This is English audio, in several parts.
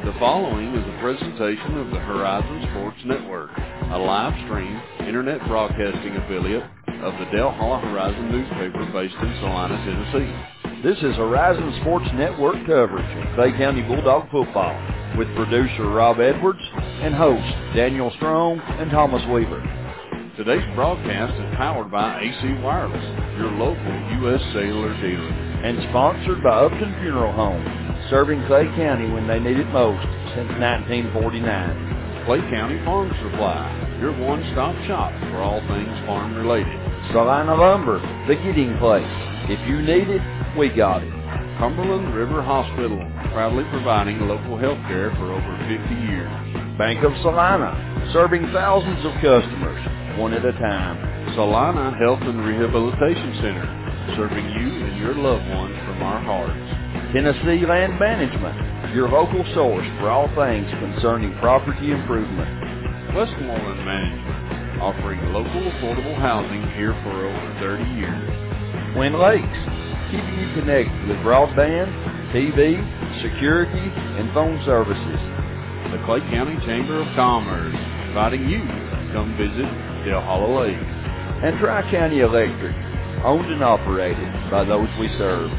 The following is a presentation of the Horizon Sports Network, a live stream internet broadcasting affiliate of the Dale Hollow Horizon newspaper based in Salina, Tennessee. This is Horizon Sports Network coverage of Clay County Bulldog football with producer Rob Edwards and hosts Daniel Strong and Thomas Weaver. Today's broadcast is powered by AC Wireless, your local U.S. cellular dealer. And sponsored by Upton Funeral Home, serving Clay County when they need it most since 1949. Clay County Farm Supply, your one-stop shop for all things farm-related. Salina Lumber, the getting place. If you need it, we got it. Cumberland River Hospital, proudly providing local health care for over 50 years. Bank of Salina, serving thousands of customers, one at a time. Salina Health and Rehabilitation Center, serving you and your loved ones from our hearts. Tennessee Land Management, your local source for all things concerning property improvement. Westmoreland Management, offering local affordable housing here for over 30 years. Twin Lakes, keeping you connected with broadband, TV, security, and phone services. The Clay County Chamber of Commerce, inviting you to come visit Dale Hollow Lake. And Tri-County Electric, owned and operated by those we serve.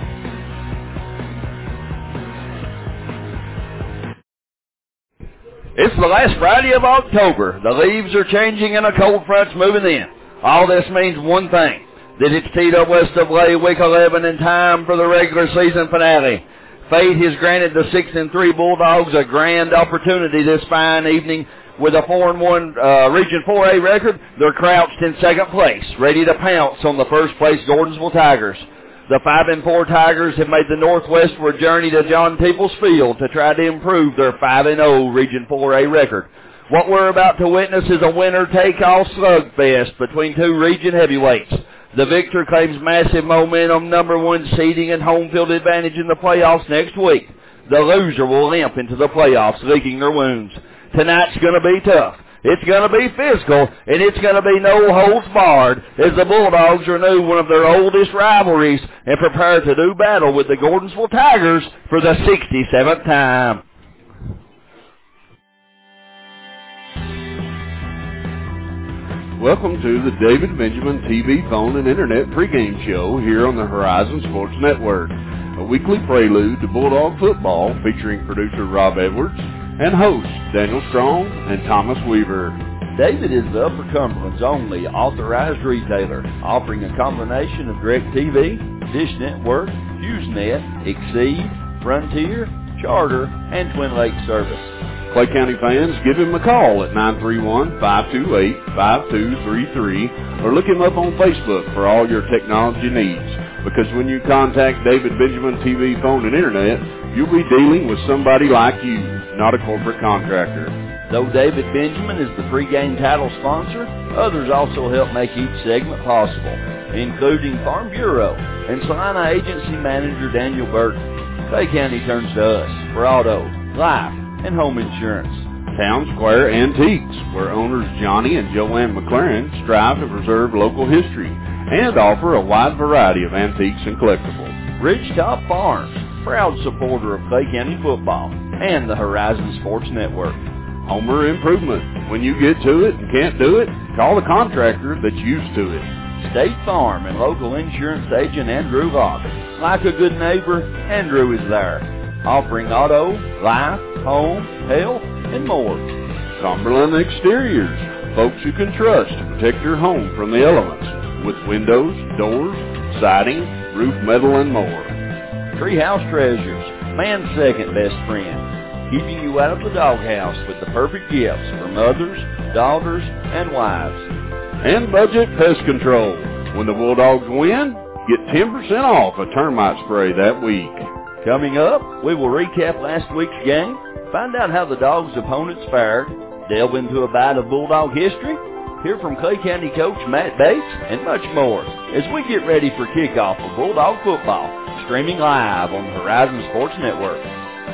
It's the last Friday of October. The leaves are changing and a cold front's moving in. All this means one thing, that it's teed up west of Lay, week 11, in time for the regular season finale. Fate has granted the 6-3 Bulldogs a grand opportunity this fine evening. With a 4-1 Region 4A record, they're crouched in second place, ready to pounce on the first place Gordonsville Tigers. The 5-4 Tigers have made the northwestward journey to John Peoples Field to try to improve their 5-0 Region 4A record. What we're about to witness is a winner-take-all slugfest between two region heavyweights. The victor claims massive momentum, number one seeding, and home field advantage in the playoffs next week. The loser will limp into the playoffs, licking their wounds. Tonight's going to be tough. It's going to be physical, and it's going to be no holds barred as the Bulldogs renew one of their oldest rivalries and prepare to do battle with the Gordonsville Tigers for the 67th time. Welcome to the David Benjamin TV, phone, and internet pregame show here on the Horizon Sports Network, a weekly prelude to Bulldog football featuring producer Rob Edwards and hosts Daniel Strong and Thomas Weaver. David is the Upper Cumberland's only authorized retailer, offering a combination of DirecTV, Dish Network, HughesNet, Exceed, Frontier, Charter, and Twin Lakes service. Clay County fans, give him a call at 931-528-5233 or look him up on Facebook for all your technology needs. Because when you contact David Benjamin TV, phone, and internet, you'll be dealing with somebody like you, not a corporate contractor. Though David Benjamin is the pregame title sponsor, others also help make each segment possible, including Farm Bureau and Salina Agency Manager Daniel Burton. Clay County turns to us for auto, life, and home insurance. Town Square Antiques, where owners Johnny and Joanne McLaren strive to preserve local history and offer a wide variety of antiques and collectibles. Ridgetop Farms, proud supporter of Clay County football and the Horizon Sports Network. Homer Improvement. When you get to it and can't do it, call the contractor that's used to it. State Farm and local insurance agent Andrew Locke. Like a good neighbor, Andrew is there, offering auto, life, home, health, and more. Cumberland Exteriors. Folks you can trust to protect your home from the elements with windows, doors, siding, roof metal, and more. Treehouse Treasures, man's second best friend, keeping you out of the doghouse with the perfect gifts for mothers, daughters, and wives. And Budget Pest Control. When the Bulldogs win, get 10% off a termite spray that week. Coming up, we will recap last week's game, find out how the Dogs' opponents fared, delve into a bite of Bulldog history, hear from Clay County coach Matt Bates, and much more as we get ready for kickoff of Bulldog football, streaming live on the Horizon Sports Network.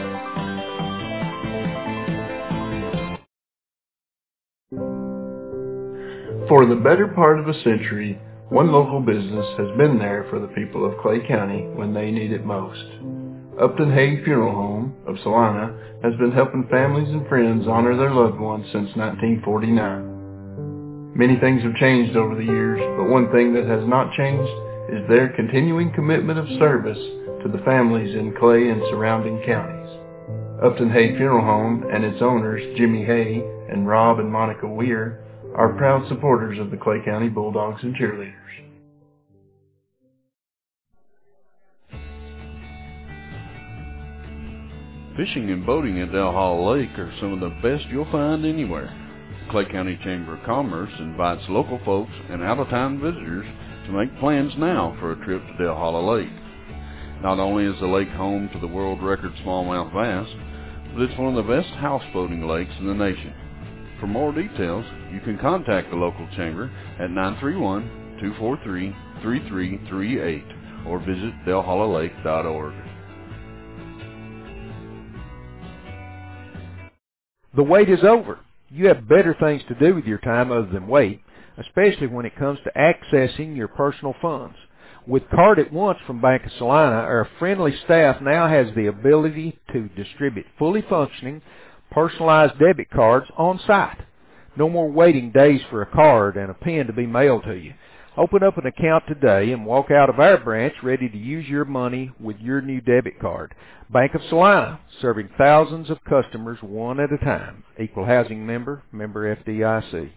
For the better part of a century, one local business has been there for the people of Clay County when they need it most. Upton Hague Funeral Home, of Salina has been helping families and friends honor their loved ones since 1949. Many things have changed over the years, but one thing that has not changed is their continuing commitment of service to the families in Clay and surrounding counties. Upton Hay Funeral Home and its owners, Jimmy Hay and Rob and Monica Weir, are proud supporters of the Clay County Bulldogs and Cheerleaders. Fishing and boating at Dale Hollow Lake are some of the best you'll find anywhere. The Clay County Chamber of Commerce invites local folks and out-of-town visitors to make plans now for a trip to Dale Hollow Lake. Not only is the lake home to the world record smallmouth bass, but it's one of the best houseboating lakes in the nation. For more details, you can contact the local chamber at 931-243-3338 or visit DaleHollowLake.org. The wait is over. You have better things to do with your time other than wait, especially when it comes to accessing your personal funds. With Card at Once from Bank of Salina, our friendly staff now has the ability to distribute fully functioning, personalized debit cards on site. No more waiting days for a card and a pen to be mailed to you. Open up an account today and walk out of our branch ready to use your money with your new debit card. Bank of Salina, serving thousands of customers one at a time. Equal housing member, member FDIC.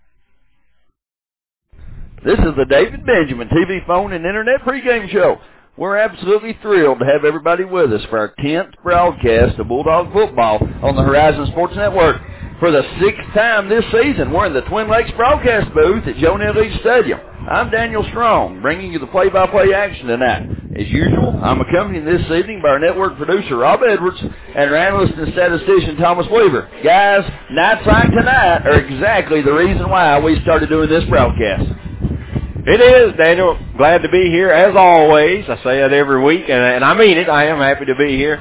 This is the David Benjamin TV phone and internet pregame show. We're absolutely thrilled to have everybody with us for our 10th broadcast of Bulldog football on the Horizon Sports Network. For the 6th time this season, we're in the Twin Lakes broadcast booth at Joe Neal Leach Stadium. I'm Daniel Strong, bringing you the play-by-play action tonight. As usual, I'm accompanied this evening by our network producer, Rob Edwards, and our analyst and statistician, Thomas Weaver. Guys, nights like tonight are exactly the reason why we started doing this broadcast. It is, Daniel. Glad to be here, as always. I say it every week, and I mean it. I am happy to be here.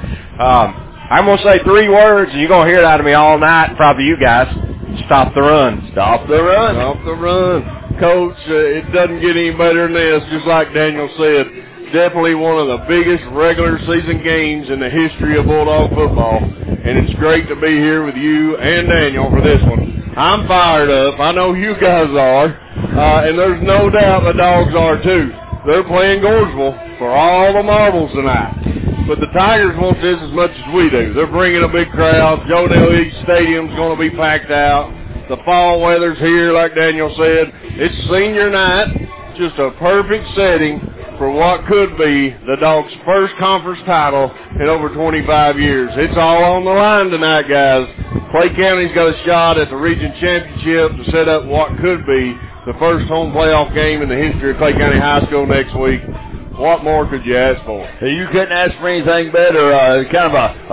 I'm going to say 3 words, and you're going to hear it out of me all night, probably you guys. Stop the run. Stop the run. Stop the run. Coach, it doesn't get any better than this, just like Daniel said. Definitely one of the biggest regular season games in the history of Bulldog football, and it's great to be here with you and Daniel for this one. I'm fired up. I know you guys are, and there's no doubt the Dogs are too. They're playing Gorgeville for all the marbles tonight. But the Tigers want this as much as we do. They're bringing a big crowd. Joe Neal Leach Stadium's going to be packed out. The fall weather's here, like Daniel said. It's senior night, just a perfect setting for what could be the Dogs' first conference title in over 25 years. It's all on the line tonight, guys. Clay County's got a shot at the region championship to set up what could be the first home playoff game in the history of Clay County High School next week. What more could you ask for? You couldn't ask for anything better. Kind of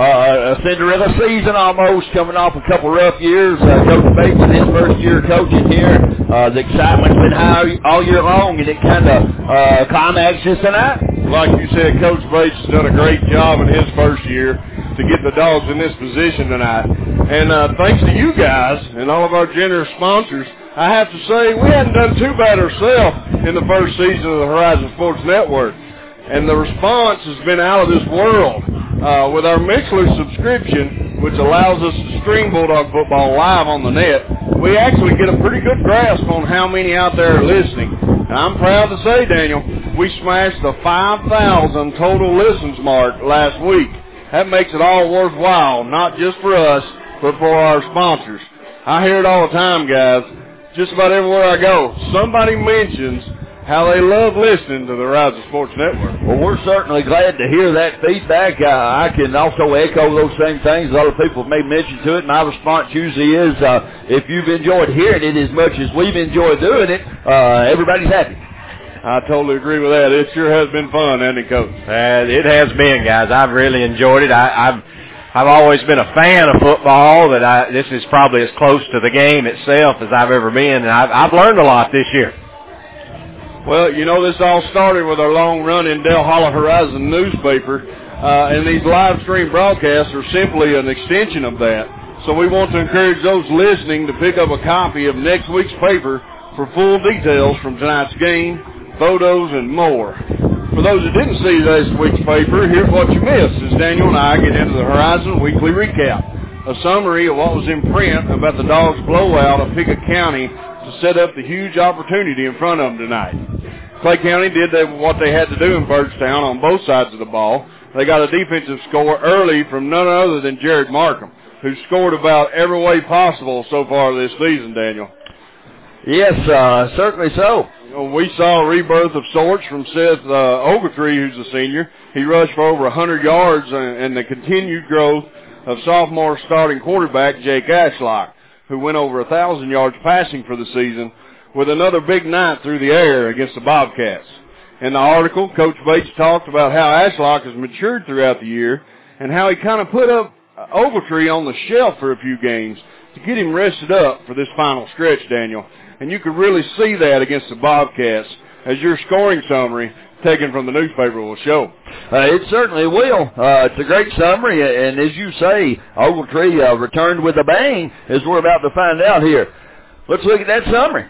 a Cinderella season almost, coming off a couple rough years. Coach Bates in his first year coaching here. The excitement's been high all year long, and it kind of climaxes tonight. Like you said, Coach Bates has done a great job in his first year to get the Dogs in this position tonight. And thanks to you guys and all of our generous sponsors, I have to say we hadn't done too bad ourselves in the first season of the Horizon Sports Network. And the response has been out of this world. With our Mixler subscription, which allows us to stream Bulldog football live on the net, we actually get a pretty good grasp on how many out there are listening. And I'm proud to say, Daniel, we smashed the 5,000 total listens mark last week. That makes it all worthwhile, not just for us, but for our sponsors. I hear it all the time, guys. Just about everywhere I go, somebody mentions how they love listening to the Horizon Sports Network. Well, we're certainly glad to hear that feedback. I can also echo those same things. A lot of people have made mention to it. My response usually is, if you've enjoyed hearing it as much as we've enjoyed doing it, everybody's happy. I totally agree with that. It sure has been fun, hasn't it, Coach? It has been, guys. I've really enjoyed it. I've always been a fan of football, but this is probably as close to the game itself as I've ever been, and I've learned a lot this year. Well, you know, this all started with our long-running Dale Hollow Horizon newspaper, and these live stream broadcasts are simply an extension of that. So we want to encourage those listening to pick up a copy of next week's paper for full details from tonight's game, photos, and more. For those that didn't see last week's paper, here's what you missed as Daniel and I get into the Horizon Weekly Recap. A summary of what was in print about the Dogs' blowout of Pickett County to set up the huge opportunity in front of them tonight. Clay County did what they had to do in Bardstown on both sides of the ball. They got a defensive score early from none other than Jared Markham, who scored about every way possible so far this season, Daniel. Yes, certainly so. We saw a rebirth of sorts from Seth Ogletree, who's a senior. He rushed for over 100 yards, and the continued growth of sophomore starting quarterback Jake Ashlock, who went over 1,000 yards passing for the season with another big night through the air against the Bobcats. In the article, Coach Bates talked about how Ashlock has matured throughout the year and how he kind of put up Ogletree on the shelf for a few games to get him rested up for this final stretch, Daniel. And you could really see that against the Bobcats, as your scoring summary taken from the newspaper will show. It certainly will. It's a great summary, and as you say, Ogletree returned with a bang, as we're about to find out here. Let's look at that summary.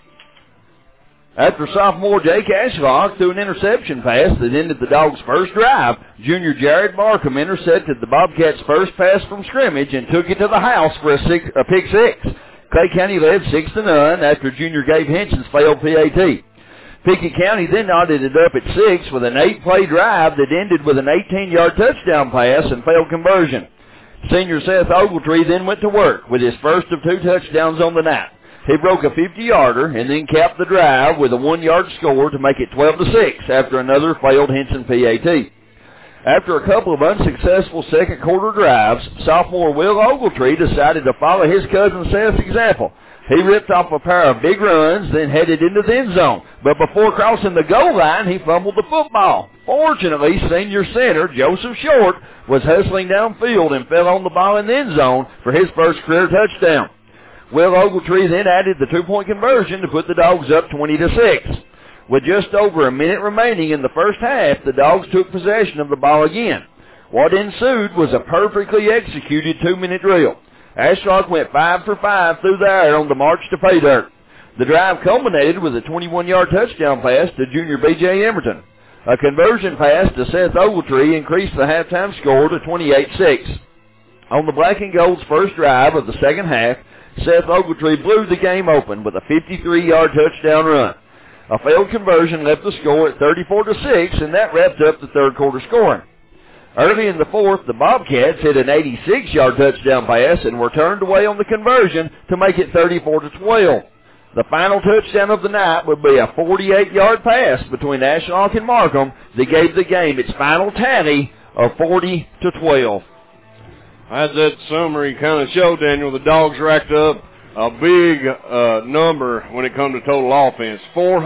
After sophomore Jake Ashlock threw an interception pass that ended the Dogs' first drive, junior Jared Markham intercepted the Bobcats' first pass from scrimmage and took it to the house for a pick six. Clay County led 6-0 after junior Gabe Henson's failed PAT. Pickett County then knotted it up at 6 with an 8-play drive that ended with an 18-yard touchdown pass and failed conversion. Senior Seth Ogletree then went to work with his first of 2 touchdowns on the night. He broke a 50-yarder and then capped the drive with a 1-yard score to make it 12-6 after another failed Henson PAT. After a couple of unsuccessful second-quarter drives, sophomore Will Ogletree decided to follow his cousin Seth's example. He ripped off a pair of big runs, then headed into the end zone. But before crossing the goal line, he fumbled the football. Fortunately, senior center Joseph Short was hustling downfield and fell on the ball in the end zone for his first career touchdown. Will Ogletree then added the 2-point conversion to put the Dogs up 20-6. With just over a minute remaining in the first half, the Dogs took possession of the ball again. What ensued was a perfectly executed 2-minute drill. Ashlock went 5 for 5 through the air on the march to pay dirt. The drive culminated with a 21-yard touchdown pass to junior B.J. Emerton. A conversion pass to Seth Ogletree increased the halftime score to 28-6. On the Black and Gold's first drive of the second half, Seth Ogletree blew the game open with a 53-yard touchdown run. A failed conversion left the score at 34-6, and that wrapped up the third quarter scoring. Early in the fourth, the Bobcats hit an 86-yard touchdown pass and were turned away on the conversion to make it 34-12. The final touchdown of the night would be a 48-yard pass between Ashlock and Markham that gave the game its final tally of 40-12. As that summary kind of showed, Daniel, the Dogs racked up a big number when it comes to total offense,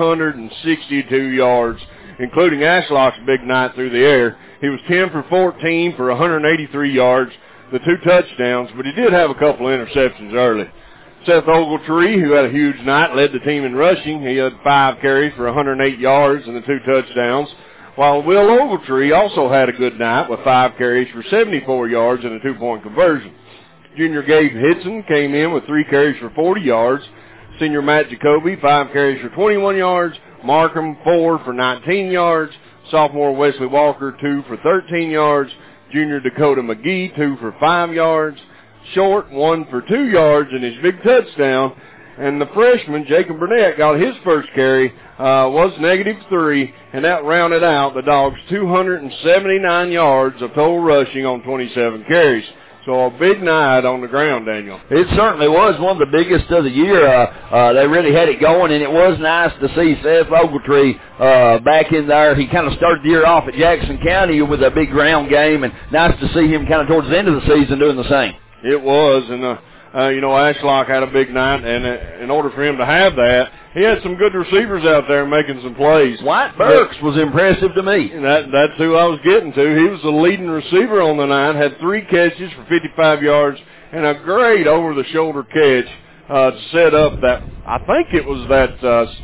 462 yards, including Ashlock's big night through the air. He was 10 for 14 for 183 yards, the 2 touchdowns, but he did have a couple of interceptions early. Seth Ogletree, who had a huge night, led the team in rushing. He had 5 carries for 108 yards and the 2 touchdowns, while Will Ogletree also had a good night with 5 carries for 74 yards and a 2-point conversion. Junior Gabe Hitson came in with 3 carries for 40 yards. Senior Matt Jacoby, 5 carries for 21 yards. Markham, 4 for 19 yards. Sophomore Wesley Walker, 2 for 13 yards. Junior Dakota McGee, 2 for 5 yards. Short, 1 for 2 yards in his big touchdown. And the freshman, Jacob Burnett, got his first carry, was -3, and that rounded out the Dogs' 279 yards of total rushing on 27 carries. So a big night on the ground, Daniel. It certainly was one of the biggest of the year. They really had it going, and it was nice to see Seth Ogletree back in there. He kind of started the year off at Jackson County with a big ground game, and nice to see him kind of towards the end of the season doing the same. It was, and Ashlock had a big night, and in order for him to have that, he had some good receivers out there making some plays. White Burks was impressive to me. And that's who I was getting to. He was the leading receiver on the night, had 3 catches for 55 yards, and a great over-the-shoulder catch to set up that, I think it was that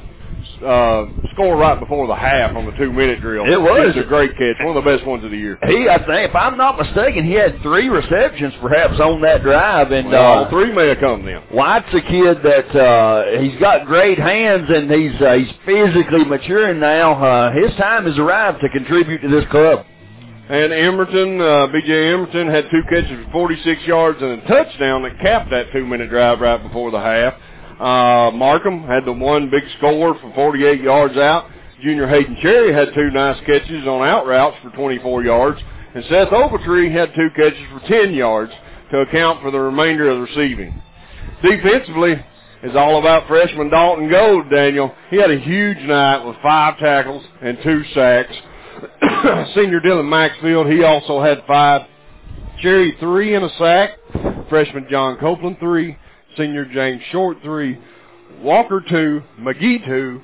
score right before the half on the 2-minute drill. It was. It was a great catch, one of the best ones of the year. I think, if I'm not mistaken, he had 3 receptions perhaps on that drive. And all 3 may have come then. White's a kid that he's got great hands, and he's physically maturing now. His time has arrived to contribute to this club. And Emerton, B.J. Emerton had 2 catches for 46 yards and a touchdown that capped that 2-minute drive right before the half. Markham had the 1 big score for 48 yards out. Junior Hayden Cherry had 2 nice catches on out routes for 24 yards. And Seth Ogletree had 2 catches for 10 yards to account for the remainder of the receiving. Defensively, it's all about freshman Dalton Gold, Daniel. He had a huge night with 5 tackles and 2 sacks. Senior Dylan Maxfield, he also had 5. Cherry 3 and a sack. Freshman John Copeland 3. Senior James Short 3. Walker 2. McGee 2.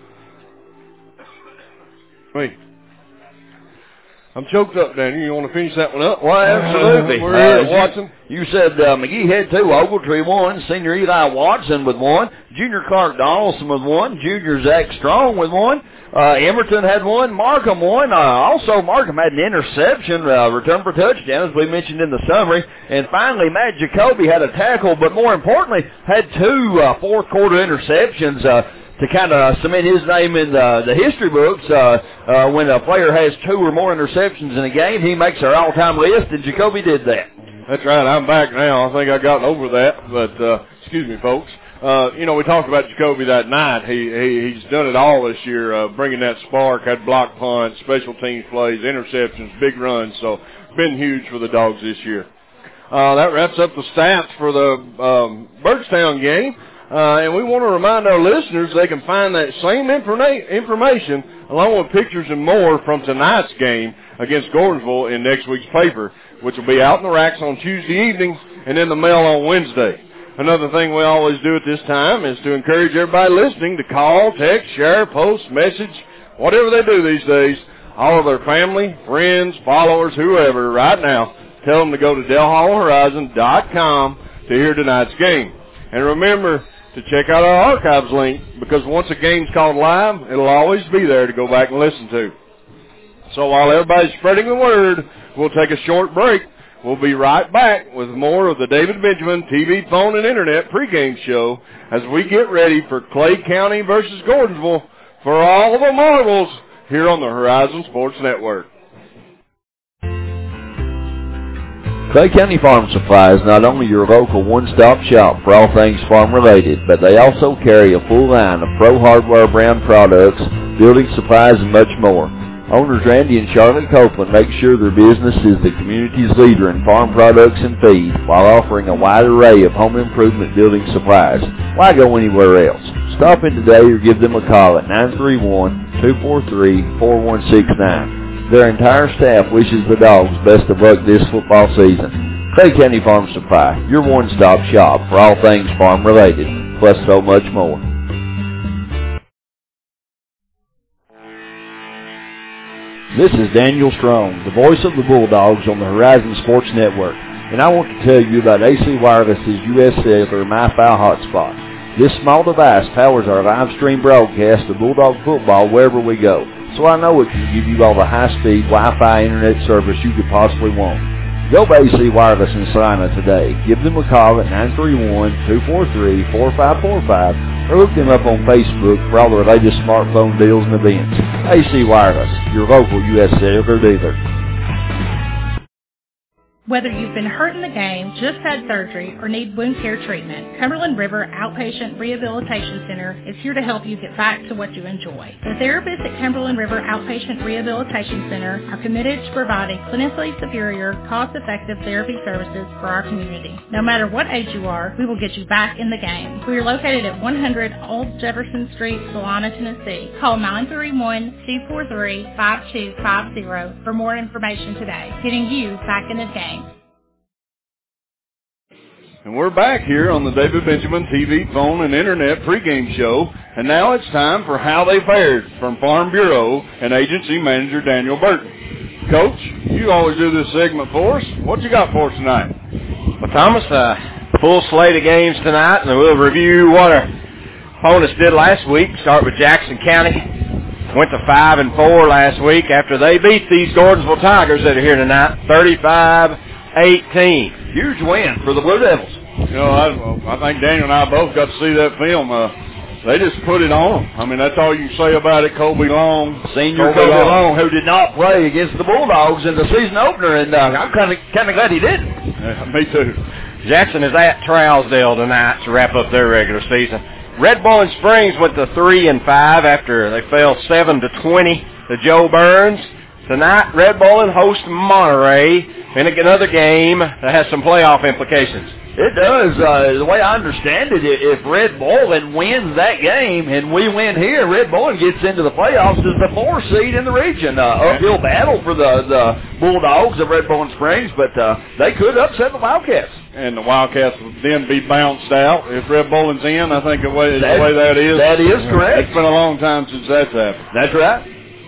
Wait. I'm choked up, Daniel. You want to finish that one up? Well, absolutely. We're here watching. You said McGee had 2, Ogletree 1, Senior Eli Watson with 1, Junior Clark Donaldson with 1, Junior Zach Strong with 1, Emerton had 1, Markham 1. Also, Markham had an interception, return for touchdown, as we mentioned in the summary. And finally, Matt Jacoby had a tackle, but more importantly, had 2 fourth-quarter interceptions to kind of cement his name in the history books. When a player has 2 or more interceptions in a game, he makes our all-time list, and Jacoby did that. That's right. I'm back now. I think I got over that, but excuse me, folks. We talked about Jacoby that night. He's done it all this year, bringing that spark, had block punts, special teams plays, interceptions, big runs. So been huge for the Dogs this year. That wraps up the stats for the Birchtown game. And we want to remind our listeners they can find that same information along with pictures and more from tonight's game against Gordonsville in next week's paper, which will be out in the racks on Tuesday evenings and in the mail on Wednesday. Another thing we always do at this time is to encourage everybody listening to call, text, share, post, message, whatever they do these days, all of their family, friends, followers, whoever, right now, tell them to go to DellHallHorizon.com to hear tonight's game. And remember to check out our archives link, because once a game's called live, it'll always be there to go back and listen to. So while everybody's spreading the word, we'll take a short break. We'll be right back with more of the David Benjamin TV, phone, and internet pregame show as we get ready for Clay County versus Gordonsville for all the marbles here on the Horizon Sports Network. Clay County Farm Supply is not only your local one-stop shop for all things farm-related, but they also carry a full line of Pro Hardware brand products, building supplies, and much more. Owners Randy and Charlotte Copeland make sure their business is the community's leader in farm products and feed, while offering a wide array of home improvement building supplies. Why go anywhere else? Stop in today or give them a call at 931-243-4169. Their entire staff wishes the Dogs best of luck this football season. Clay County Farm Supply, your one-stop shop for all things farm-related, plus so much more. This is Daniel Strong, the voice of the Bulldogs on the Horizon Sports Network, and I want to tell you about AC Wireless's U.S. Cellular MiFi hotspot. This small device powers our live stream broadcast of Bulldog football wherever we go, so I know it can give you all the high-speed Wi-Fi internet service you could possibly want. Go to AC Wireless in Salina today. Give them a call at 931-243-4545 or look them up on Facebook for all their latest smartphone deals and events. AC Wireless, your local U.S. Cellular dealer. Whether you've been hurt in the game, just had surgery, or need wound care treatment, Cumberland River Outpatient Rehabilitation Center is here to help you get back to what you enjoy. The therapists at Cumberland River Outpatient Rehabilitation Center are committed to providing clinically superior, cost-effective therapy services for our community. No matter what age you are, we will get you back in the game. We are located at 100 Old Jefferson Street, Salina, Tennessee. Call 931-243-5250 for more information today. Getting you back in the game. And we're back here on the David Benjamin TV, phone, and internet pregame show. And now it's time for How They Fared from Farm Bureau and Agency Manager Daniel Burton. Coach, you always do this segment for us. What you got for us tonight? Well, Thomas, full slate of games tonight, and we'll review what opponents did last week. Start with Jackson County. Went to 5-4 last week after they beat these Gordonsville Tigers that are here tonight, 35-18. Huge win for the Blue Devils. You know, I think Daniel and I both got to see that film. They just put it on. I mean, that's all you can say about it. Colby Long, Senior Colby Long, who did not play against the Bulldogs in the season opener, and I'm kind of glad he didn't. Yeah, me too. Jackson is at Trousdale tonight to wrap up their regular season. Red Bowling Springs went to 3-5 after they fell 7-20 to Joe Burns. Tonight, Red Bowling hosts Monterey in another game that has some playoff implications. It does. The way I understand it, if Red Bowling wins that game and we win here, Red Bowling gets into the playoffs as the 4 seed in the region. Uphill battle for the Bulldogs of Red Bowling Springs, but they could upset the Wildcats. And the Wildcats would then be bounced out. If Red Bowling's in, I think the way that is. That is correct. It's been a long time since that's happened. That's right.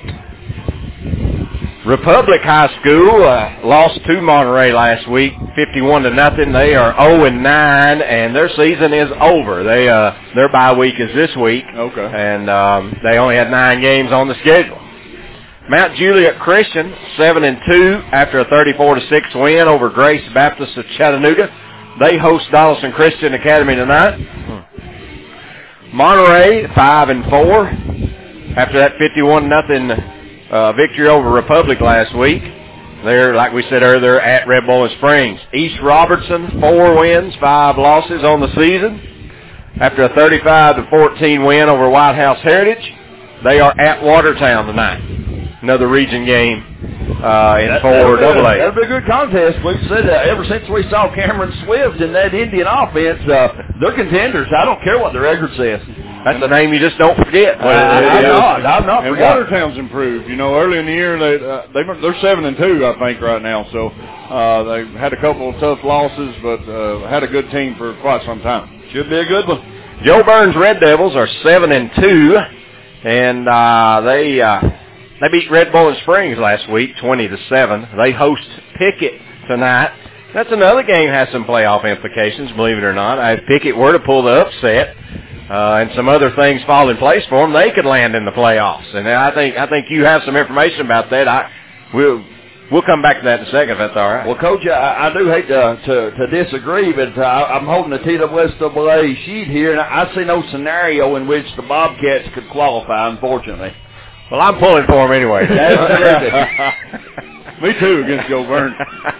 Republic High School lost to Monterey last week, 51-0. They are 0-9, and their season is over. Their bye week is this week. Okay. And they only had 9 games on the schedule. Mount Juliet Christian, 7-2 after a 34-6 win over Grace Baptist of Chattanooga. They host Donaldson Christian Academy tonight. Monterey, 5-4 after that 51-0 victory over Republic last week. They're, like we said earlier, at Red Bowling Springs. East Robertson, 4 wins, 5 losses on the season. After a 35-14 win over White House Heritage, they are at Watertown tonight. Another region game in 4AA. That'll be a good contest. We've said ever since we saw Cameron Swift in that Indian offense, they're contenders. I don't care what the record says. That's the name you just don't forget. I'm not and forgetting. Watertown's improved. You know, early in the year they're 7-2, I think, right now. So they had a couple of tough losses, but had a good team for quite some time. Should be a good one. Joe Burns Red Devils are 7-2, and they beat Red Bowling Springs last week, 20-7. They host Pickett tonight. That's another game that has some playoff implications, believe it or not. If Pickett were to pull the upset, and some other things fall in place for them, they could land in the playoffs. And I think you have some information about that. We'll come back to that in a second, if that's all right. Well, Coach, I do hate to disagree, but I'm holding the TWSAA sheet here, and I see no scenario in which the Bobcats could qualify, unfortunately. Well, I'm pulling for them anyway. Me too, against Joe Burns.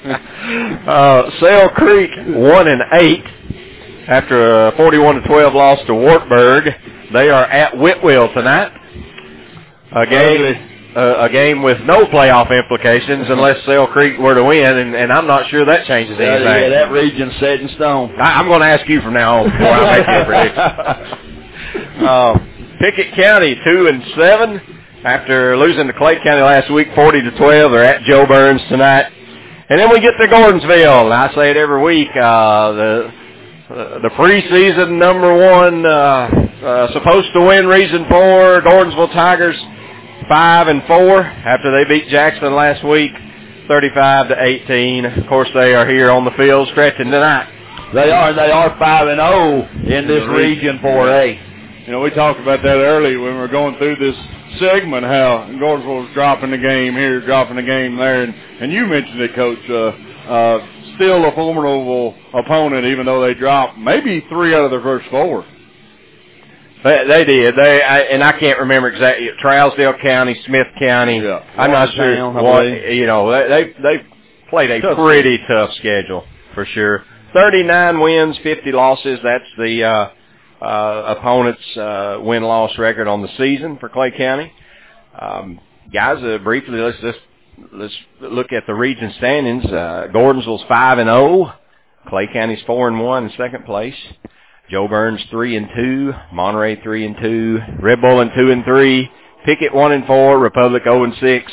Sale Creek 1-8. After a 41-12 loss to Wartburg. They are at Whitwell tonight. A game with no playoff implications unless Sale Creek were to win, and I'm not sure that changes anything. Yeah, that region's set in stone. I'm going to ask you from now on before I make your prediction. Pickett County 2-7 after losing to Clay County last week 40-12. They're at Joe Burns tonight. And then we get to Gordonsville. And I say it every week. The preseason number 1 supposed to win Region 4 Gordonsville Tigers 5-4 after they beat Jackson last week 35-18. Of course, they are here on the field stretching tonight. They are 5-0 in this Region 4A. You know, we talked about that earlier when we were going through this segment, how Gordonsville was dropping the game here, dropping the game there, and you mentioned it, Coach. Still a formidable opponent, even though they dropped maybe 3 out of their first 4. They did. And I can't remember exactly. Trousdale County, Smith County. Yeah. I'm not sure what. You know, they played a pretty tough schedule for sure. 39 wins, 50 losses. That's the opponent's win-loss record on the season for Clay County. Guys, briefly, let's look at the region standings. Gordonsville's 5-0. Clay County's 4-1 in second place. Joe Burns 3-2. Monterey 3-2. Red Bowling 2-3. Pickett 1-4. Republic 0-6.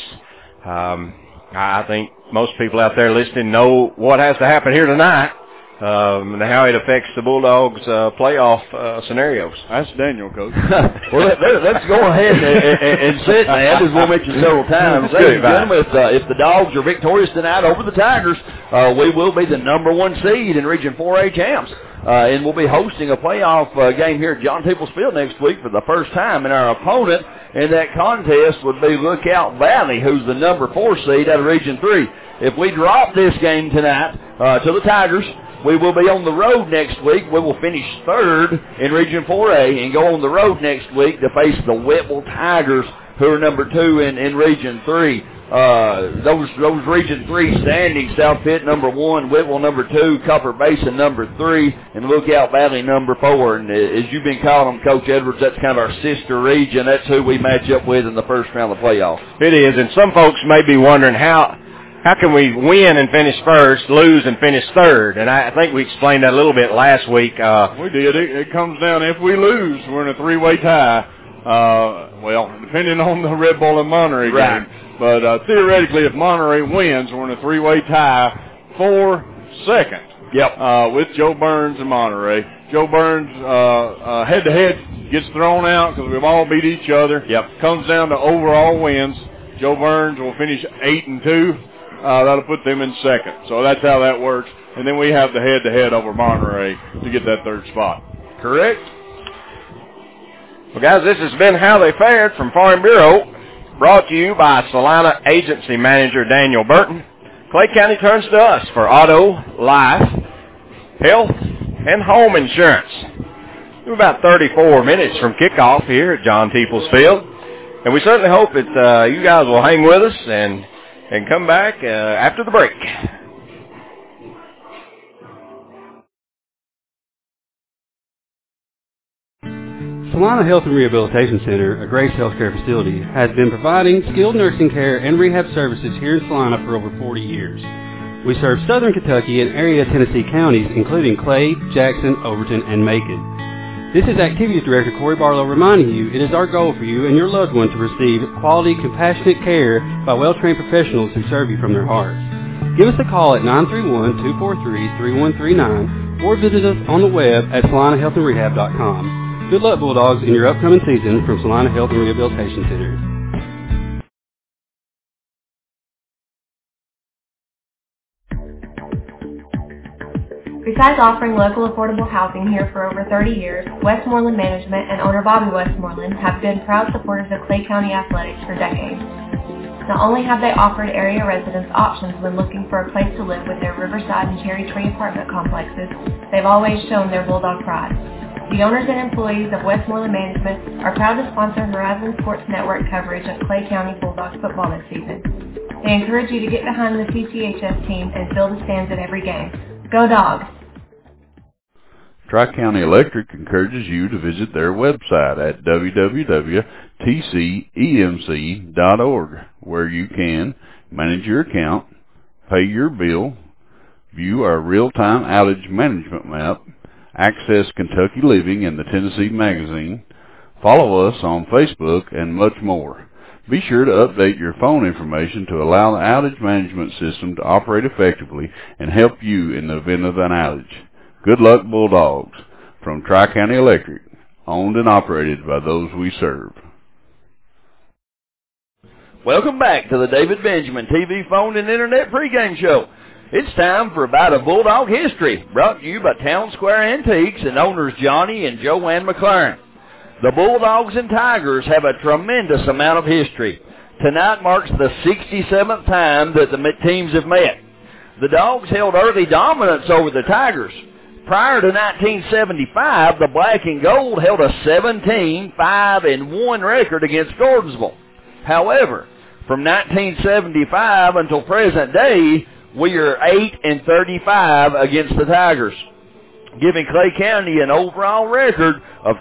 I think most people out there listening know what has to happen here tonight. And how it affects the Bulldogs' playoff scenarios. That's Daniel, Coach. Well, let's go ahead and sit, man, as we'll mention several times. Ladies and gentlemen, if the Dogs are victorious tonight over the Tigers, we will be the number 1 seed in Region 4A champs. and we'll be hosting a playoff game here at John Peoples Field next week for the first time. And our opponent in that contest would be Lookout Valley, who's the number 4 seed out of Region 3. If we drop this game tonight to the Tigers, we will be on the road next week. We will finish 3rd in Region 4A and go on the road next week to face the Whitwell Tigers, who are number 2 in Region 3. Those Region 3 standings: South Pitt number 1, Whitwell number 2, Copper Basin number 3, and Lookout Valley number 4. And as you've been calling them, Coach Edwards, that's kind of our sister region. That's who we match up with in the first round of the playoffs. It is, and some folks may be wondering how can we win and finish first, lose and finish 3rd? And I think we explained that a little bit last week. We did. It comes down, if we lose, we're in a 3-way tie. Well, depending on the Red Bull and Monterey game. But theoretically, if Monterey wins, we're in a 3-way tie for 2nd. Yep. With Joe Burns and Monterey. Joe Burns, head-to-head, gets thrown out because we've all beat each other. Yep. Comes down to overall wins. Joe Burns will finish 8-2. That'll put them in 2nd. So that's how that works. And then we have the head-to-head over Monterey to get that 3rd spot. Correct? Well, guys, this has been How They Fared from Farm Bureau, brought to you by Salina Agency Manager Daniel Burton. Clay County turns to us for auto, life, health, and home insurance. We're about 34 minutes from kickoff here at John Peoples Field, and we certainly hope that you guys will hang with us and come back after the break. Salina Health and Rehabilitation Center, a Grace Healthcare facility, has been providing skilled nursing care and rehab services here in Salina for over 40 years. We serve southern Kentucky and area Tennessee counties, including Clay, Jackson, Overton, and Macon. This is Activities Director Corey Barlow reminding you it is our goal for you and your loved one to receive quality, compassionate care by well-trained professionals who serve you from their hearts. Give us a call at 931-243-3139 or visit us on the web at SalinaHealthAndRehab.com. Good luck, Bulldogs, in your upcoming season from Salina Health and Rehabilitation Center. Besides offering local affordable housing here for over 30 years, Westmoreland Management and owner Bobby Westmoreland have been proud supporters of Clay County athletics for decades. Not only have they offered area residents options when looking for a place to live with their Riverside and Cherry Tree apartment complexes, they've always shown their Bulldog pride. The owners and employees of Westmoreland Management are proud to sponsor Horizon Sports Network coverage of Clay County Bulldogs football this season. They encourage you to get behind the CCHS team and fill the stands at every game. Go Dogs! Tri-County Electric encourages you to visit their website at www.tcemc.org, where you can manage your account, pay your bill, view our real-time outage management map, access Kentucky Living and the Tennessee Magazine, follow us on Facebook, and much more. Be sure to update your phone information to allow the outage management system to operate effectively and help you in the event of an outage. Good luck, Bulldogs. From Tri-County Electric, owned and operated by those we serve. Welcome back to the David Benjamin TV, phone, and internet pregame show. It's time for About a Bulldog History, brought to you by Town Square Antiques and owners Johnny and Joanne McLaren. The Bulldogs and Tigers have a tremendous amount of history. Tonight marks the 67th time that the teams have met. The Dogs held early dominance over the Tigers. Prior to 1975, the Black and Gold held a 17-5-1 record against Gordonsville. However, from 1975 until present day, we are 8-35 against the Tigers, giving Clay County an overall record of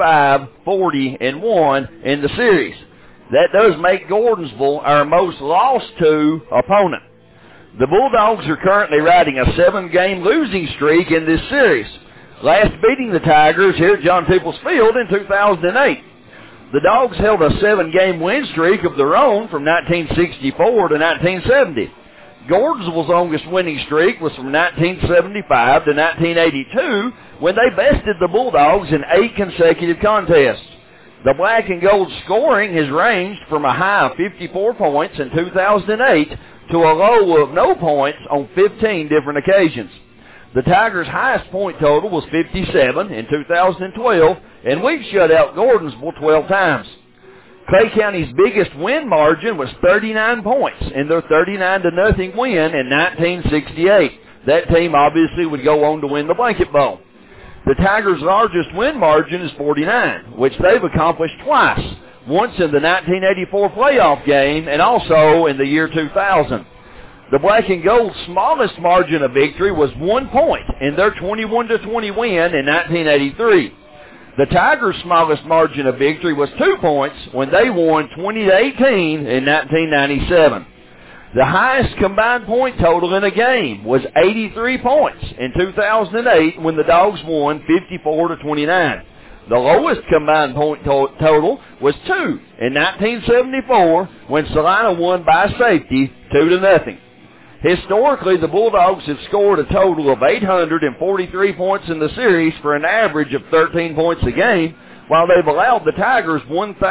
25-40-1 in the series. That does make Gordonsville our most lost to opponent. The Bulldogs are currently riding a 7-game losing streak in this series, last beating the Tigers here at John Peoples Field in 2008. The Dogs held a 7-game win streak of their own from 1964 to 1970. Gordonsville's longest winning streak was from 1975 to 1982, when they bested the Bulldogs in 8 consecutive contests. The Black and Gold scoring has ranged from a high of 54 points in 2008 to a low of no points on 15 different occasions. The Tigers' highest point total was 57 in 2012, and we've shut out Gordonsville 12 times. Clay County's biggest win margin was 39 points in their 39-0 win in 1968. That team obviously would go on to win the Blanket Bowl. The Tigers' largest win margin is 49, which they've accomplished twice, once in the 1984 playoff game and also in the year 2000. The Black and Gold's smallest margin of victory was 1 point in their 21-20 win in 1983. The Tigers' smallest margin of victory was 2 points when they won 20-18 in 1997. The highest combined point total in a game was 83 points in 2008 when the Dogs won 54-29. The lowest combined point total was 2 in 1974 when Salina won by safety 2-0. Historically, the Bulldogs have scored a total of 843 points in the series for an average of 13 points a game, while they've allowed the Tigers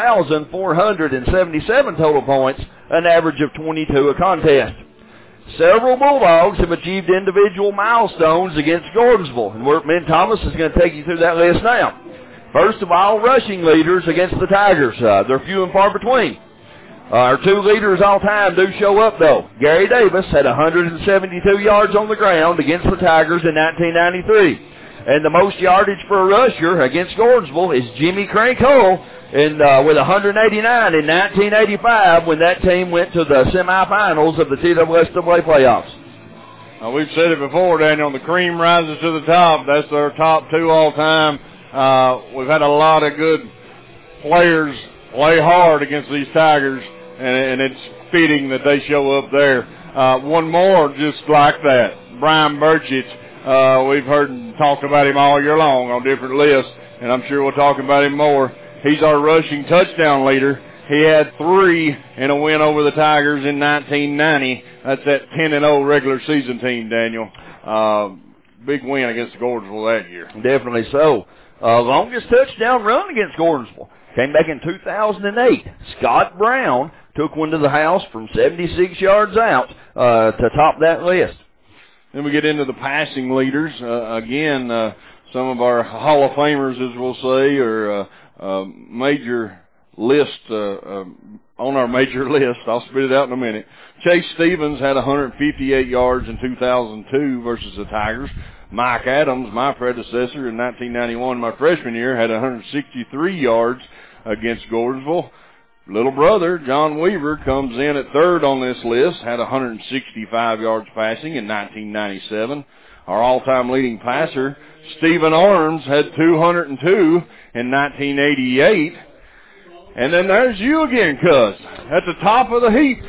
1,477 total points, an average of 22 a contest. Several Bulldogs have achieved individual milestones against Gordonsville, and Ben Thomas is going to take you through that list now. First of all, rushing leaders against the Tigers. They're few and far between. Our two leaders all time do show up, though. Gary Davis had 172 yards on the ground against the Tigers in 1993. And the most yardage for a rusher against Gordonsville is Jimmy Crank Hull with 189 in 1985 when that team went to the semifinals of the TWSAA playoffs. We've said it before, Daniel, the cream rises to the top. That's their top two all time. We've had a lot of good players play hard against these Tigers, and it's fitting that they show up there. One more just like that, Brian Burchett. We've heard and talked about him all year long on different lists, and I'm sure we'll talk about him more. He's our rushing touchdown leader. He had 3 in a win over the Tigers in 1990. That's that 10-0 regular season team, Daniel. Big win against Gordonsville that year. Definitely so. Longest touchdown run against Gordonsville came back in 2008. Scott Brown took one to the house from 76 yards out to top that list. Then we get into the passing leaders. Again, some of our Hall of Famers, as we'll say, or major list, on our major list. I'll spit it out in a minute. Chase Stevens had 158 yards in 2002 versus the Tigers. Mike Adams, my predecessor in 1991, my freshman year, had 163 yards against Gordonsville. Little brother, John Weaver, comes in at third on this list, had 165 yards passing in 1997. Our all-time leading passer, Stephen Arms, had 202 in 1988. And then there's you again, cuz, at the top of the heap,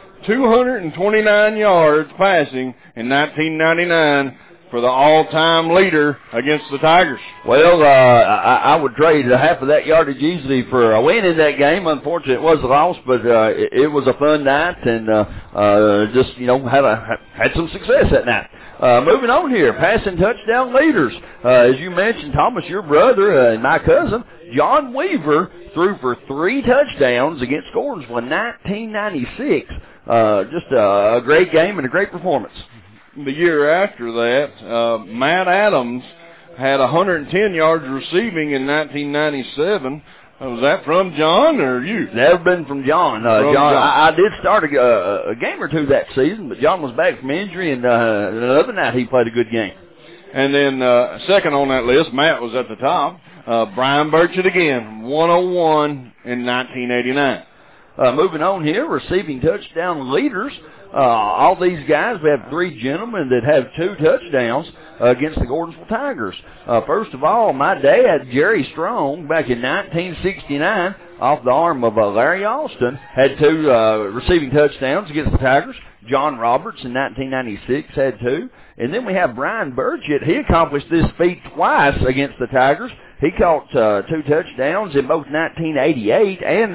229 yards passing in 1999 for the all-time leader against the Tigers. Well, I would trade half of that yardage easily for a win in that game. Unfortunately, it was a loss, but it was a fun night, and just, had some success that night. Moving on here, passing touchdown leaders. As you mentioned, Thomas, your brother and my cousin, John Weaver, threw for 3 touchdowns against Gordonsville in 1996. Just a great game and a great performance. The year after that, Matt Adams had 110 yards receiving in 1997. Was that from John or you? Never been from John. John. I did start a game or two that season, but John was back from injury, and the other night he played a good game. And then second on that list, Matt was at the top. Brian Burchett again, 101 in 1989. Moving on here, receiving touchdown leaders. All these guys, we have 3 gentlemen that have 2 touchdowns against the Gordonsville Tigers. First of all, my dad, Jerry Strong, back in 1969, off the arm of Larry Alston, had 2 receiving touchdowns against the Tigers. John Roberts in 1996 had 2. And then we have Brian Burchett. He accomplished this feat twice against the Tigers. He caught 2 touchdowns in both 1988 and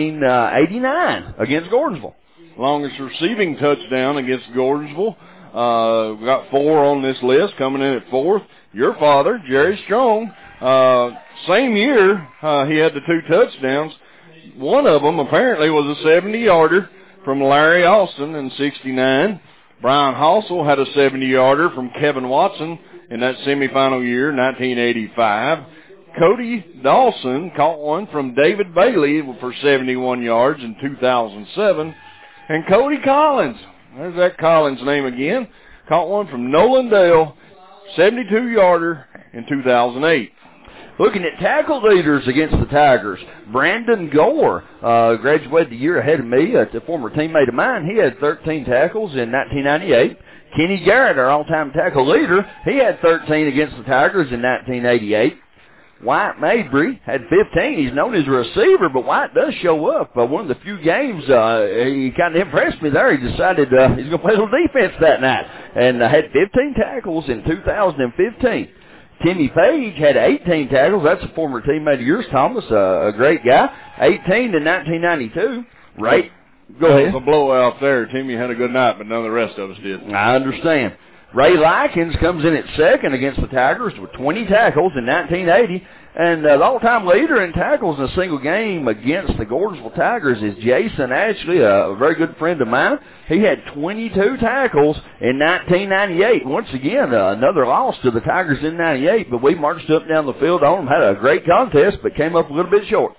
1989 against Gordonsville. Longest receiving touchdown against Gordonsville. We got 4 on this list, coming in at 4th. Your father, Jerry Strong, same year he had the 2 touchdowns. One of them apparently was a 70-yarder from Larry Alston in 69. Brian Halsell had a 70-yarder from Kevin Watson in that semifinal year, 1985. Cody Dawson caught one from David Bailey for 71 yards in 2007. And Cody Collins, there's that Collins name again, caught one from Nolan Dale, 72-yarder in 2008. Looking at tackle leaders against the Tigers, Brandon Gore graduated a year ahead of me, a former teammate of mine. He had 13 tackles in 1998. Kenny Garrett, our all-time tackle leader, he had 13 against the Tigers in 1988. White Mabry had 15. He's known as a receiver, but White does show up. One of the few games, he kind of impressed me there. He decided he's going to play a little defense that night and had 15 tackles in 2015. Timmy Page had 18 tackles. That's a former teammate of yours, Thomas, a great guy. 18 in 1992. Right. Go ahead. It was a blowout there. Timmy had a good night, but none of the rest of us did. I understand. Ray Likens comes in at second against the Tigers with 20 tackles in 1980. And the all-time leader in tackles in a single game against the Gordonsville Tigers is Jason Ashley, a very good friend of mine. He had 22 tackles in 1998. Once again, another loss to the Tigers in 98, but we marched up down the field on them, had a great contest, but came up a little bit short.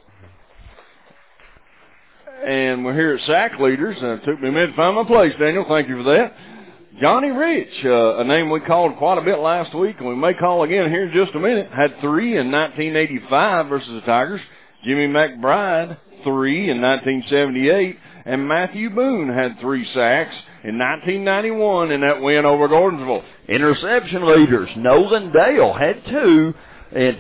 And we're here at sack leaders. It took me a minute to find my place, Daniel. Thank you for that. Johnny Rich, a name we called quite a bit last week, and we may call again here in just a minute, had 3 in 1985 versus the Tigers. Jimmy McBride, 3 in 1978. And Matthew Boone had 3 sacks in 1991 in that win over Gordonsville. Interception leaders, Nolan Dale had 2 in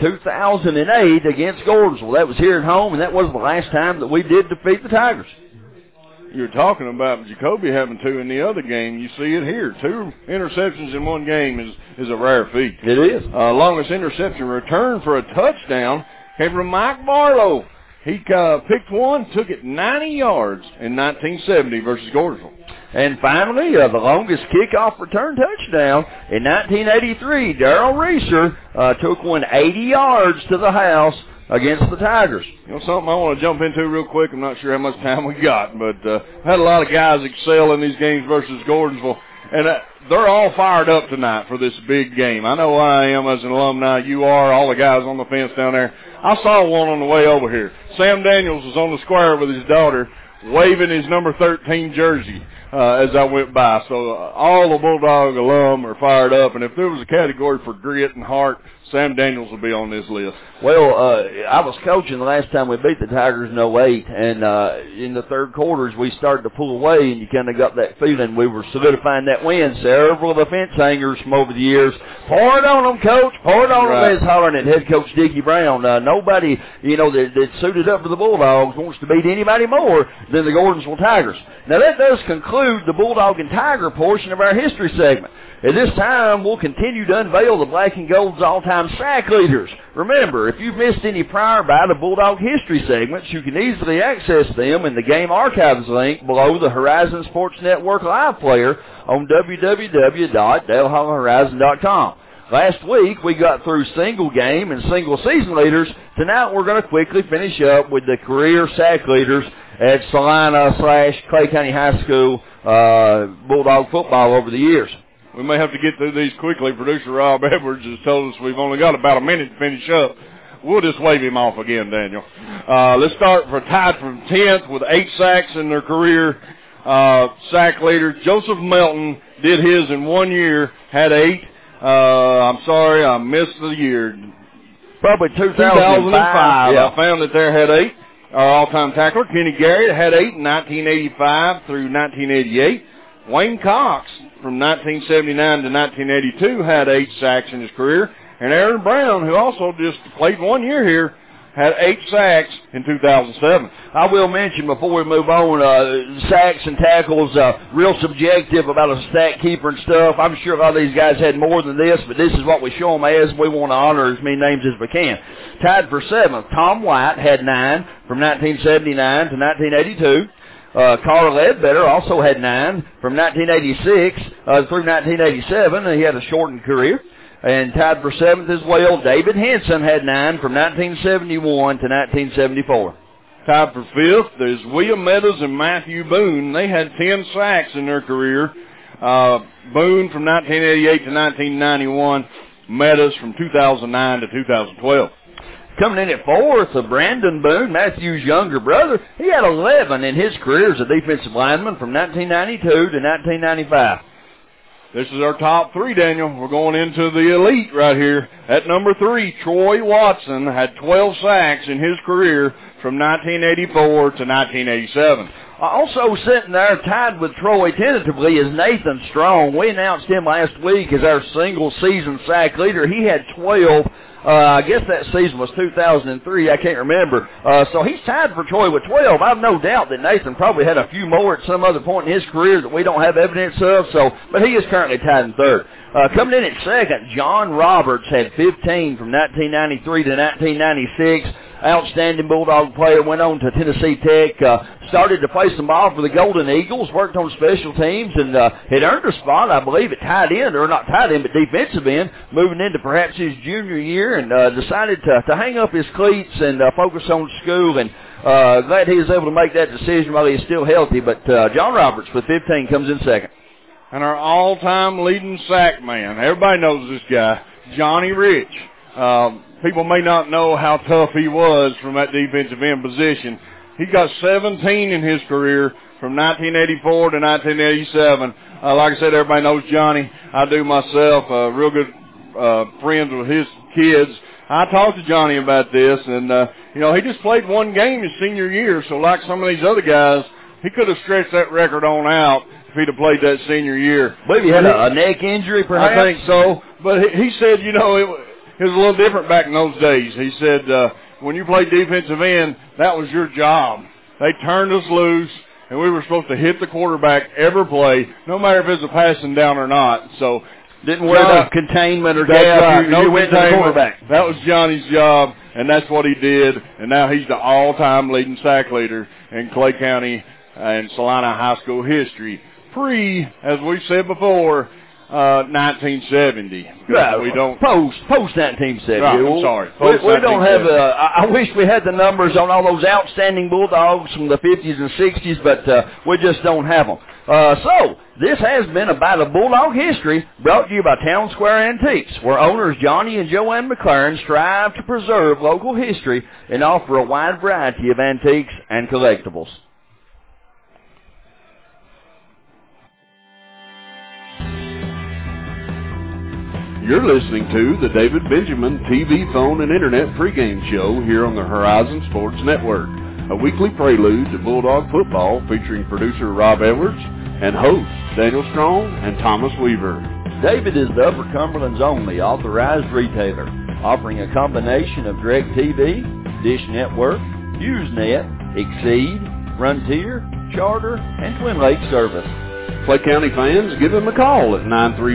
2008 against Gordonsville. That was here at home, and that was the last time that we did defeat the Tigers. You're talking about Jacoby having 2 in the other game. You see it here. 2 interceptions in one game is a rare feat. It is. Longest interception return for a touchdown came from Mike Barlow. He picked one, took it 90 yards in 1970 versus Gordonsville. And finally, the longest kickoff return touchdown in 1983, Darrell Reeser took one 80 yards to the house against the Tigers. You know something I want to jump into real quick? I'm not sure how much time we got, but had a lot of guys excel in these games versus Gordonsville, and they're all fired up tonight for this big game. I know I am as an alumni. You are, all the guys on the fence down there. I saw one on the way over here. Sam Daniels was on the square with his daughter waving his number 13 jersey as I went by. So all the Bulldog alum are fired up, and if there was a category for grit and heart, Sam Daniels will be on this list. Well, I was coaching the last time we beat the Tigers in 08, and in the third quarters we started to pull away, and you kind of got that feeling we were solidifying that win. Several of the fence hangers from over the years, pour it on them, Coach, pour it on them, they was hollering at head coach Dickie Brown. Nobody, that suited up for the Bulldogs wants to beat anybody more than the Gordonsville Tigers. Now, that does conclude the Bulldog and Tiger portion of our history segment. At this time, we'll continue to unveil the Black and Gold's all-time sack leaders. Remember, if you've missed any prior Battle Bulldog history segments, you can easily access them in the Game Archives link below the Horizon Sports Network live player on www.DaleHollowHorizon.com. Last week, we got through single game and single season leaders. Tonight, we're going to quickly finish up with the career sack leaders at Salina/Clay County High School Bulldog football over the years. We may have to get through these quickly. Producer Rob Edwards has told us we've only got about a minute to finish up. We'll just wave him off again, Daniel. Let's start for tied from 10th with 8 sacks in their career. Sack leader Joseph Melton did his in 1 year, had 8. I'm sorry, I missed the year. Probably 2005. Yeah. I found that there had 8. Our all-time tackler, Kenny Garrett, had 8 in 1985 through 1988. Wayne Cox, from 1979 to 1982, had 8 sacks in his career. And Aaron Brown, who also just played 1 year here, had 8 sacks in 2007. I will mention before we move on, sacks and tackles, real subjective about a stat keeper and stuff. I'm sure a lot of these guys had more than this, but this is what we show them as. We want to honor as many names as we can. Tied for 7th, Tom White had 9 from 1979 to 1982. Carl Ledbetter also had 9 from 1986 through 1987. He had a shortened career. And tied for 7th as well, David Henson had 9 from 1971 to 1974. Tied for 5th, there's William Meadows and Matthew Boone. They had 10 sacks in their career. Boone from 1988 to 1991 met us from 2009 to 2012. Coming in at fourth, Brandon Boone, Matthew's younger brother. He had 11 in his career as a defensive lineman from 1992 to 1995. This is our top three, Daniel. We're going into the elite right here. At number 3, Troy Watson had 12 sacks in his career from 1984 to 1987. Also sitting there tied with Troy tentatively is Nathan Strong. We announced him last week as our single-season sack leader. He had 12. I guess that season was 2003. I can't remember. So he's tied for Troy with 12. I have no doubt that Nathan probably had a few more at some other point in his career that we don't have evidence of. But he is currently tied in third. Coming in at second, John Roberts had 15 from 1993 to 1996. Outstanding Bulldog player, went on to Tennessee Tech, started to play some ball for the Golden Eagles, worked on special teams, and had earned a spot, I believe, at tight end, or not tight end, but defensive end, moving into perhaps his junior year, and decided to hang up his cleats and focus on school, and glad he was able to make that decision while he is still healthy. But John Roberts with 15 comes in second. And our all-time leading sack man, everybody knows this guy, Johnny Rich. People may not know how tough he was from that defensive end position. He got 17 in his career from 1984 to 1987. Like I said, everybody knows Johnny. I do myself. Real good friends with his kids. I talked to Johnny about this, and, he just played one game his senior year, so like some of these other guys, he could have stretched that record on out if he'd have played that senior year. Maybe he had a neck injury, perhaps? I think so. But he said, it was a little different back in those days. He said, when you played defensive end, that was your job. They turned us loose, and we were supposed to hit the quarterback every play, no matter if it was a passing down or not. So didn't worry about containment or gap. Right. You went to the quarterback. That was Johnny's job, and that's what he did. And now he's the all-time leading sack leader in Clay County and Salina High School history. As we've said before, 1970. Yeah, we don't post 1970. Right, I'm sorry. We don't have. I wish we had the numbers on all those outstanding Bulldogs from the 50s and 60s, but we just don't have them. So this has been About a Bulldog History, brought to you by Town Square Antiques, where owners Johnny and Joanne McLaren strive to preserve local history and offer a wide variety of antiques and collectibles. You're listening to the David Benjamin TV, phone, and internet pregame show here on the Horizon Sports Network, a weekly prelude to Bulldog football featuring producer Rob Edwards and hosts Daniel Strong and Thomas Weaver. David is the Upper Cumberland's only authorized retailer, offering a combination of DirecTV, Dish Network, HughesNet, Exceed, Frontier, Charter, and Twin Lakes service. Clay County fans, give him a call at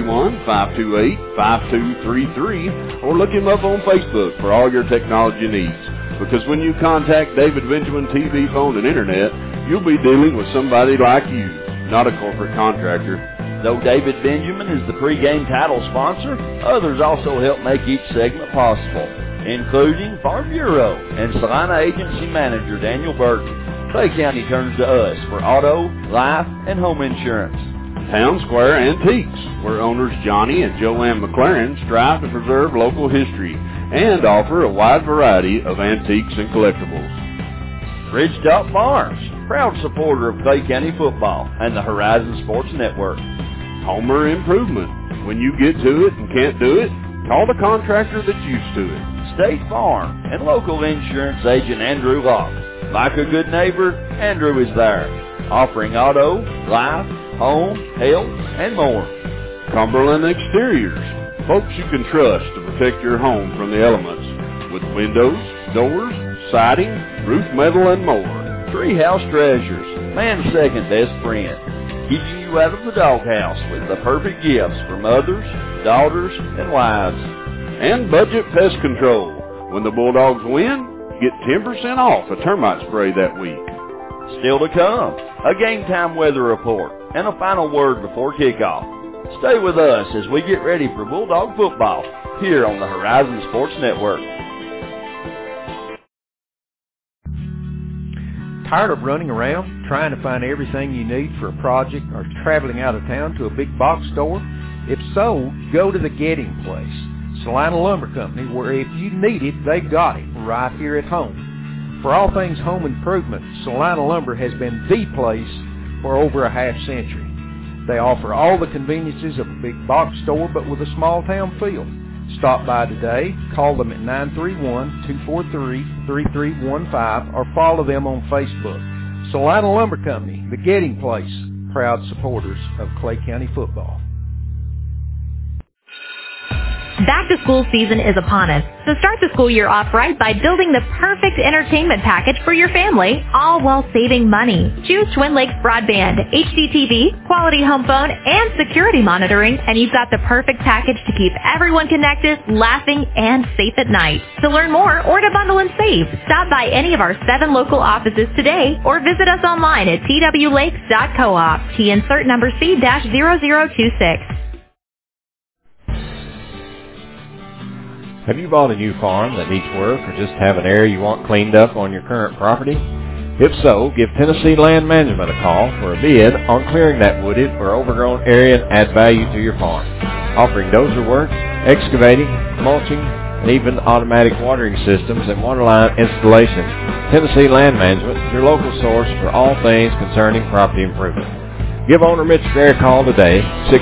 931-528-5233 or look him up on Facebook for all your technology needs. Because when you contact David Benjamin TV, phone, and internet, you'll be dealing with somebody like you, not a corporate contractor. Though David Benjamin is the pregame title sponsor, others also help make each segment possible, including Farm Bureau and Salina Agency Manager Daniel Burton. Clay County turns to us for auto, life, and home insurance. Town Square Antiques, where owners Johnny and Joanne McLaren strive to preserve local history and offer a wide variety of antiques and collectibles. Ridgetop Farms, proud supporter of Clay County football and the Horizon Sports Network. Homer Improvement, when you get to it and can't do it, call the contractor that's used to it. State Farm and local insurance agent Andrew Locke. Like a good neighbor, Andrew is there, offering auto, life, home, health, and more. Cumberland Exteriors, folks you can trust to protect your home from the elements, with windows, doors, siding, roof metal, and more. Treehouse Treasures, man's second best friend, keeping you out of the doghouse with the perfect gifts for mothers, daughters, and wives. And Budget Pest Control, when the Bulldogs win, get 10% off a termite spray that week. Still to come, a game-time weather report, and a final word before kickoff. Stay with us as we get ready for Bulldog football here on the Horizon Sports Network. Tired of running around trying to find everything you need for a project or traveling out of town to a big box store? If so, go to the Getting Place. Salina Lumber Company, where if you need it, they got it right here at home. For all things home improvement, Salina Lumber has been the place for over a half century. They offer all the conveniences of a big box store, but with a small town feel. Stop by today, call them at 931-243-3315, or follow them on Facebook. Salina Lumber Company, the getting place, proud supporters of Clay County football. Back to school season is upon us, so start the school year off right by building the perfect entertainment package for your family, all while saving money. Choose Twin Lakes Broadband, HDTV, quality home phone, and security monitoring, and you've got the perfect package to keep everyone connected, laughing, and safe at night. To learn more or to bundle and save, stop by any of our 7 local offices today or visit us online at twlakes.coop. Key insert number C-0026. Have you bought a new farm that needs work or just have an area you want cleaned up on your current property? If so, give Tennessee Land Management a call for a bid on clearing that wooded or overgrown area and add value to your farm. Offering dozer work, excavating, mulching, and even automatic watering systems and waterline installations, Tennessee Land Management is your local source for all things concerning property improvement. Give owner Mitch Gray a call today,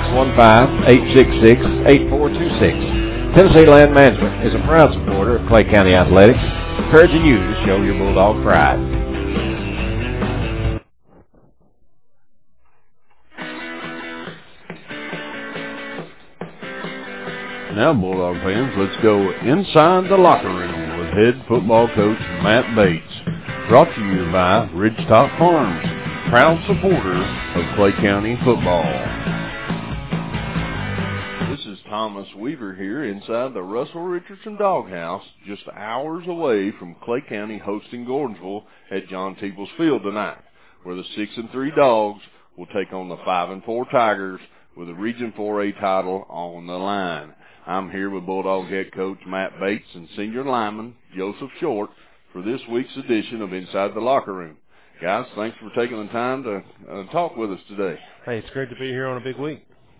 615-866-8426. Tennessee Land Management is a proud supporter of Clay County Athletics, encouraging you to show your Bulldog pride. Now, Bulldog fans, let's go inside the locker room with head football coach Matt Bates. Brought to you by Ridgetop Farms, proud supporter of Clay County football. This is Thomas Weaver here inside the Russell Richardson Doghouse, just hours away from Clay County hosting Gordonsville at John Teeples Field tonight, where the 6-3 Dogs will take on the 5-4 Tigers with the Region 4A title on the line. I'm here with Bulldog head coach Matt Bates and senior lineman Joseph Short for this week's edition of Inside the Locker Room. Guys, thanks for taking the time to talk with us today. Hey, it's great to be here on a big week.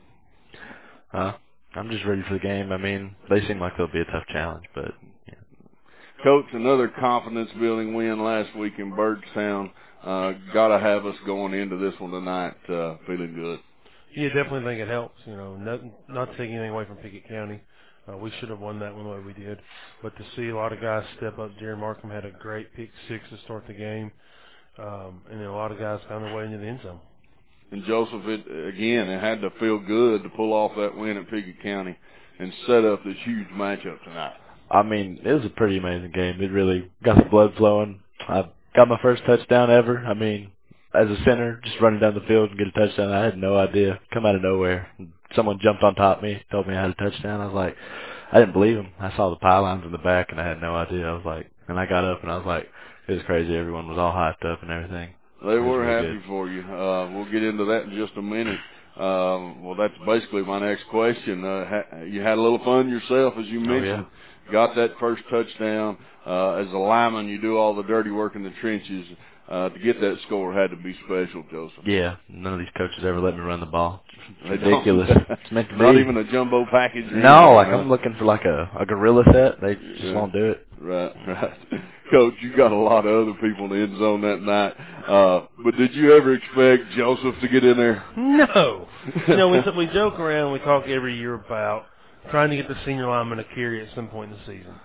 I'm just ready for the game. I mean, they seem like they'll be a tough challenge, but yeah. Coach, another confidence-building win last week in Bardstown. Got to have us going into this one tonight feeling good. Yeah, definitely think it helps. You know, not taking anything away from Pickett County. We should have won that one the way we did. But to see a lot of guys step up, Jaron Markham had a great pick six to start the game, and then a lot of guys found their way into the end zone. And Joseph, it had to feel good to pull off that win at Pickett County and set up this huge matchup tonight. I mean, it was a pretty amazing game. It really got the blood flowing. I got my first touchdown ever. I mean, as a center, just running down the field and get a touchdown, I had no idea. Come out of nowhere. Someone jumped on top of me, told me I had a touchdown. I was like, I didn't believe him. I saw the pylons in the back, and I had no idea. I was like, and I got up, and I was like, it was crazy. Everyone was all hyped up and everything. They were happy for you. We'll get into that in just a minute. Well, that's basically my next question. You had a little fun yourself, as you mentioned. Oh, yeah. Got that first touchdown. As a lineman, you do all the dirty work in the trenches. To get that score had to be special, Joseph. Yeah, none of these coaches ever let me run the ball. It's They ridiculous. It's meant to be. Not even a jumbo package? No, like I'm looking for like a gorilla set. They just won't do it. Right. Coach, you got a lot of other people in the end zone that night. But did you ever expect Joseph to get in there? No. You know, we joke around, we talk every year about trying to get the senior lineman a carry at some point in the season.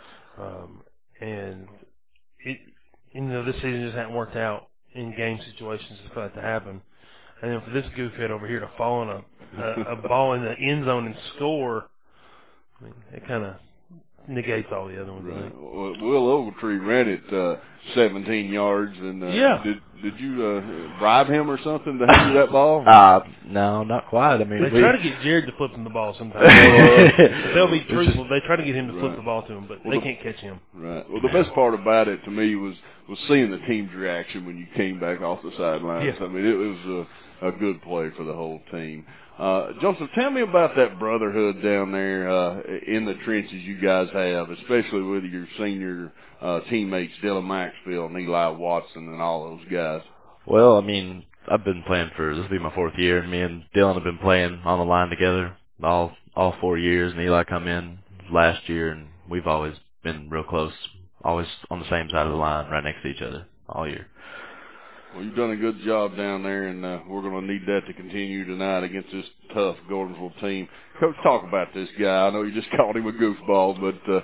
And this season just hadn't worked out in game situations for that to happen. And then for this goofhead over here to fall on a ball in the end zone and score, I mean, it kind of negates all the other ones. Right. Well, Will Ogletree ran it 17 yards, and did you bribe him or something to hand you that ball? No, not quite. I mean, they try to get Jared to flip him the ball sometimes. They'll be truthful. They try to get him to flip the ball to him, but they can't catch him. Right. Well, the best part about it to me was seeing the team's reaction when you came back off the sidelines. Yeah. I mean, it was a good play for the whole team. Joseph, tell me about that brotherhood down there in the trenches you guys have, especially with your senior teammates, Dylan Maxfield and Eli Watson and all those guys. Well, I mean, I've been playing this will be my 4th year, and me and Dylan have been playing on the line together all 4 years, and Eli come in last year, and we've always been real close, always on the same side of the line, right next to each other all year. Well, you've done a good job down there, and we're going to need that to continue tonight against this tough Gordonsville team. Coach, talk about this guy. I know you just called him a goofball, but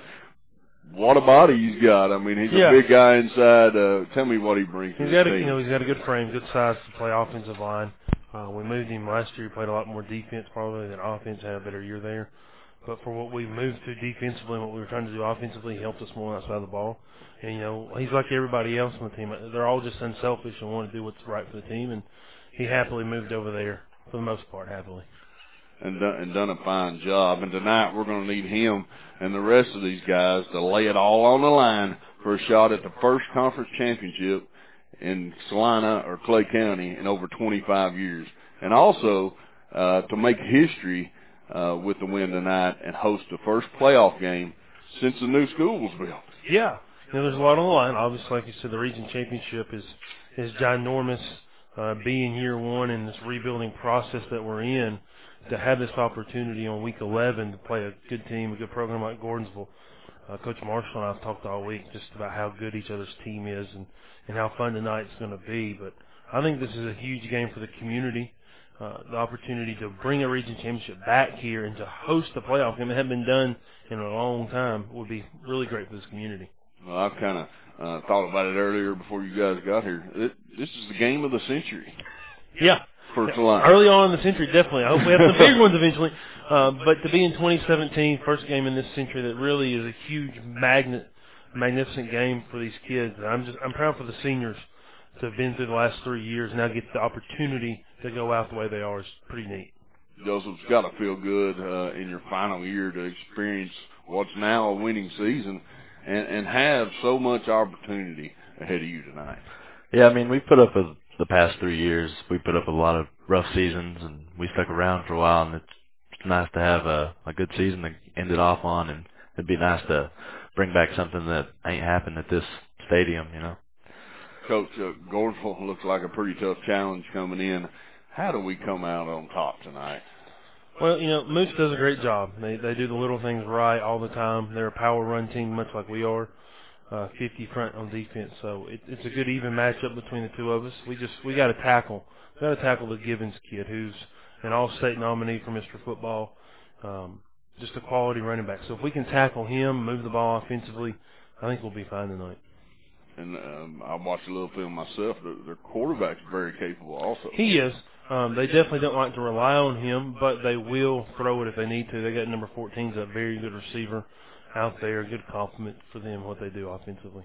what a body he's got. I mean, he's a big guy inside. Tell me what he brings to the team. He's got a good frame, good size to play offensive line. We moved him last year. He played a lot more defense probably than offense. Had a better year there. But for what we moved to defensively and what we were trying to do offensively, he helped us more outside of the ball. And, he's like everybody else on the team. They're all just unselfish and want to do what's right for the team. And he happily moved over there, for the most part, happily. And done a fine job. And tonight we're going to need him and the rest of these guys to lay it all on the line for a shot at the first conference championship in Salina or Clay County in over 25 years. And also to make history with the win tonight and host the first playoff game since the new school was built. Yeah. There's a lot on the line. Obviously, like you said, the region championship is ginormous. Being year one in this rebuilding process that we're in, to have this opportunity on week 11 to play a good team, a good program like Gordonsville. Coach Marshall and I have talked all week just about how good each other's team is and how fun tonight's going to be. But I think this is a huge game for the community. The opportunity to bring a region championship back here and to host a playoff game that hadn't been done in a long time would be really great for this community. Well, I've kind of thought about it earlier before you guys got here. This is the game of the century. Yeah. For Salina. Early on in the century, definitely. I hope we have some big ones eventually. But to be in 2017, first game in this century, that really is a huge, magnificent game for these kids. I'm proud for the seniors to have been through the last 3 years and now get the opportunity to go out the way they are. Is pretty neat. Joseph's got to feel good in your final year to experience what's now a winning season and have so much opportunity ahead of you tonight. Yeah, I mean, we put up the past 3 years, we put up a lot of rough seasons, and we stuck around for a while, and it's nice to have a good season to end it off on, and it'd be nice to bring back something that ain't happened at this stadium, Coach, Gordonsville looks like a pretty tough challenge coming in. How do we come out on top tonight? Well, Moose does a great job. They do the little things right all the time. They're a power run team, much like we are. 50 front on defense, so it's a good even matchup between the two of us. We got to tackle. We got to tackle the Gibbons kid, who's an All-State nominee for Mr. Football. Just a quality running back. So if we can tackle him, move the ball offensively, I think we'll be fine tonight. And I watched a little film myself. Their quarterback's very capable also. He is. They definitely don't like to rely on him, but they will throw it if they need to. They got number 14's a very good receiver out there, a good compliment for them, what they do offensively.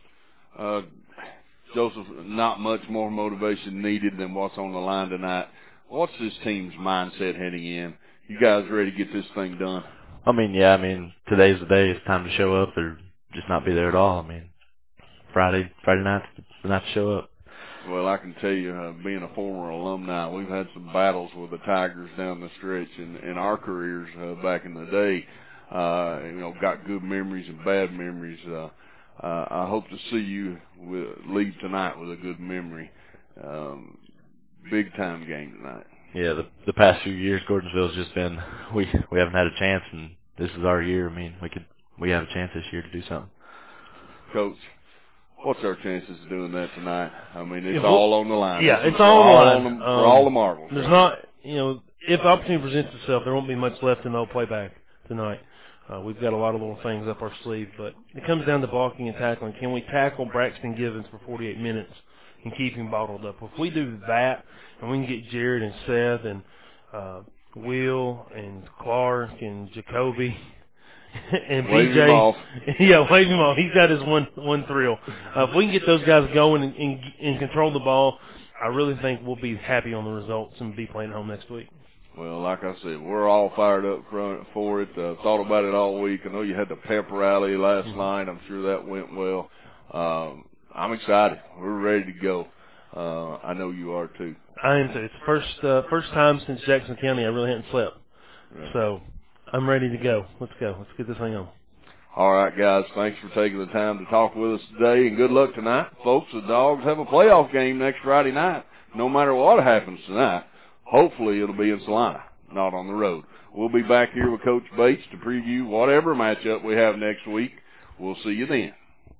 Joseph, not much more motivation needed than what's on the line tonight. What's this team's mindset heading in? You guys ready to get this thing done? Today's the day. It's time to show up or just not be there at all. Friday night's the night to show up. Well, I can tell you, being a former alumni, we've had some battles with the Tigers down the stretch in our careers back in the day. Got good memories and bad memories. I hope to see you leave tonight with a good memory. Big time game tonight. Yeah, the past few years, Gordonsville's just been we haven't had a chance, and this is our year. We have a chance this year to do something. Coach, what's our chances of doing that tonight? It's all on the line. Yeah, it's all on the line. For all the marbles. There's not, if the opportunity presents itself, there won't be much left in the playback tonight. We've got a lot of little things up our sleeve, but it comes down to blocking and tackling. Can we tackle Braxton Givens for 48 minutes and keep him bottled up? If we do that, and we can get Jared and Seth and Will and Clark and Jacoby and wave BJ, him off. Yeah, wave him off. He's got his one thrill. If we can get those guys going and control the ball, I really think we'll be happy on the results and be playing home next week. Well, like I said, we're all fired up for it. Thought about it all week. I know you had the pep rally last night. I'm sure that went well. I'm excited. We're ready to go. I know you are too. I am too. It's the first time since Jackson County I really hadn't slept. Right. So I'm ready to go. Let's go. Let's get this thing on. All right, guys. Thanks for taking the time to talk with us today, and good luck tonight. Folks, the Dogs have a playoff game next Friday night. No matter what happens tonight, hopefully it'll be in Salina. not on the road. We'll be back here with Coach Bates to preview whatever matchup we have next week. We'll see you then.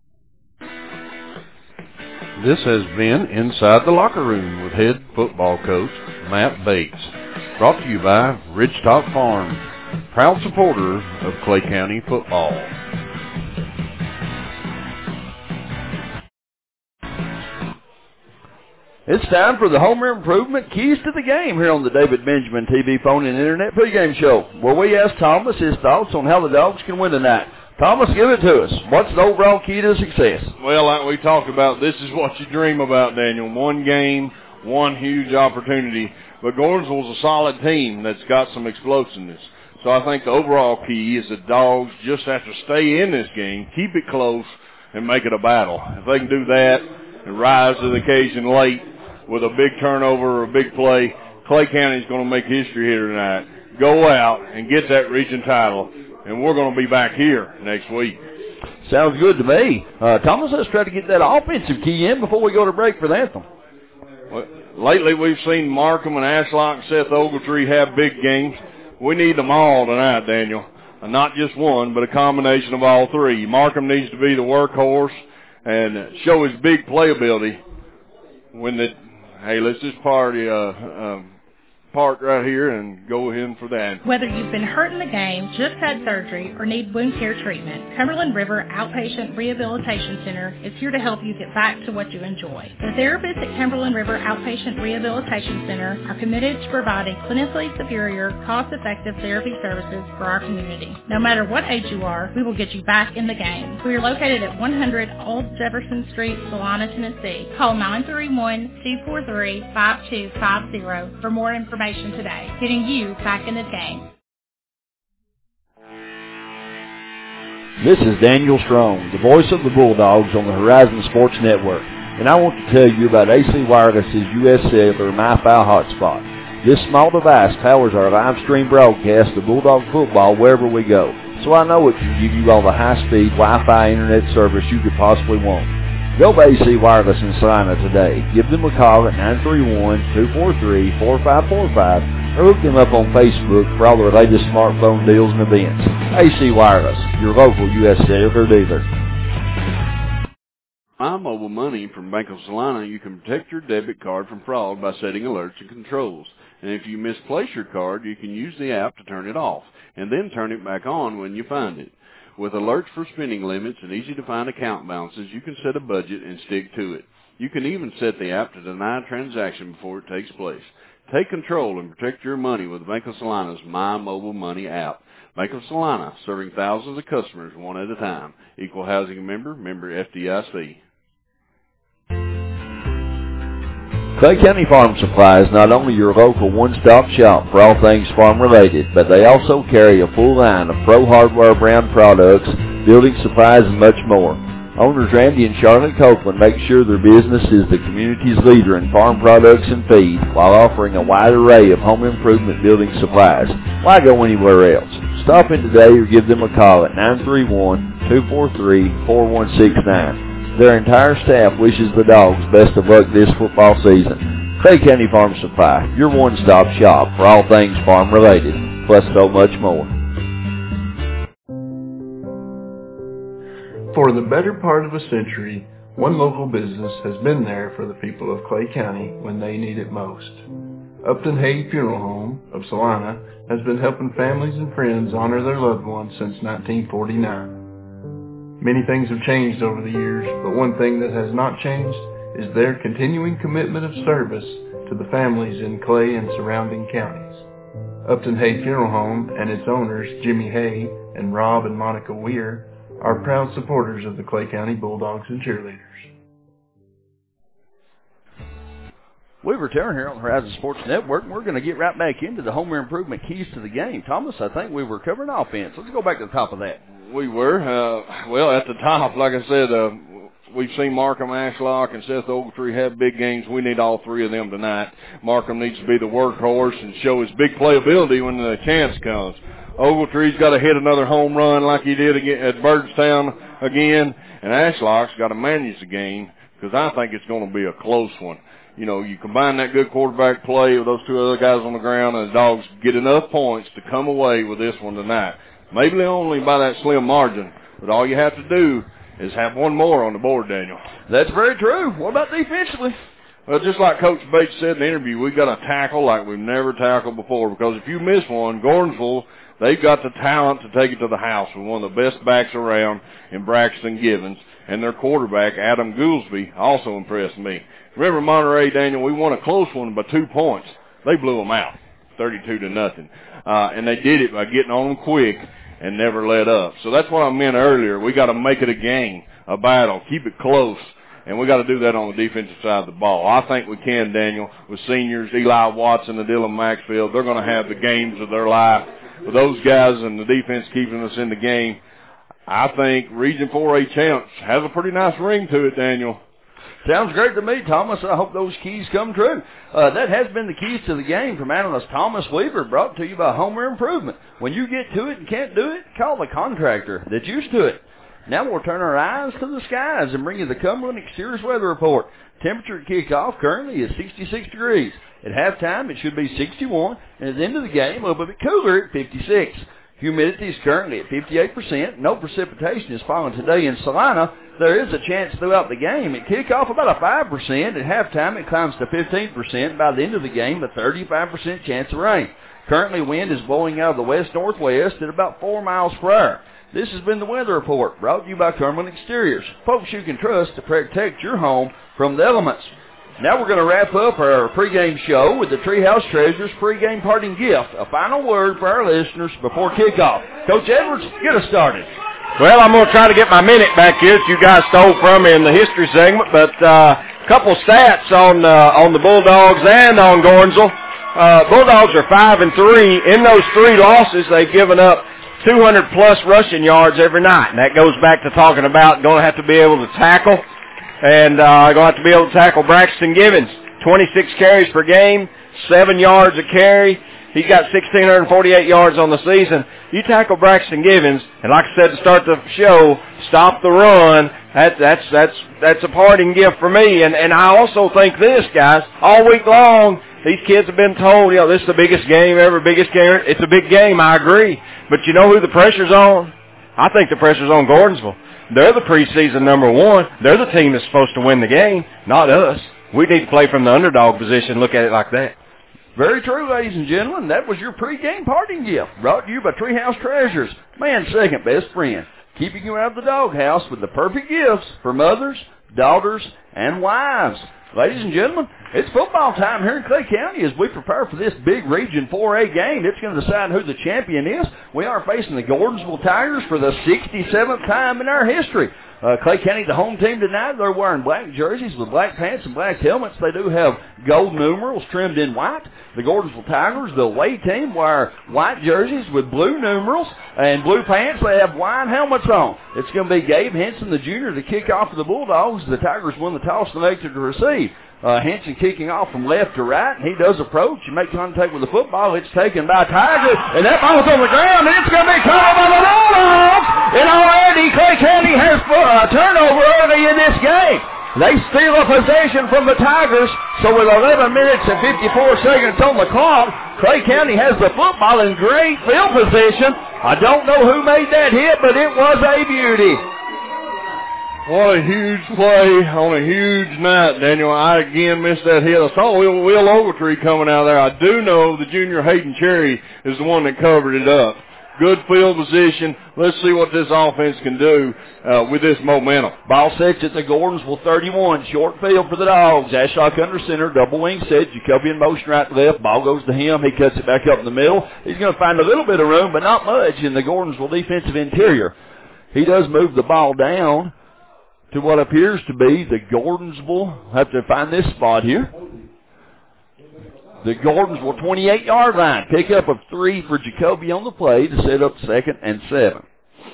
This has been Inside the Locker Room with head football coach Matt Bates. Brought to you by Ridgetop Farm, proud supporter of Clay County football. It's time for the Home Improvement Keys to the Game here on the David Benjamin TV phone and internet pregame show, where we ask Thomas his thoughts on how the Dogs can win tonight. Thomas, give it to us. What's the overall key to success? Well, like we talked about, this is what you dream about, Daniel. One game, one huge opportunity. But Gordonsville's a solid team that's got some explosiveness. So I think the overall key is the Dogs just have to stay in this game, keep it close, and make it a battle. If they can do that and rise to the occasion late with a big turnover or a big play, Clay County's going to make history here tonight. Go out and get that region title, and we're going to be back here next week. Sounds good to me. Thomas, let's try to get that offensive key in before we go to break for the anthem. Well, lately we've seen Markham and Ashlock and Seth Ogletree have big games. We need them all tonight, Daniel. Not just one, but a combination of all three. Markham needs to be the workhorse and show his big playability when hey, let's just park right here and go in for that. Whether you've been hurt in the game, just had surgery, or need wound care treatment, Cumberland River Outpatient Rehabilitation Center is here to help you get back to what you enjoy. The therapists at Cumberland River Outpatient Rehabilitation Center are committed to providing clinically superior, cost-effective therapy services for our community. No matter what age you are, we will get you back in the game. We are located at 100 Old Jefferson Street, Salina, Tennessee. Call 931-243-5250 for more information today, getting you back in the game. This is Daniel Strong, the voice of the Bulldogs on the Horizon Sports Network, and I want to tell you about AC Wireless's US Cellular MiFi hotspot. This small device powers our live stream broadcast of Bulldog football wherever we go, so I know it can give you all the high-speed Wi-Fi internet service you could possibly want. Go to AC Wireless in Salina today. Give them a call at 931-243-4545 or look them up on Facebook for all their latest smartphone deals and events. AC Wireless, your local U.S. Cellular dealer. My Mobile Money from Bank of Salina, you can protect your debit card from fraud by setting alerts and controls. And if you misplace your card, you can use the app to turn it off and then turn it back on when you find it. With alerts for spending limits and easy-to-find account balances, you can set a budget and stick to it. You can even set the app to deny a transaction before it takes place. Take control and protect your money with Bank of Salina's My Mobile Money app. Bank of Salina, serving thousands of customers one at a time. Equal housing member, member FDIC. Clay County Farm Supply is not only your local one-stop shop for all things farm-related, but they also carry a full line of Pro Hardware brand products, building supplies, and much more. Owners Randy and Charlotte Copeland make sure their business is the community's leader in farm products and feed while offering a wide array of home improvement building supplies. Why go anywhere else? Stop in today or give them a call at 931-243-4169. Their entire staff wishes the Dogs best of luck this football season. Clay County Farm Supply, your one-stop shop for all things farm-related, plus so much more. For the better part of a century, one local business has been there for the people of Clay County when they need it most. Upton Hay Funeral Home of Salina has been helping families and friends honor their loved ones since 1949. Many things have changed over the years, but one thing that has not changed is their continuing commitment of service to the families in Clay and surrounding counties. Upton Hay Funeral Home and its owners, Jimmy Hay and Rob and Monica Weir, are proud supporters of the Clay County Bulldogs and Cheerleaders. We return here on the Horizon Sports Network, and we're going to get right back into the home improvement keys to the game. Thomas, I think we were covering offense. Let's go back to the top of that. We were. Well, at the top, like I said, we've seen Markham, Ashlock, and Seth Ogletree have big games. We need all three of them tonight. Markham needs to be the workhorse and show his big playability when the chance comes. Ogletree's got to hit another home run like he did at Byrdstown again, and Ashlock's got to manage the game because I think it's going to be a close one. you know, you combine that good quarterback play with those two other guys on the ground, and the Dogs get enough points to come away with this one tonight. Maybe only by that slim margin, but all you have to do is have one more on the board, Daniel. That's very true. What about defensively? Well, just like Coach Bates said in the interview, we've got to tackle like we've never tackled before, because if you miss one, Gordonsville, they've got the talent to take it to the house with one of the best backs around in Braxton Givens, and their quarterback, Adam Goolsby, also impressed me. Remember Monterey, Daniel, we won a close one by 2 points. They blew them out, 32-0. And they did it by getting on them quick and never let up. So that's what I meant earlier. We got to make it a game, a battle, keep it close, and we got to do that on the defensive side of the ball. I think we can, Daniel, with seniors, Eli Watson and Dylan Maxfield. They're going to have the games of their life. With those guys and the defense keeping us in the game, I think Region 4A champs has a pretty nice ring to it, Daniel. Sounds great to me, Thomas. I hope those keys come true. That has been the keys to the game from analyst Thomas Weaver, brought to you by Homer Improvement. When you get to it and can't do it, call the contractor that's used to it. Now we'll turn our eyes to the skies and bring you the Cumberland Exteriors weather report. Temperature at kickoff currently is 66 degrees. At halftime, it should be 61, and at the end of the game, a little bit cooler at 56. Humidity is currently at 58%. No precipitation is falling today in Salina. There is a chance throughout the game. At kickoff, about a 5%. At halftime, it climbs to 15%. By the end of the game, a 35% chance of rain. Currently, wind is blowing out of the west-northwest at about 4 miles per hour. This has been the weather report, brought to you by Cumberland Exteriors. Folks you can trust to protect your home from the elements. Now we're going to wrap up our pregame show with the Treehouse Treasures pregame parting gift. A final word for our listeners before kickoff. Coach Edwards, get us started. Well, I'm going to try to get my minute back here that you guys stole from me in the history segment, but a couple stats on the Bulldogs and on Gordonsville. Bulldogs are 5-3. In those 3 losses, they've given up 200-plus rushing yards every night, and that goes back to talking about going to have to be able to tackle. And going to have to be able to tackle Braxton Givens. 26 carries per game, 7 yards a carry. He's got 1,648 yards on the season. You tackle Braxton Givens, and like I said to start the show, stop the run. That's a parting gift for me. And I also think this, guys, all week long, these kids have been told, this is the biggest game ever, biggest game. It's a big game, I agree. But you know who the pressure's on? I think the pressure's on Gordonsville. They're the preseason number 1. They're the team that's supposed to win the game, not us. We need to play from the underdog position, look at it like that. Very true, ladies and gentlemen. That was your pregame parting gift, brought to you by Treehouse Treasures, man's second best friend, keeping you out of the doghouse with the perfect gifts for mothers, daughters, and wives. Ladies and gentlemen, it's football time here in Clay County as we prepare for this big Region 4A game. It's going to decide who the champion is. We are facing the Gordonsville Tigers for the 67th time in our history. Clay County, the home team tonight, they're wearing black jerseys with black pants and black helmets. They do have gold numerals trimmed in white. The Gordonsville Tigers, the away team, wear white jerseys with blue numerals and blue pants. They have white helmets on. It's going to be Gabe Henson, the junior, to kick off for the Bulldogs. The Tigers won the toss and elected to receive. Henson kicking off from left to right, and he does approach and make contact with the football. It's taken by Tiger, and that ball's on the ground, and it's going to be caught by the Bulldogs. And already Clay County has a turnover early in this game. They steal a possession from the Tigers, so with 11 minutes and 54 seconds on the clock, Clay County has the football in great field position. I don't know who made that hit, but it was a beauty. What a huge play on a huge night, Daniel. I again missed that hit. I saw Will Ogletree coming out there. I do know the junior Hayden Cherry is the one that covered it up. Good field position. Let's see what this offense can do with this momentum. Ball sets at the Gordonsville 31. Short field for the Dogs. Ashlock under center. Double wing set. Jacoby in motion right to left. Ball goes to him. He cuts it back up in the middle. He's going to find a little bit of room, but not much in the Gordonsville defensive interior. He does move the ball down to what appears to be the Gordonsville. Have to find this spot here. The Gordonsville 28-yard line. Pickup of 3 for Jacoby on the play to set up 2nd and 7.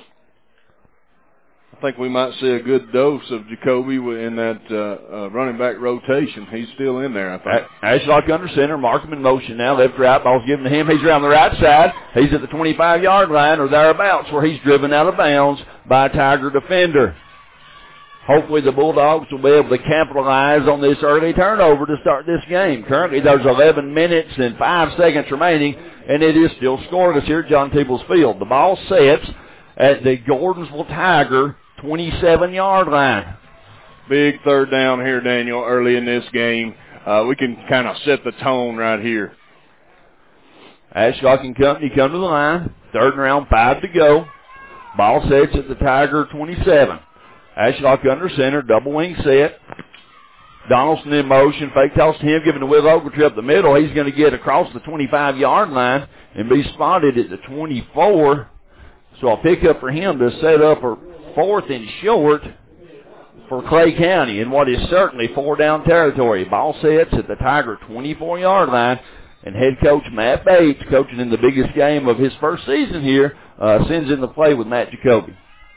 I think we might see a good dose of Jacoby in that running back rotation. He's still in there, I think. Ashlock under center. Markham in motion now. Left, right. Ball's given to him. He's around the right side. He's at the 25-yard line or thereabouts where he's driven out of bounds by a Tiger defender. Hopefully the Bulldogs will be able to capitalize on this early turnover to start this game. Currently there's 11 minutes and 5 seconds remaining, and it is still scoreless here at John Peebles Field. The ball sets at the Gordonsville Tiger 27-yard line. Big third down here, Daniel, early in this game. We can kind of set the tone right here. Ashlock and Company come to the line. Third and around, 5 to go. Ball sets at the Tiger 27. Ashlock under center, double wing set. Donaldson in motion, fake toss to him, giving the Will Ogletree up the middle. He's going to get across the 25-yard line and be spotted at the 24. So a pickup for him to set up a 4th and short for Clay County in what is certainly 4-down territory. Ball sets at the Tiger 24-yard line, and head coach Matt Bates, coaching in the biggest game of his first season here, sends in the play with Matt Jacoby.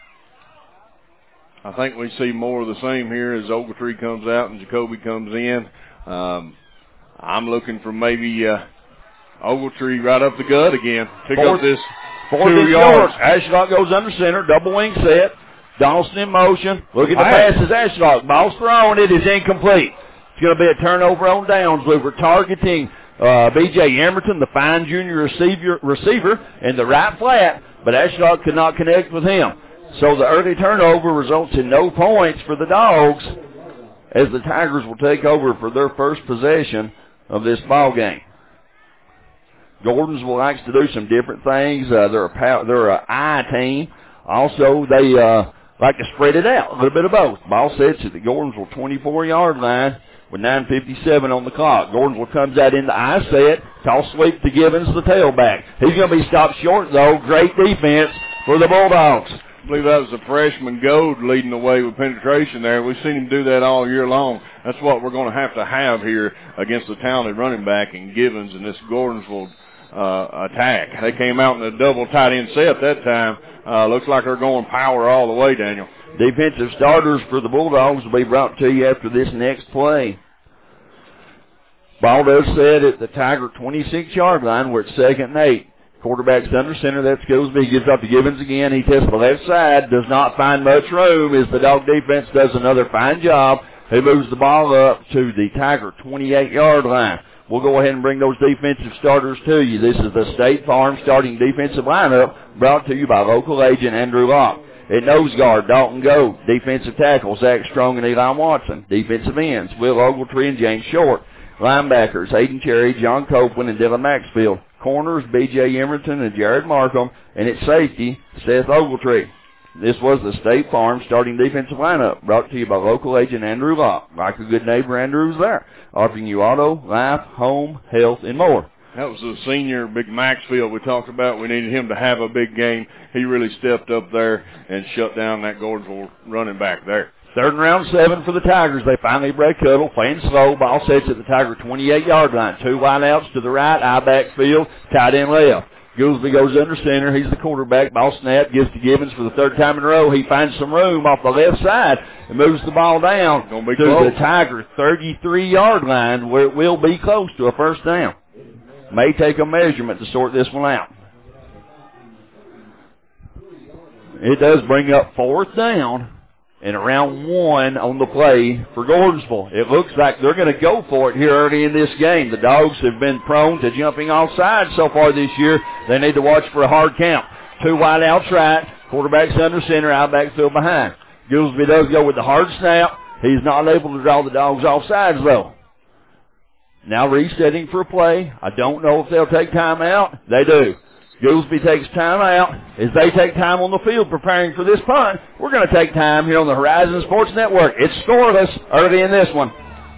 I think we see more of the same here as Ogletree comes out and Jacoby comes in. I'm looking for maybe Ogletree right up the gut again. Pick up this 2 yards. Ashlock goes under center, double wing set. Donaldson in motion. Look at the passes, Ashlock. Ball's thrown. It is incomplete. It's going to be a turnover on downs. We were targeting B.J. Emerton, the fine junior receiver, in the right flat, but Ashlock could not connect with him. So the early turnover results in no points for the Dogs as the Tigers will take over for their first possession of this ball game. Gordonsville likes to do some different things. They're an I team. Also, they like to spread it out, a little bit of both. Ball sets at the Gordonsville 24-yard line with 9:57 on the clock. Gordonsville comes out in the I set. Toss sweep to Givens, the tailback. He's going to be stopped short, though. Great defense for the Bulldogs. I believe that was the freshman Gold leading the way with penetration there. We've seen him do that all year long. That's what we're going to have here against the talented running back in Givens in this Gordonsville attack. They came out in a double tight end set that time. Looks like they're going power all the way, Daniel. Defensive starters for the Bulldogs will be brought to you after this next play. Ball does set at the Tiger 26-yard line. We're at 2nd and 8. Quarterback's under center. That's Goolsby. Gives up to Givens again. He tests the left side. Does not find much room as the Dog defense does another fine job. He moves the ball up to the Tiger 28-yard line. We'll go ahead and bring those defensive starters to you. This is the State Farm starting defensive lineup brought to you by local agent Andrew Locke. At nose guard, Dalton Gold. Defensive tackle, Zach Strong and Eli Watson. Defensive ends, Will Ogletree and James Short. Linebackers, Hayden Cherry, John Copeland, and Dylan Maxfield. Corners, B.J. Emerton and Jared Markham. And at safety, Seth Ogletree. This was the State Farm starting defensive lineup brought to you by local agent Andrew Locke. Like a good neighbor, Andrew's there, offering you auto, life, home, health, and more. That was the senior, Big Maxfield, we talked about. We needed him to have a big game. He really stepped up there and shut down that Gordonsville running back there. 3rd and round 7 for the Tigers. They finally break huddle, playing slow. Ball sets at the Tiger 28-yard line. 2 wideouts to the right, I backfield, tight end left. Goolsby goes under center. He's the quarterback. Ball snap, gives to Givens for the 3rd time in a row. He finds some room off the left side and moves the ball down to the Tiger 33-yard line, where it will be close to a first down. May take a measurement to sort this one out. It does bring up 4th down and around 1 on the play for Gordonsville. It looks like they're going to go for it here early in this game. The Dogs have been prone to jumping off sides so far this year. They need to watch for a hard count. 2 wide outs right. Quarterback's under center, out backfield behind. Goolsby does go with the hard snap. He's not able to draw the Dogs off sides, though. Now resetting for a play. I don't know if they'll take time out. They do. Goolsby takes time out. As they take time on the field preparing for this punt, we're going to take time here on the Horizon Sports Network. It's scoreless early in this one.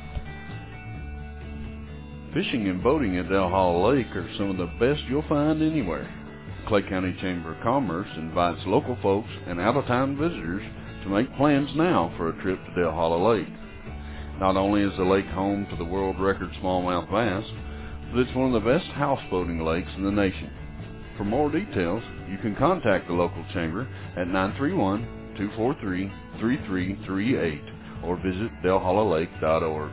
Fishing and boating at Del Hollow Lake are some of the best you'll find anywhere. Clay County Chamber of Commerce invites local folks and out-of-town visitors to make plans now for a trip to Del Hollow Lake. Not only is the lake home to the world record smallmouth bass, but it's one of the best houseboating lakes in the nation. For more details, you can contact the local chamber at 931-243-3338 or visit delhollowlake.org.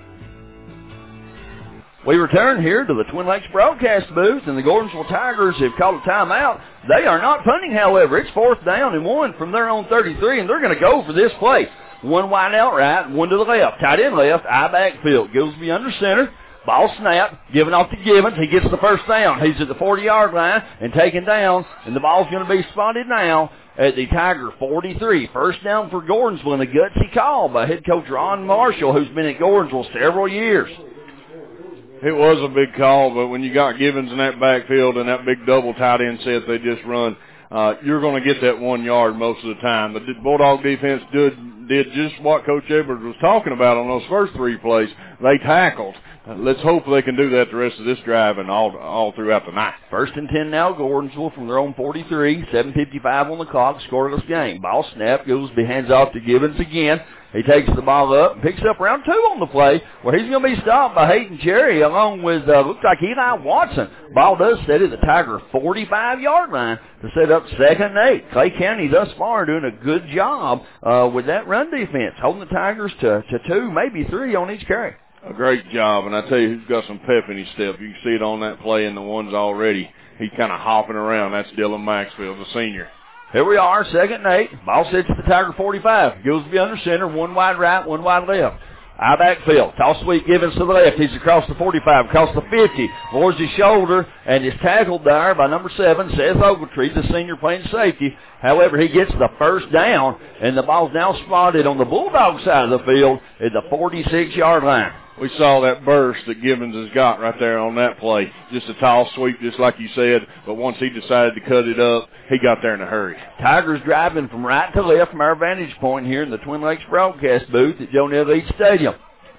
We return here to the Twin Lakes broadcast booth, and the Gordonsville Tigers have called a timeout. They are not punting, however. It's 4th down and 1 from their own 33, and they're going to go for this play. One wide out right, one to the left. Tight end left, eye backfield. Gillespie under center. Ball snap, giving off to Givens. He gets the first down. He's at the 40-yard line and taken down, and the ball's going to be spotted now at the Tiger 43. First down for Gordonsville, and a gutsy call by head coach Ron Marshall, who's been at Gordonsville several years. It was a big call, but when you got Givens in that backfield and that big double tight end set they just run, you're going to get that 1 yard most of the time. The Bulldog defense did just what Coach Edwards was talking about on those first 3 plays. They tackled. Let's hope they can do that the rest of this drive and all throughout the night. 1st and 10 now, Gordonsville from their own 43. 7:55 on the clock, scoreless game. Ball snap, goes hands off to Givens again. He takes the ball up and picks up round 2 on the play, where he's going to be stopped by Hayden Cherry along with, looks like Eli Watson. Ball does set at the Tiger 45-yard line to set up 2nd and 8. Clay County thus far doing a good job with that run defense, holding the Tigers to 2, maybe 3 on each carry. A great job, and I tell you who's got some pep in his step. You can see it on that play and the ones already. He's kind of hopping around. That's Dylan Maxfield, the senior. Here we are, 2nd and 8. Ball sits at the Tiger 45. Goes to be under center, 1 wide right, 1 wide left. Eye backfield. Toss sweep Givens to the left. He's across the 45, across the 50. Lowers his shoulder and is tackled there by number 7, Seth Ogletree, the senior playing safety. However, he gets the first down, and the ball's now spotted on the Bulldog side of the field at the 46-yard line. We saw that burst that Givens has got right there on that play. Just a tall sweep, just like you said, but once he decided to cut it up, he got there in a hurry. Tigers driving from right to left from our vantage point here in the Twin Lakes broadcast booth at Joe Neal East Stadium.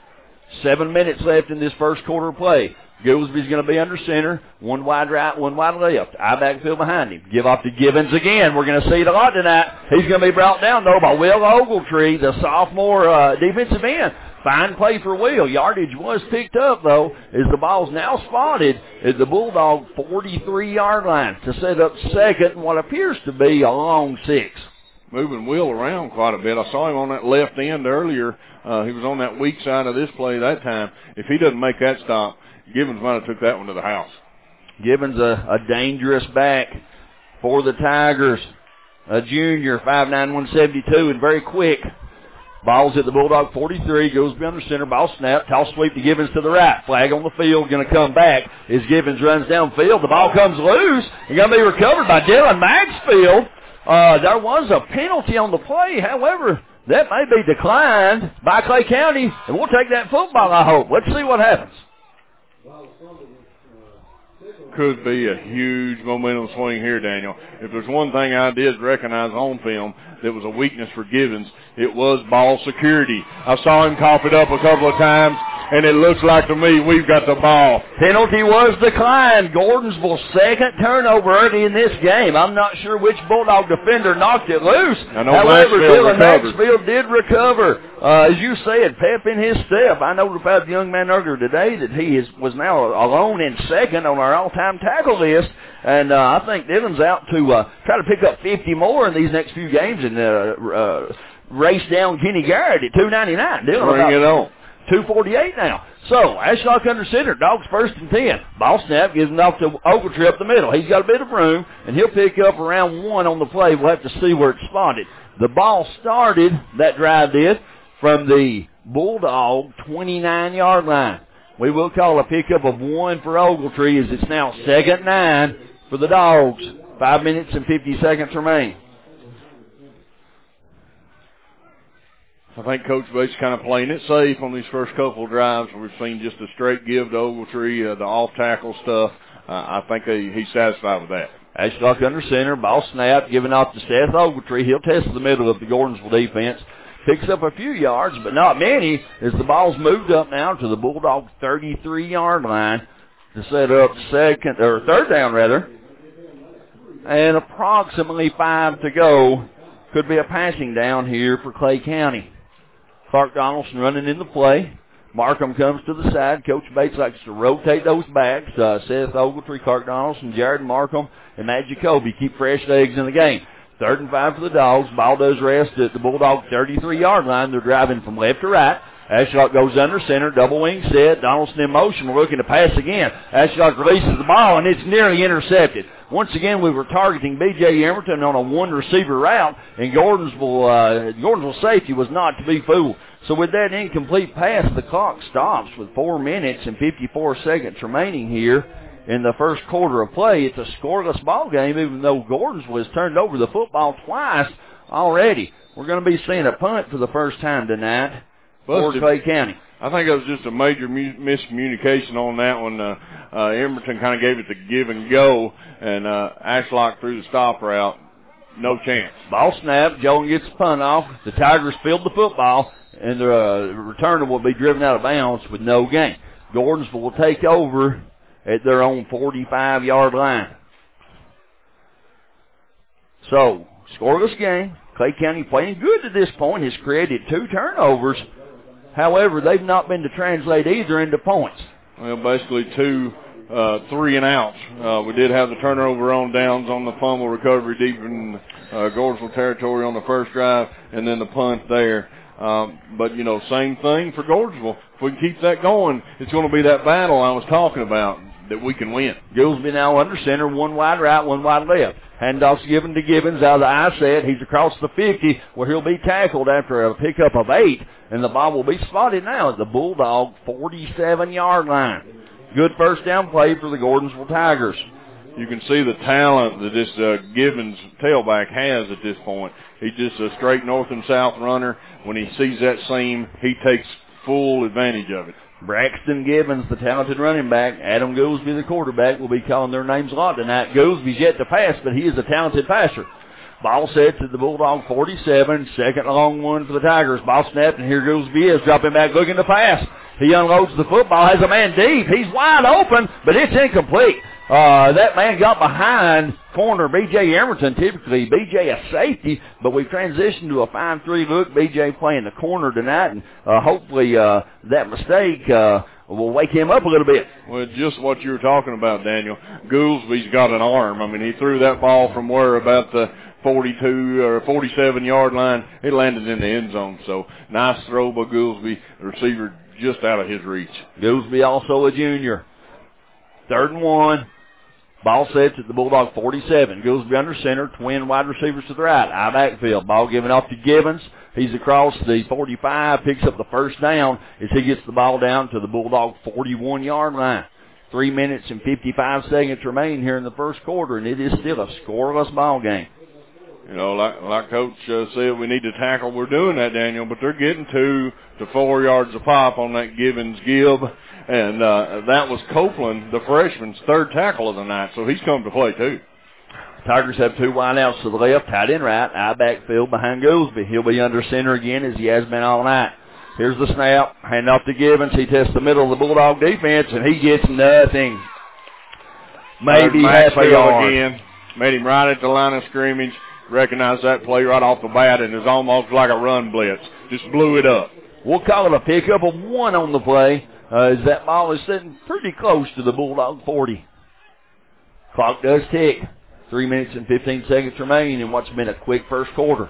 7 minutes left in this first quarter of play. Gillespie's going to be under center, 1 wide right, 1 wide left. Eye backfield behind him. Give off to Givens again. We're going to see it a lot tonight. He's going to be brought down, though, by Will Ogletree, the sophomore defensive end. Fine play for Will. Yardage was picked up, though, as the ball's now spotted at the Bulldog 43-yard line to set up 2nd and what appears to be a long 6. Moving Will around quite a bit. I saw him on that left end earlier. He was on that weak side of this play that time. If he doesn't make that stop, Givens might have took that one to the house. Givens a dangerous back for the Tigers. A junior, 5'9", 172, and very quick. Ball's at the Bulldog 43, goes be under center, ball snap, toss sweep to Givens to the right. Flag on the field, going to come back as Givens runs downfield. The ball comes loose and going to be recovered by Dylan Maxfield. There was a penalty on the play, however, that may be declined by Clay County, and we'll take that football, I hope. Let's see what happens. Could be a huge momentum swing here, Daniel. If there's one thing I did recognize on film that was a weakness for Givens, it was ball security. I saw him cough it up a couple of times, and it looks like to me we've got the ball. Penalty was declined. Gordonsville's 2nd turnover early in this game. I'm not sure which Bulldog defender knocked it loose. However, Dylan Maxfield did recover. As you said, pep in his step. I noted about the young man earlier today that he was now alone in 2nd on our all-time tackle list. And I think Dylan's out to try to pick up 50 more in these next few games and race down Kenny Garrett at 299. Dylan bring it on. 2:48 now. So, Ashlock under center. Dogs 1st and 10. Ball snap gives him off to Ogletree up the middle. He's got a bit of room, and he'll pick up around 1 on the play. We'll have to see where it's spotted. The ball started, that drive did, from the Bulldog 29-yard line. We will call a pickup of 1 for Ogletree as it's now 2nd and 9 for the Dogs. 5 minutes and 50 seconds remain. I think Coach Bates kind of playing it safe on these first couple of drives. We've seen just a straight give to Ogletree, the off-tackle stuff. I think he's satisfied with that. Ashlock under center, ball snap, giving off to Seth Ogletree. He'll test the middle of the Gordonsville defense. Picks up a few yards, but not many, as the ball's moved up now to the Bulldog 33-yard line to set up 3rd down, rather. And approximately 5 to go. Could be a passing down here for Clay County. Clark Donaldson running in the play. Markham comes to the side. Coach Bates likes to rotate those backs. Seth Ogletree, Clark Donaldson, Jared Markham, and Matt Jacoby keep fresh legs in the game. 3rd and 5 for the Dogs. Ball does rest at the Bulldog 33-yard line. They're driving from left to right. Ashlock goes under center, double wing set. Donaldson in motion, looking to pass again. Ashlock releases the ball, and it's nearly intercepted. Once again, we were targeting B.J. Emerton on a one-receiver route, and Gordonsville safety was not to be fooled. So with that incomplete pass, the clock stops with 4 minutes and 54 seconds remaining here in the first quarter of play. It's a scoreless ball game, even though Gordonsville has turned over the football twice already. We're going to be seeing a punt for the first time tonight for Clay County. I think it was just a major miscommunication on that one. Emerton kind of gave it the give and go, and Ashlock threw the stop route. No chance. Ball snap. Joan gets the punt off. The Tigers field the football, and the returner will be driven out of bounds with no gain. Gordonsville will take over at their own 45-yard line. So, scoreless game. Clay County playing good to this point, has created 2 turnovers. However, they've not been to translate either into points. Well, basically 2 3 and outs. We did have the turnover on downs on the fumble recovery deep in Gordonsville territory on the first drive, and then the punt there. But, you know, same thing for Gordonsville. If we can keep that going, it's going to be that battle I was talking about that we can win. Goolsby now under center, 1 wide right, 1 wide left. Handoff's given to Gibbons out of the eye set. He's across the 50 where he'll be tackled after a pickup of 8, and the ball will be spotted now at the Bulldog 47-yard line. Good first down play for the Gordonsville Tigers. You can see the talent that this Gibbons tailback has at this point. He's just a straight north and south runner. When he sees that seam, he takes full advantage of it. Braxton Gibbons, the talented running back. Adam Goolsby, the quarterback, will be calling their names a lot tonight. Goolsby's yet to pass, but he is a talented passer. Ball set to the Bulldog 47. Second long one for the Tigers. Ball snapped, and here Goolsby is dropping back looking to pass. He unloads the football, has a man deep. He's wide open, but it's incomplete. That man got behind corner B.J. Emerton. Typically, B.J. a safety, but we've transitioned to a 5-3 look. B.J. playing the corner tonight, and hopefully that mistake will wake him up a little bit. Well, just what you were talking about, Daniel. Goolsby's got an arm. I mean, he threw that ball from where about the 42 or 47-yard line. It landed in the end zone. So, nice throw by Goolsby, the receiver just out of his reach. Goolsby also a junior. 3rd and 1. Ball sets at the Bulldog 47. Goolsby under center, twin wide receivers to the right. Eye backfield. Ball given off to Gibbons. He's across the 45, picks up the first down as he gets the ball down to the Bulldog 41-yard line. 3 minutes and 55 seconds remain here in the first quarter, and it is still a scoreless ball game. You know, like Coach said, we need to tackle. We're doing that, Daniel, but they're getting 2 to 4 yards a pop on that Gibbons-Gibb. And that was Copeland, the freshman's 3rd tackle of the night, so he's come to play too. Tigers have 2 wideouts to the left, tight end right, eye backfield behind Goolsby. He'll be under center again as he has been all night. Here's the snap, hand off to Gibbons. He tests the middle of the Bulldog defense, and he gets nothing. Maybe half a yard. Again, made him right at the line of scrimmage. Recognized that play right off the bat, and it was almost like a run blitz. Just blew it up. We'll call it a pickup of 1 on the play. As that ball is sitting pretty close to the Bulldog 40. Clock does tick. 3 minutes and 15 seconds remain in what's been a quick first quarter.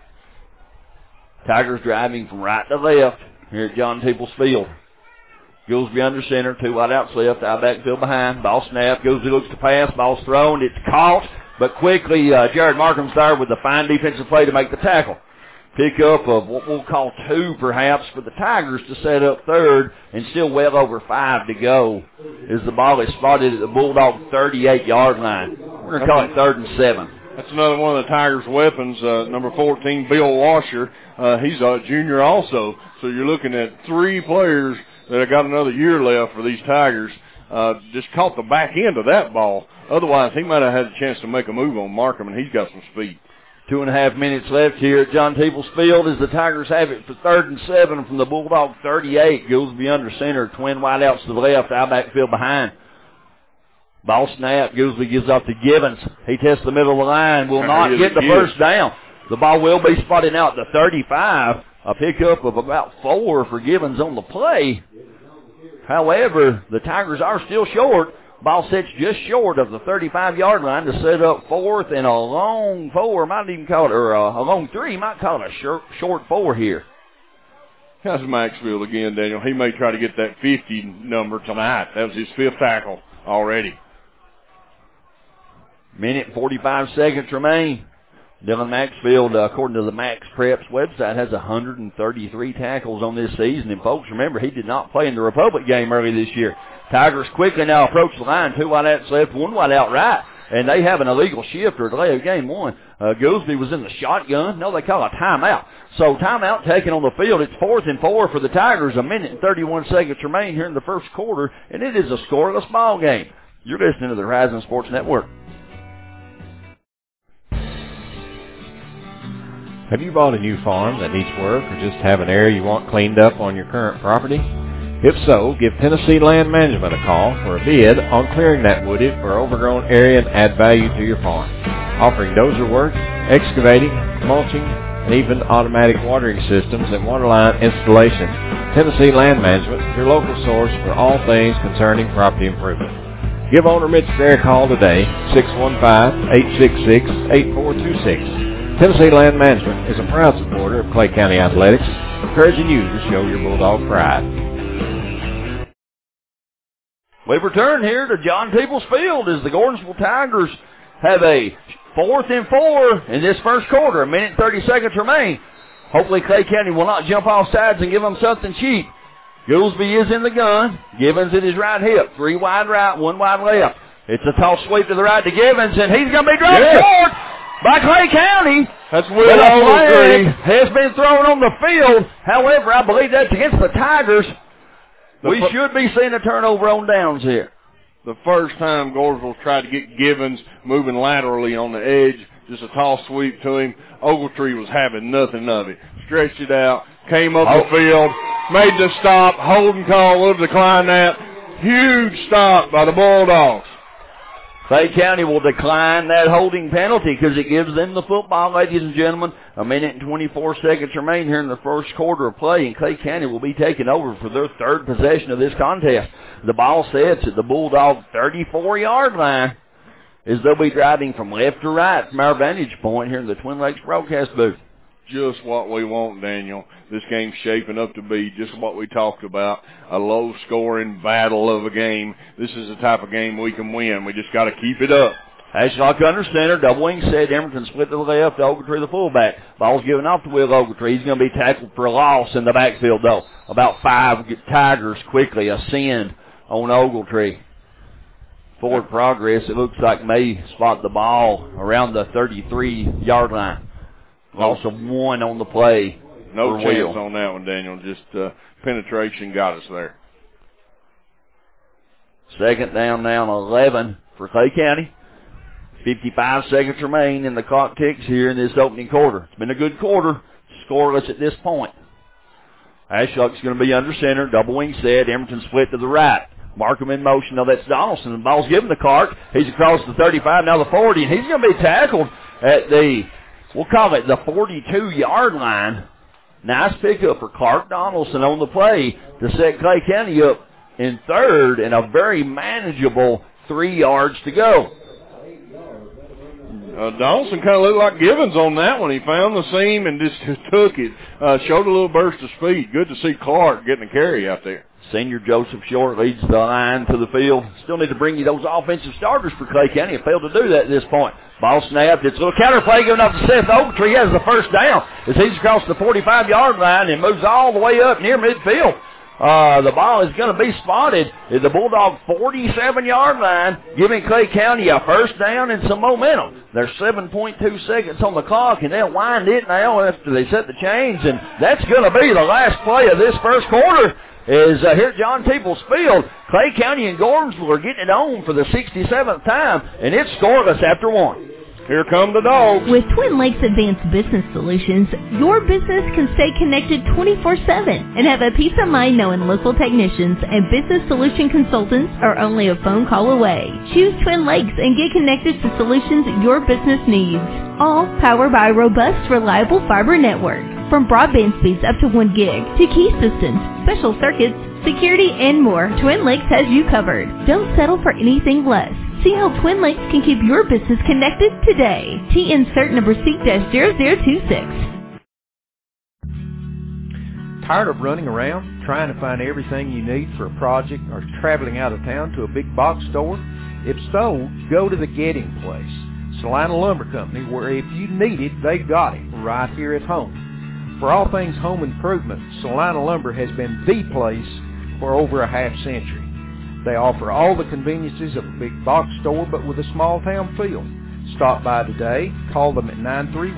Tigers driving from right to left here at John Peoples Field. Goolsby under center, 2 wideouts left, eye backfield behind. Ball snap, Goolsby looks to pass, ball's thrown, it's caught, but quickly Jared Markham's there with the fine defensive play to make the tackle. Pickup of what we'll call 2 perhaps for the Tigers to set up 3rd, and still well over 5 to go as the ball is spotted at the Bulldog 38-yard line. We're going to call it 3rd and 7. That's another one of the Tigers' weapons, number 14, Bill Washer. He's a junior also, so you're looking at 3 players that have got another year left for these Tigers. Just caught the back end of that ball. Otherwise, he might have had a chance to make a move on Markham, and he's got some speed. 2.5 minutes left here at John Peoples Field as the Tigers have it for 3rd and 7 from the Bulldog 38. Goolsby under center, twin wideouts to the left, eye backfield behind. Ball snap, Goolsby gives off to Gibbons. He tests the middle of the line, will not get the first down. The ball will be spotted out to 35, a pickup of about 4 for Gibbons on the play. However, the Tigers are still short. Ball sets just short of the 35-yard line to set up 4th and a long 4. Might even call it, or a long 3. Might call it a short 4 here. That's Maxfield again, Daniel. He may try to get that 50 number tonight. That was his 5th tackle already. Minute 45 seconds remain. Dylan Maxfield, according to the Max Preps website, has 133 tackles on this season. And, folks, remember, he did not play in the Republic game early this year. Tigers quickly now approach the line. 2 wide outs left, 1 wide out right. And they have an illegal shift or delay of game 1. Goolsby was in the shotgun. No, they call a timeout. So timeout taken on the field. It's 4th and 4 for the Tigers. 1 minute and 31 seconds remain here in the first quarter. And it is a scoreless ball game. You're listening to the Horizon Sports Network. Have you bought a new farm that needs work or just have an area you want cleaned up on your current property? If so, give Tennessee Land Management a call for a bid on clearing that wooded or overgrown area and add value to your farm. Offering dozer work, excavating, mulching, and even automatic watering systems and waterline installation, Tennessee Land Management is your local source for all things concerning property improvement. Give owner Mitch Fair a call today, 615-866-8426. Tennessee Land Management is a proud supporter of Clay County Athletics, encouraging you to show your Bulldog pride. We've returned here to John Peoples Field as the Gordonsville Tigers have a 4th and 4 in this first quarter. 1 minute and 30 seconds remain. Hopefully Clay County will not jump off sides and give them something cheap. Goolsby is in the gun. Givens at his right hip. 3 wide right, 1 wide left. It's a toss sweep to the right to Givens, and he's going to be dropped short by Clay County. That's Will Ogletree. Has been thrown on the field. However, I believe that's against the Tigers. We should be seeing a turnover on downs here. The first time Gordonsville tried to get Givens moving laterally on the edge, just a toss sweep to him. Ogletree was having nothing of it. Stretched it out, came up the field, made the stop. Holding call will decline that. Huge stop by the Bulldogs. Clay County will decline that holding penalty because it gives them the football, ladies and gentlemen. 1 minute and 24 seconds remain here in the first quarter of play, and Clay County will be taking over for their 3rd possession of this contest. The ball sets at the Bulldog 34-yard line as they'll be driving from left to right from our vantage point here in the Twin Lakes broadcast booth. Just what we want, Daniel. This game's shaping up to be just what we talked about, a low-scoring battle of a game. This is the type of game we can win. We just got to keep it up. Ashlock under center, double wing set. Emerson split to the left, Ogletree the fullback. Ball's given off to Will Ogletree. He's going to be tackled for a loss in the backfield, though. About 5 Tigers quickly ascend on Ogletree. Forward progress, it looks like may spot the ball around the 33-yard line. Loss of 1 on the play. No chance on that one, Daniel. Just penetration got us there. 2nd down now, 11 for Clay County. 55 seconds remain, and the clock ticks here in this opening quarter. It's been a good quarter. Scoreless at this point. Ashlock's going to be under center. Double wing set. Emerson split to the right. Markham in motion. Now that's Donaldson. The ball's given to Clark. He's across the 35, now the 40, and he's going to be tackled at the, we'll call it the 42-yard line. Nice pickup for Clark Donaldson on the play to set Clay County up in 3rd and a very manageable 3 yards to go. Donaldson kind of looked like Givens on that one. He found the seam and just took it. Showed a little burst of speed. Good to see Clark getting a carry out there. Senior Joseph Short leads the line to the field. Still need to bring you those offensive starters for Clay County. Failed to do that at this point. Ball snapped. It's a little counter play given up to Seth Ogletree. He has the first down as he's across the 45-yard line and moves all the way up near midfield. The ball is going to be spotted at the Bulldog 47-yard line, giving Clay County a first down and some momentum. There's 7.2 seconds on the clock, and they'll wind it now after they set the chains, and that's going to be the last play of this first quarter. Is here at John Peoples Field. Clay County and Gordonsville are getting it on for the 67th time, and it's scoreless after 1. Here come the Dogs. With Twin Lakes Advanced Business Solutions, your business can stay connected 24/7 and have a peace of mind knowing local technicians and business solution consultants are only a phone call away. Choose Twin Lakes and get connected to solutions your business needs. All powered by a robust, reliable fiber network. From broadband speeds up to 1 gig to key systems, special circuits, security, and more, Twin Lakes has you covered. Don't settle for anything less. See how Twin Lakes can keep your business connected today. T-insert number C-0026. Tired of running around, trying to find everything you need for a project or traveling out of town to a big box store? If so, go to the Getting Place, Salina Lumber Company, where if you need it, they got it right here at home. For all things home improvement, Salina Lumber has been the place for over a half century. They offer all the conveniences of a big box store, but with a small town feel. Stop by today, call them at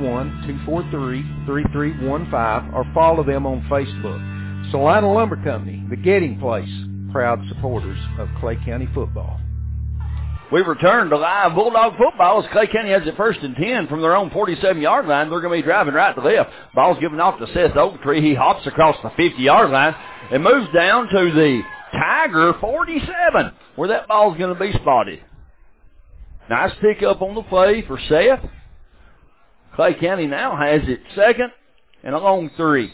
931-243-3315, or follow them on Facebook. Salina Lumber Company, the Getting Place, proud supporters of Clay County football. We return to live Bulldog football as Clay County has it 1st and 10 from their own 47-yard line. They're going to be driving right to left. Ball's given off to Seth Ogletree. He hops across the 50-yard line and moves down to the Tiger 47, where that ball's going to be spotted. Nice pick up on the play for Seth. Clay County now has it 2nd and a long 3.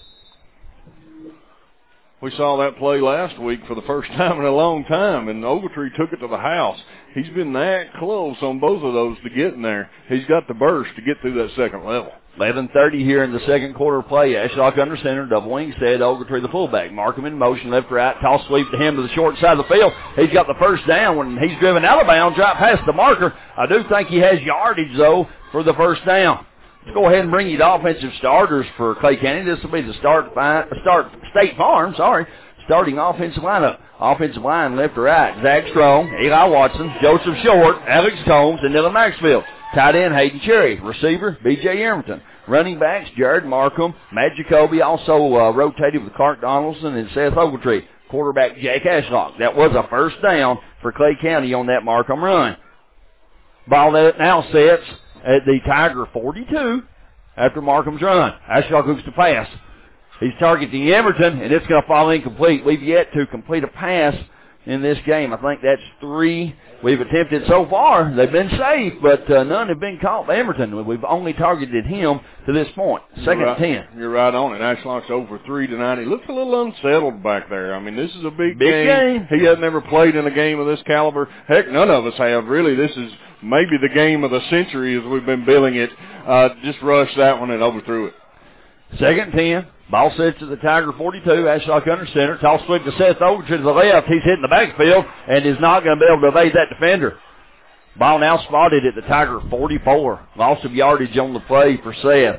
We saw that play last week for the first time in a long time, and Ogletree took it to the house. He's been that close on both of those to get in there. He's got the burst to get through that second level. 11:30 here in the second quarter play. Ashlock under center, double wing set, Ogletree the fullback. Markham in motion, left to right, toss sweep to him to the short side of the field. He's got the first down when he's driven out of bounds, right past the marker. I do think he has yardage, though, for the first down. Let's go ahead and bring you the offensive starters for Clay County. This will be the start State Farm, starting offensive lineup. Offensive line left to right, Zach Strong, Eli Watson, Joseph Short, Alex Combs, and Dylan Maxfield. Tight end, Hayden Cherry. Receiver, B.J. Emerton. Running backs, Jared Markham, Matt Jacoby, also rotated with Clark Donaldson and Seth Ogletree. Quarterback, Jake Ashlock. That was a first down for Clay County on that Markham run. Ball now sets at the Tiger 42 after Markham's run. Ashlock hooks to pass. He's targeting Emerton, and it's going to fall incomplete. We've yet to complete a pass in this game. I think that's 3 we've attempted so far. They've been safe, but none have been caught by Emerton. We've only targeted him to this point. 2nd and 10. You're right on it. Ashlock's over 3 tonight. He looks a little unsettled back there. I mean, this is a big game. He hasn't ever played in a game of this caliber. Heck, none of us have, really. This is maybe the game of the century as we've been billing it. Just rushed that one and overthrew it. 2nd and 10. Ball sets to the Tiger 42. Ashlock under center. Toss sweep to Seth Ogletree to the left. He's hitting the backfield and is not going to be able to evade that defender. Ball now spotted at the Tiger 44. Loss of yardage on the play for Seth.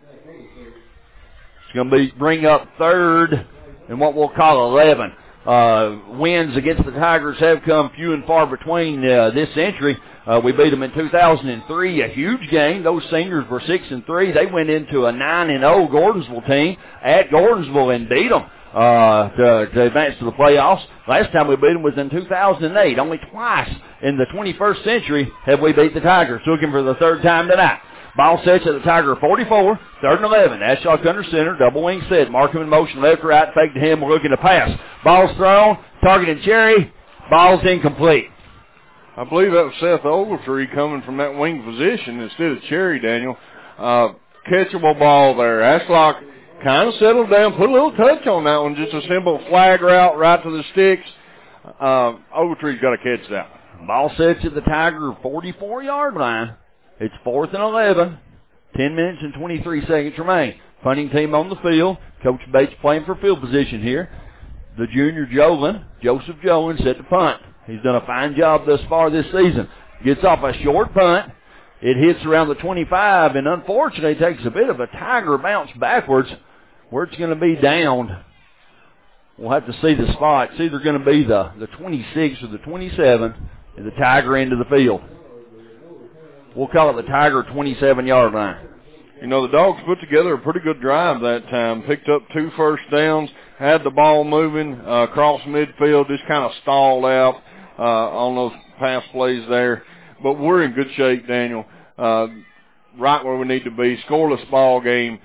It's going to bring up 3rd and what we'll call 11. Wins against the Tigers have come few and far between this century. We beat them in 2003, a huge game. Those seniors were 6-3. They went into a 9-0 Gordonsville team at Gordonsville and beat them to advance to the playoffs. Last time we beat them was in 2008. Only twice in the 21st century have we beat the Tigers. Looking for the 3rd time tonight. Ball sets at the Tiger 44, 3rd and 11. Ashlock under center, double wing set. Markham in motion, left to right, fake to him. We're looking to pass. Ball's thrown, targeting Cherry. Ball's incomplete. I believe that was Seth Ogletree coming from that wing position instead of Cherry, Daniel. Catchable ball there. Ashlock kind of settled down, put a little touch on that one, just a simple flag route right to the sticks. Ogletree's got to catch that one. Ball sets at the Tiger 44-yard line. It's 4th and 11. 10 minutes and 23 seconds remain. Punting team on the field. Coach Bates playing for field position here. The junior Joseph Jolin, set to punt. He's done a fine job thus far this season. Gets off a short punt. It hits around the 25, and unfortunately takes a bit of a Tiger bounce backwards where it's going to be downed. We'll have to see the spot. It's either going to be the 26 or the 27 at the Tiger end of the field. We'll call it the Tiger 27-yard line. You know, the Dogs put together a pretty good drive that time. Picked up 2 first downs, had the ball moving across midfield, just kind of stalled out on those pass plays there. But we're in good shape, Daniel. Right where we need to be. Scoreless ball game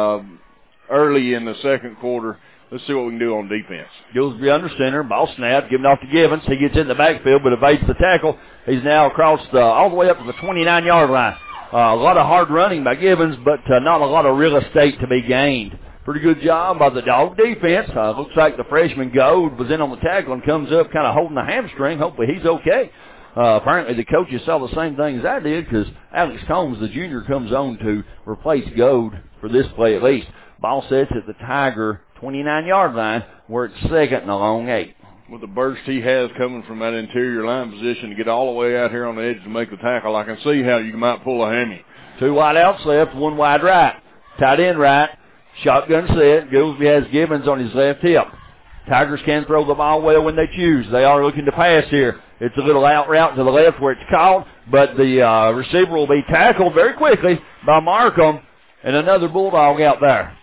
early in the second quarter. Let's see what we can do on defense. Gillsbury under center. Ball snap, given off to Givens. He gets in the backfield, but evades the tackle. He's now across all the way up to the 29-yard line. A lot of hard running by Givens, but not a lot of real estate to be gained. Pretty good job by the Dog defense. Looks like the freshman Gold was in on the tackle and comes up kind of holding the hamstring. Hopefully he's okay. Apparently the coaches saw the same thing as I did because Alex Combs, the junior, comes on to replace Gold for this play at least. Ball sets at the Tiger 29-yard line. We're at second and a long 8. With the burst he has coming from that interior line position to get all the way out here on the edge to make the tackle, I can see how you might pull a hammy. 2 wide outs left, 1 wide right. Tight end right. Shotgun set. Goolsby has Gibbons on his left hip. Tigers can throw the ball well when they choose. They are looking to pass here. It's a little out route to the left where it's caught, but the receiver will be tackled very quickly by Markham, and another Bulldog out there.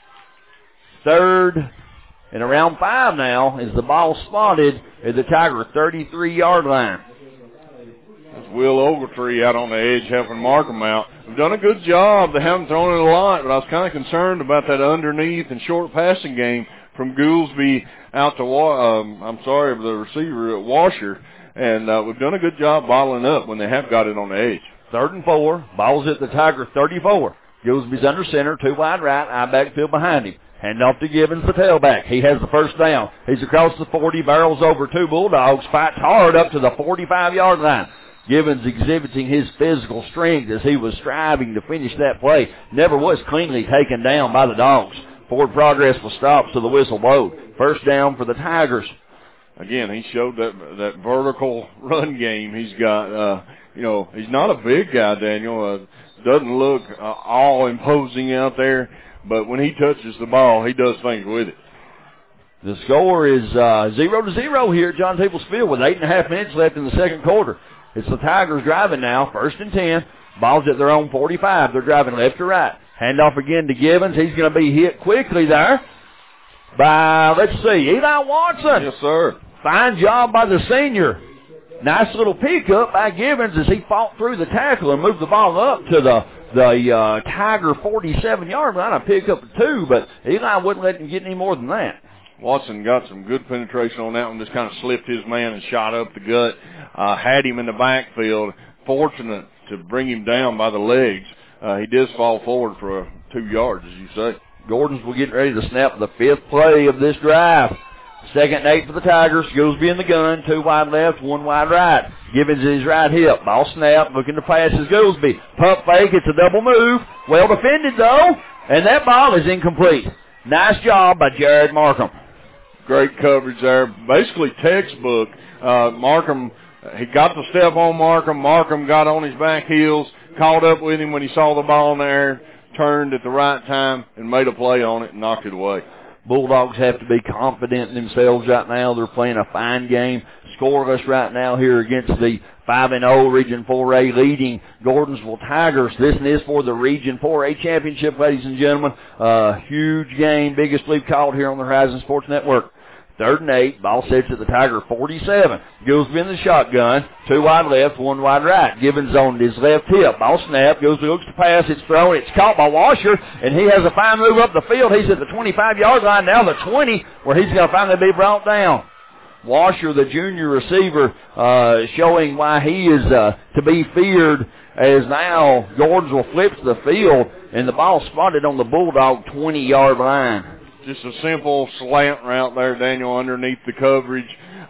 3rd and around 5 now is the ball spotted at the Tiger 33-yard line. That's Will Ogletree out on the edge helping Markham out. We've done a good job. They haven't thrown it a lot, but I was kind of concerned about that underneath and short passing game from Goolsby out to, the receiver at Washer. And we've done a good job bottling up when they have got it on the edge. 3rd and 4. Ball's at the Tiger 34. Goolsby's under center, 2 wide right, eye backfield behind him. Hand off to Gibbons, the tailback. He has the first down. He's across the 40, barrels over 2 Bulldogs, fights hard up to the 45-yard line. Gibbons exhibiting his physical strength as he was striving to finish that play. Never was cleanly taken down by the Dogs. Forward progress will stop, so the whistle blowed. First down for the Tigers. Again, he showed that vertical run game he's got. He's not a big guy, Daniel. Doesn't look all imposing out there, but when he touches the ball, he does things with it. The score is 0-0 here at John Tables Field with 8.5 minutes left in the second quarter. It's the Tigers driving now, 1st and 10. Ball's at their own 45. They're driving left to right. Hand off again to Gibbons. He's going to be hit quickly there by, Eli Watson. Yes, sir. Fine job by the senior. Nice little pickup by Gibbons as he fought through the tackle and moved the ball up to the Tiger 47-yard line. A pickup of 2, but Eli wouldn't let him get any more than that. Watson got some good penetration on that one, just kind of slipped his man and shot up the gut. Had him in the backfield. Fortunate to bring him down by the legs. He does fall forward for 2 yards, as you say. Gordons will get ready to snap the 5th play of this drive. 2nd and 8 for the Tigers. Goolsby in the gun. 2 wide left, 1 wide right. Gibbons in his right hip. Ball snap. Looking to pass is Goolsby. Pump fake. It's a double move. Well defended, though. And that ball is incomplete. Nice job by Jared Markham. Great coverage there. Basically textbook. Markham, he got the step on Markham. Markham got on his back heels, caught up with him when he saw the ball in the air, turned at the right time, and made a play on it and knocked it away. Bulldogs have to be confident in themselves right now. They're playing a fine game. Scoreless right now here against the 5-0 Region 4A leading Gordonsville Tigers. This is for the Region 4A championship, ladies and gentlemen. Huge game, biggest we've called here on the Horizon Sports Network. 3rd and 8, ball sets at the Tiger 47. Goolsby in the shotgun, 2 wide left, 1 wide right. Gibbons on his left hip. Ball snap, Goolsby looks to pass, it's thrown, it's caught by Washer, and he has a fine move up the field. He's at the 25-yard line, now the 20, where he's going to finally be brought down. Washer, the junior receiver, showing why he is to be feared, as now Gordonsville flips the field, and the ball spotted on the Bulldog 20-yard line. Just a simple slant route there, Daniel, underneath the coverage.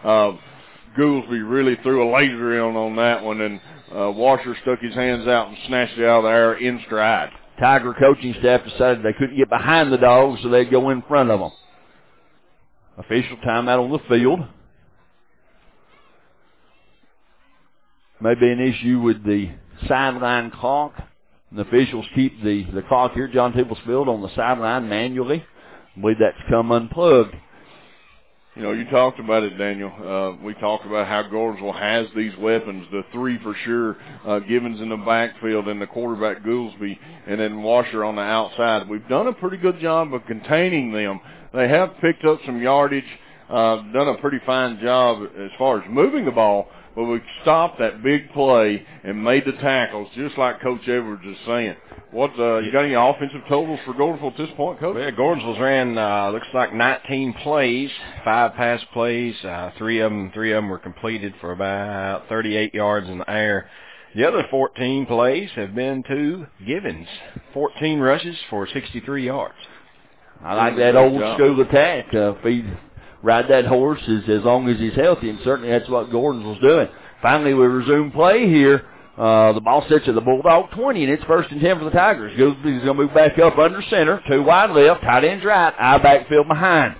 Goolsby really threw a laser in on that one, and Washer stuck his hands out and snatched it out of the air in stride. Tiger coaching staff decided they couldn't get behind the Dogs, so they'd go in front of them. Official timeout on the field. Maybe an issue with the sideline clock. And the officials keep the clock here at John Tables Field on the sideline manually. I believe that's come unplugged. You talked about it, Daniel. We talked about how Gordonsville has these weapons, the 3 for sure, Gibbons in the backfield and the quarterback Goolsby, and then Washer on the outside. We've done a pretty good job of containing them. They have picked up some yardage, done a pretty fine job as far as moving the ball, but we stopped that big play and made the tackles, just like Coach Edwards is saying. What you got any offensive totals for Gordonsville at this point, Coach? Well, Gordonsville's ran looks like 19 plays, 5 pass plays. 3 of them were completed for about 38 yards in the air. The other 14 plays have been to Gibbons, 14 rushes for 63 yards. I like that old school attack. If he ride that horse as long as he's healthy, and certainly that's what Gordonsville's doing. Finally, we resume play here The ball sits at the Bulldog 20, and it's 1st and 10 for the Tigers. Goosby's going to move back up under center. 2 wide left, tight end's right, I backfield behind.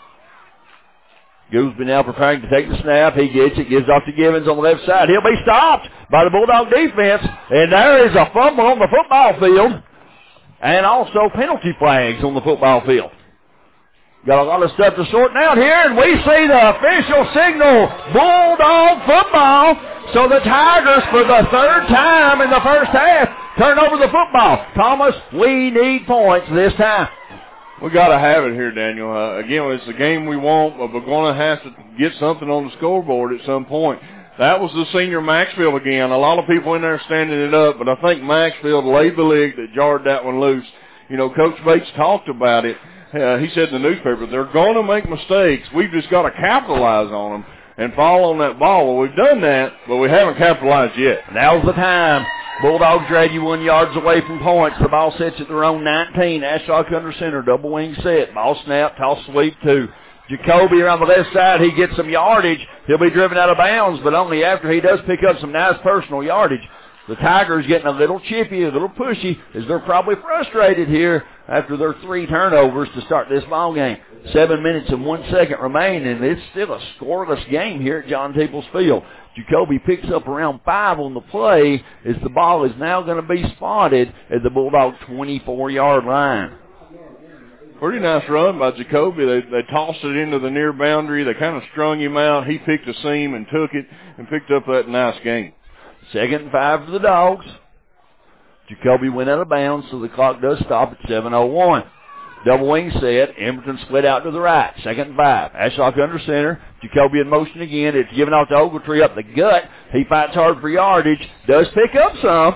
Goosby now preparing to take the snap. He gets it, gives off to Givens on the left side. He'll be stopped by the Bulldog defense, and there is a fumble on the football field, and also penalty flags on the football field. Got a lot of stuff to sort out here, and we see the official signal, Bulldog football. So the Tigers, for the 3rd time in the first half, turn over the football. Thomas, we need points this time. We got to have it here, Daniel. Again, it's the game we want, but we're going to have to get something on the scoreboard at some point. That was the senior Maxfield again. A lot of people in there standing it up, but I think Maxfield laid the leg that jarred that one loose. You know, Coach Bates talked about it. He said in the newspaper, they're going to make mistakes. We've just got to capitalize on them and fall on that ball. Well, we've done that, but we haven't capitalized yet. Now's the time. Bulldogs are 81 yards away from points. The ball sits at their own 19. Ashlock under center, double wing set. Ball snap, toss sweep to Jacoby around the left side. He gets some yardage. He'll be driven out of bounds, but only after he does pick up some nice personal yardage. The Tigers getting a little chippy, a little pushy, as they're probably frustrated here after their 3 turnovers to start this ball game. 7 minutes and 1 second remain, and it's still a scoreless game here at John Peoples Field. Jacoby picks up around 5 on the play as the ball is now going to be spotted at the Bulldog 24-yard line. Pretty nice run by Jacoby. They tossed it into the near boundary. They kind of strung him out. He picked a seam and took it and picked up that nice gain. 2nd and 5 for the Dogs. Jacoby went out of bounds, so the clock does stop at 7:01. Double wing set. Emberton split out to the right. 2nd and 5. Ashlock under center. Jacoby in motion again. It's given out to Ogletree up the gut. He fights hard for yardage. Does pick up some.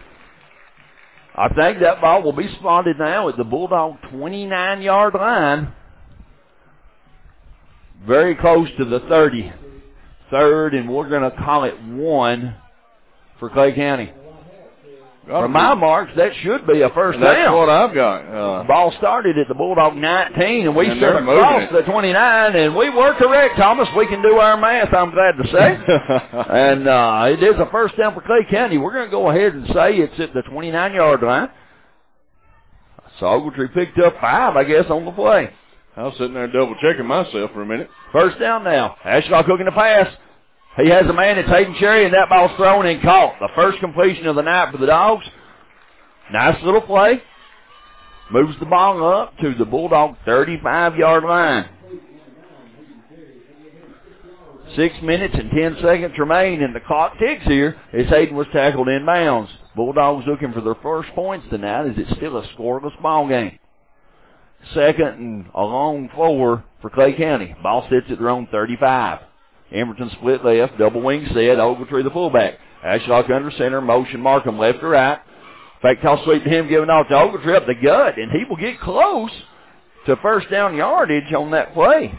I think that ball will be spotted now at the Bulldog 29-yard line. Very close to the 30. 3rd, and we're going to call it 1 for Clay County. From my marks, that should be a first down. That's what I've got. Ball started at the Bulldog 19, and we set across the 29, and we were correct, Thomas. We can do our math, I'm glad to say. And it is a first down for Clay County. We're going to go ahead and say it's at the 29-yard line. So Ogletree picked up 5, I guess, on the play. I was sitting there double-checking myself for a minute. First down now. Ashlock hooking the pass. He has a man, it's Hayden Cherry, and that ball's thrown and caught. The first completion of the night for the Dogs. Nice little play. Moves the ball up to the Bulldog 35-yard line. 6 minutes and 10 seconds remain, and the clock ticks here as Hayden was tackled in bounds. Bulldogs looking for their first points tonight as it's still a scoreless ball game. 2nd and a long 4 for Clay County. Ball sits at their own 35. Emberton split left, double wing set, Ogletree the fullback. Ashlock under center, motion Markham left to right. Fake toss sweep to him, giving off to Ogletree up the gut, and he will get close to first down yardage on that play.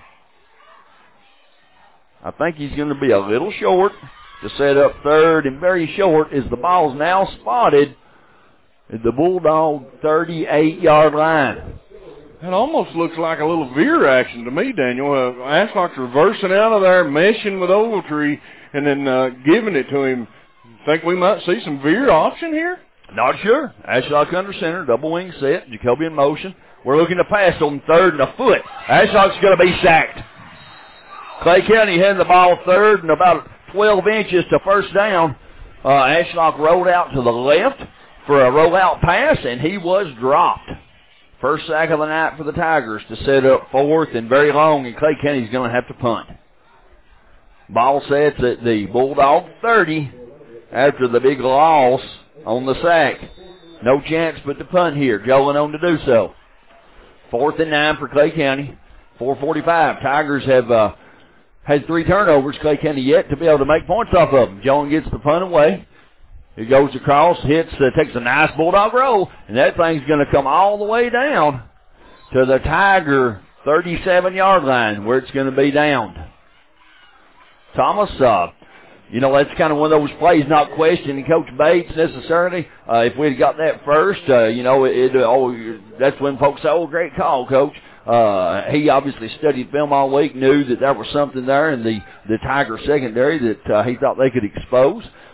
I think he's going to be a little short to set up 3rd and very short as the ball's now spotted at the Bulldog 38-yard line. It almost looks like a little veer action to me, Daniel. Ashlock's reversing out of there, meshing with Ogletree, and then giving it to him. Think we might see some veer option here? Not sure. Ashlock under center, double wing set, Jacoby in motion. We're looking to pass on 3rd and a foot. Ashlock's going to be sacked. Clay County had the ball 3rd and about 12 inches to first down. Ashlock rolled out to the left for a rollout pass, and he was dropped. First sack of the night for the Tigers to set up 4th and very long, and Clay County's going to have to punt. Ball sets at the Bulldog 30 after the big loss on the sack. No chance but to punt here. Jolin on to do so. 4th and 9 for Clay County. 4:45. Tigers have had 3 turnovers. Clay County yet to be able to make points off of them. Jolin gets the punt away. He goes across, hits, takes a nice Bulldog roll, and that thing's going to come all the way down to the Tiger 37-yard line where it's going to be downed. Thomas, that's kind of one of those plays not questioning Coach Bates necessarily. If we had got that first, that's when folks say, oh, great call, Coach. He obviously studied film all week, knew that there was something there in the Tiger secondary that he thought they could expose.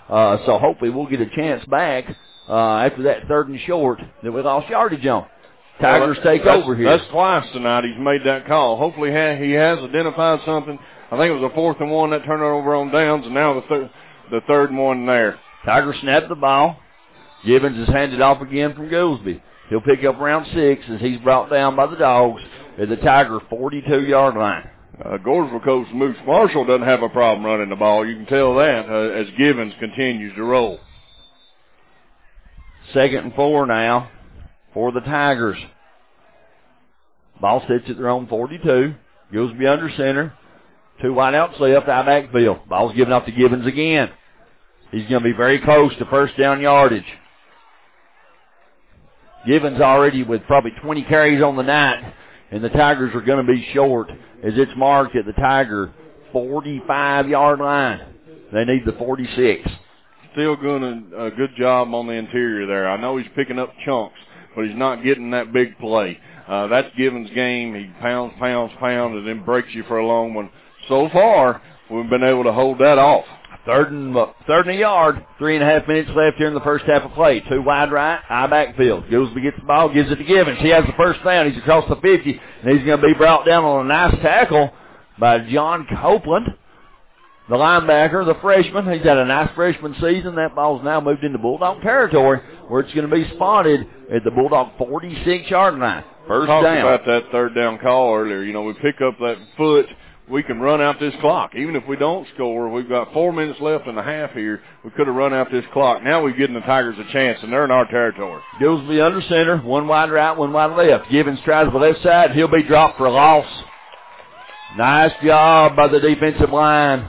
So hopefully we'll get a chance back after that 3rd and short that we lost yardage on. Tigers take over here. That's twice tonight he's made that call. Hopefully he has identified something. I think it was a 4th and 1 that turned it over on downs, and now the 3rd and 1 there. Tigers snap the ball. Givens is handed off again from Goolsby. He'll pick up around 6 as he's brought down by the Dogs at the Tiger 42-yard line. Gordonsville coach Moose Marshall doesn't have a problem running the ball. You can tell that as Givens continues to roll. 2nd and 4 now for the Tigers. Ball sits at their own 42. Goolsby under center. 2 wideouts left, out backfield. Ball's given off to Givens again. He's going to be very close to first down yardage. Givens already with probably 20 carries on the night, and the Tigers are going to be short as it's marked at the Tiger 45-yard line. They need the 46. Still doing a good job on the interior there. I know he's picking up chunks, but he's not getting that big play. That's Givens' game. He pounds, and then breaks you for a long one. So far, we've been able to hold that off. 3rd and a yard. 3.5 minutes left here in the first half of play. 2 wide right, eye backfield. Goolsby gets the ball, gives it to Givens. He has the first down. He's across the 50, and he's going to be brought down on a nice tackle by John Copeland, the linebacker, the freshman. He's had a nice freshman season. That ball's now moved into Bulldog territory, where it's going to be spotted at the Bulldog 46-yard line. First down. We talked about that 3rd down call earlier. You know, we pick up that foot, we can run out this clock. Even if we don't score, we've got 4 minutes left in the half here. We could have run out this clock. Now we've given the Tigers a chance, and they're in our territory. Goolsby under center, 1 wide right, 1 wide left. Givens tries the left side. He'll be dropped for a loss. Nice job by the defensive line.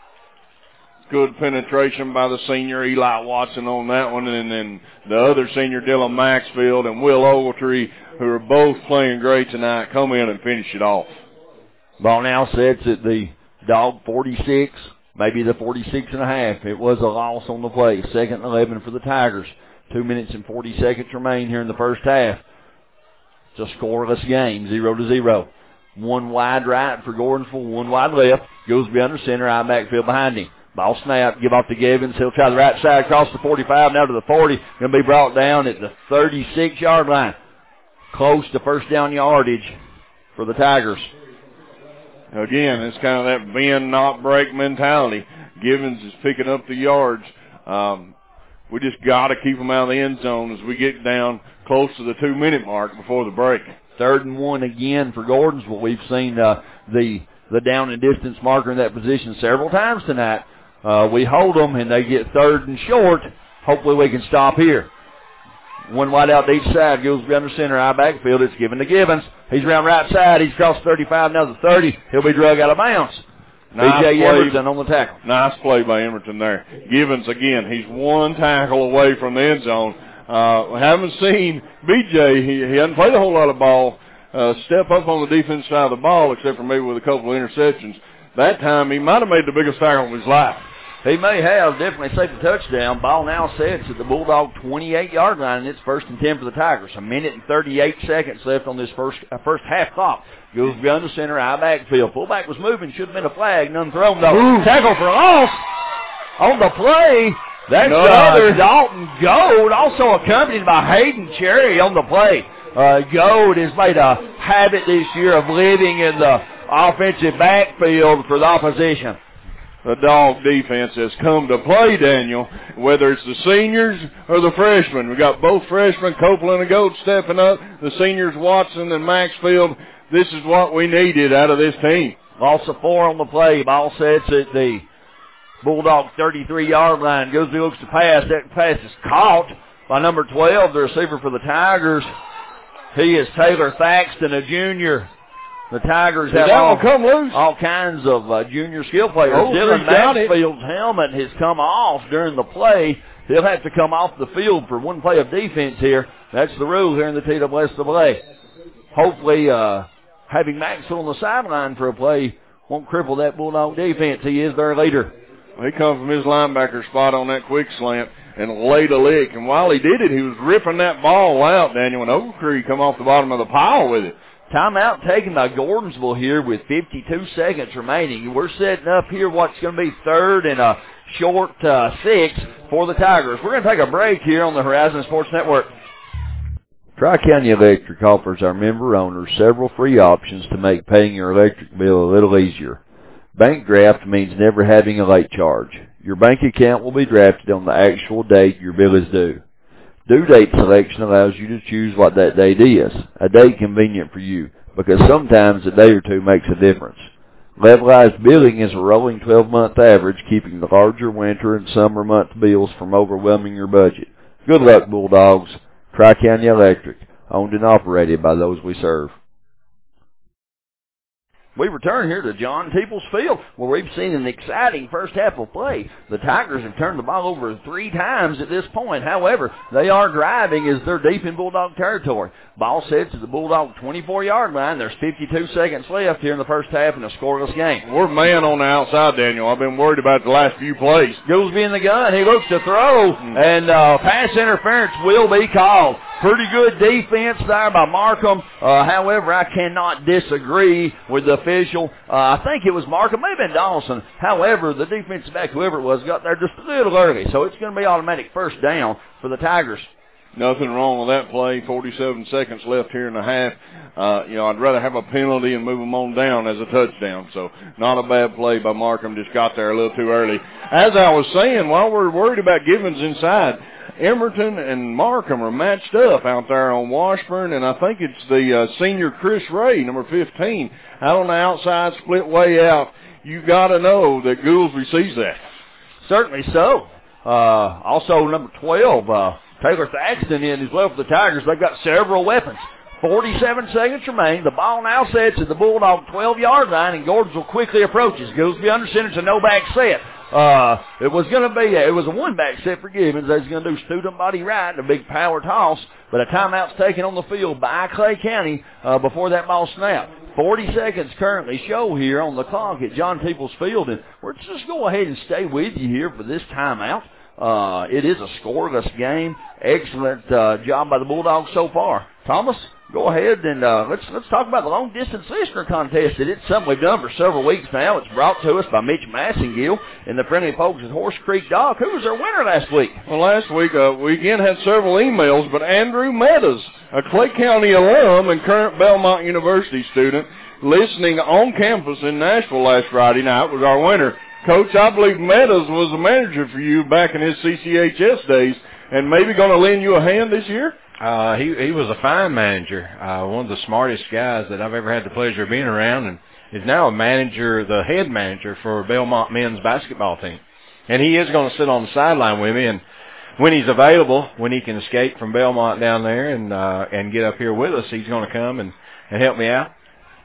Good penetration by the senior Eli Watson on that one, and then the other senior, Dylan Maxfield, and Will Ogletree, who are both playing great tonight, come in and finish it off. Ball now sets at the Dog 46, maybe the 46.5. It was a loss on the play. 2nd and 11 for the Tigers. 2 minutes and 40 seconds remain here in the first half. It's a scoreless game, 0-0. 1 wide right for Gordonsville, 1 wide left. Goolsby under center, eye backfield behind him. Ball snap, give off to Givens. He'll try the right side across the 45, now to the 40. Going to be brought down at the 36-yard line. Close to first down yardage for the Tigers. Again, it's kind of that bend, not break mentality. Givens is picking up the yards. We just got to keep them out of the end zone as we get down close to the 2-minute mark before the break. 3rd and 1 again for Gordonsville. We've seen the down and distance marker in that position several times tonight. We hold them, and they get 3rd and short. Hopefully we can stop here. 1 wide out to each side. Goolsby under center, eye backfield. It's given to Givens. He's around right side. He's crossed 35, now the 30. He'll be drug out of bounds. Nice B.J. play. Emerton on the tackle. Nice play by Emerton there. Givens, again, he's 1 tackle away from the end zone. We haven't seen B.J. He hasn't played a whole lot of ball. Step up on the defense side of the ball, except for maybe with a couple of interceptions. That time, he might have made the biggest tackle of his life. He may have. Definitely saved the touchdown. Ball now sets at the Bulldog 28-yard line, and it's 1st and 10 for the Tigers. 1 minute and 38 seconds left on this first half clock. Goolsby under center, eye backfield. Fullback was moving. Should have been a flag. None thrown, though. Ooh. Tackle for loss on the play. That's Dalton Gold, also accompanied by Hayden Cherry on the play. Gold has made a habit this year of living in the offensive backfield for the opposition. The Dog defense has come to play, Daniel, whether it's the seniors or the freshmen. We got both freshmen, Copeland and Gold, stepping up. The seniors, Watson and Maxfield. This is what we needed out of this team. Loss of 4 on the play. Ball sets at the Bulldog 33-yard line. Goolsby looks to pass. That pass is caught by number 12, the receiver for the Tigers. He is Taylor Thaxton, a junior. The Tigers have all kinds of junior skill players. Dylan Maxfield's helmet has come off during the play. He'll have to come off the field for 1 play of defense here. That's the rule here in the TWSAA. Hopefully, having Maxfield on the sideline for a play won't cripple that Bulldog defense. He is their leader. He comes from his linebacker spot on that quick slant and laid a lick. And while he did it, he was ripping that ball out, Daniel, and Ogletree come off the bottom of the pile with it. Timeout taken by Gordonsville here with 52 seconds remaining. We're setting up here what's going to be 3rd and a short 6 for the Tigers. We're going to take a break here on the Horizon Sports Network. Tri-County Electric offers our member owners several free options to make paying your electric bill a little easier. Bank draft means never having a late charge. Your bank account will be drafted on the actual date your bill is due. Due date selection allows you to choose what that date is, a date convenient for you, because sometimes a day or two makes a difference. Levelized billing is a rolling 12-month average, keeping the larger winter and summer month bills from overwhelming your budget. Good luck, Bulldogs. Tri-County Electric, owned and operated by those we serve. We return here to John Teeples Field, where we've seen an exciting first half of play. The Tigers have turned the ball over 3 times at this point. However, they are driving as they're deep in Bulldog territory. Ball sets at the Bulldog 24-yard line. There's 52 seconds left here in the first half in a scoreless game. We're man on the outside, Daniel. I've been worried about the last few plays. Goolsby in the gun. He looks to throw, and pass interference will be called. Pretty good defense there by Markham. However, I cannot disagree with the official. I think it was Markham, maybe Dawson. However, the defensive back, whoever it was, got there just a little early. So it's going to be automatic first down for the Tigers. Nothing wrong with that play. 47 seconds left here in the half. I'd rather have a penalty and move them on down as a touchdown. So not a bad play by Markham. Just got there a little too early. As I was saying, while we're worried about Givens inside, Emerton and Markham are matched up out there on Washburn, and I think it's the senior Chris Ray, number 15, out on the outside, split way out. You got to know that Goolsby sees that. Certainly so. Also, number 12, Taylor Thaxton in as well for the Tigers. They've got several weapons. 47 seconds remain. The ball now sets at the Bulldog 12-yard line, and Gordonsville quickly approaches. Goolsby under center. It's a no-back set. It was a one-back set for Gibbons. They was going to do student body right, a big power toss, but a timeout's taken on the field by Clay County before that ball snapped. 40 seconds currently show here on the clock at John Teeples Field, and we're just go ahead and stay with you here for this timeout. It is a scoreless game. Excellent job by the Bulldogs so far. Thomas, go ahead and let's talk about the long distance listener contest. It's something we've done for several weeks now. It's brought to us by Mitch Massengill and the friendly folks at Horse Creek Dock. Who was our winner last week? Well, last week we again had several emails, but Andrew Meadows, a Clay County alum and current Belmont University student, listening on campus in Nashville last Friday night, was our winner. Coach, I believe Meadows was a manager for you back in his CCHS days, and maybe going to lend you a hand this year? He was a fine manager, one of the smartest guys that I've ever had the pleasure of being around, and is now a manager, the head manager for Belmont men's basketball team. And he is going to sit on the sideline with me, and when he's available, when he can escape from Belmont down there and get up here with us, he's going to come and help me out.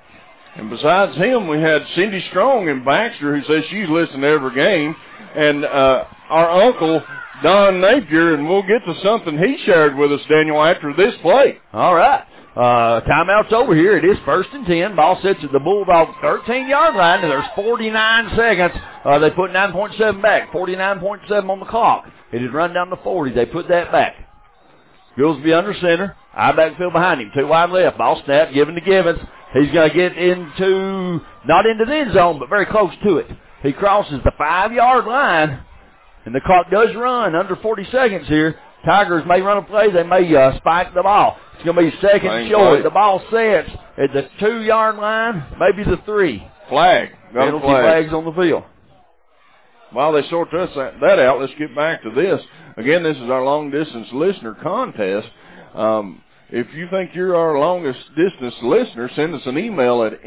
And besides him, we had Cindy Strong in Baxter, who says she's listened to every game, and our uncle, Don Napier, and we'll get to something he shared with us, Daniel, after this play. All right. Timeout's over here. It is 1st and 10. Ball sits at the Bulldog 13-yard line, and there's 49 seconds. They put 9.7 back, 49.7 on the clock. It has run down to 40. They put that back. Goolsby under center. I backfield behind him. 2 wide left. Ball snap, given to Givens. He's going to get into, not into the end zone, but very close to it. He crosses the 5-yard line, and the clock does run under 40 seconds here. Tigers may run a play. They may spike the ball. It's going to be second short. The ball sets at the 2-yard line, maybe the 3. Flag. Penalty flags on the field. While they sort that out, let's get back to this. Again, this is our long-distance listener contest. If you think you're our longest-distance listener, send us an email at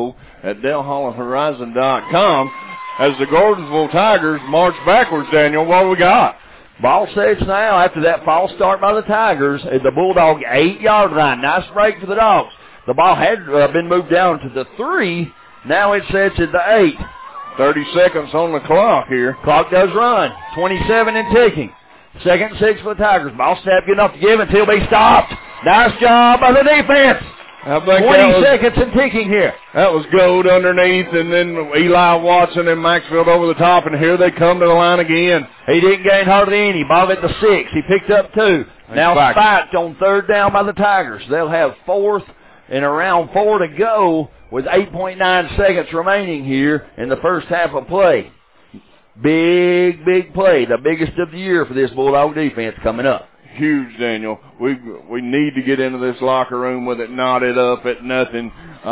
info@DaleHollandHorizon.com. As the Gordonsville Tigers march backwards, Daniel, what do we got? Ball sets now after that false start by the Tigers at the Bulldog 8-yard line. Nice break for the Dogs. The ball had been moved down to the 3. Now it sets at the 8. 30 seconds on the clock here. Clock does run. 27 and ticking. 2nd and 6 for the Tigers. Ball snap good enough to give until he'll be stopped. Nice job by the defense. 20 seconds and ticking here. That was Gold underneath, and then Eli Watson and Maxfield over the top, and here they come to the line again. He didn't gain hardly any. Ball at the 6. He picked up 2. Now spiked on 3rd down by the Tigers. They'll have 4th and around 4 to go with 8.9 seconds remaining here in the first half of play. Big play, the biggest of the year for this Bulldog defense coming up. Huge, Daniel. We need to get into this locker room with it knotted up at nothing.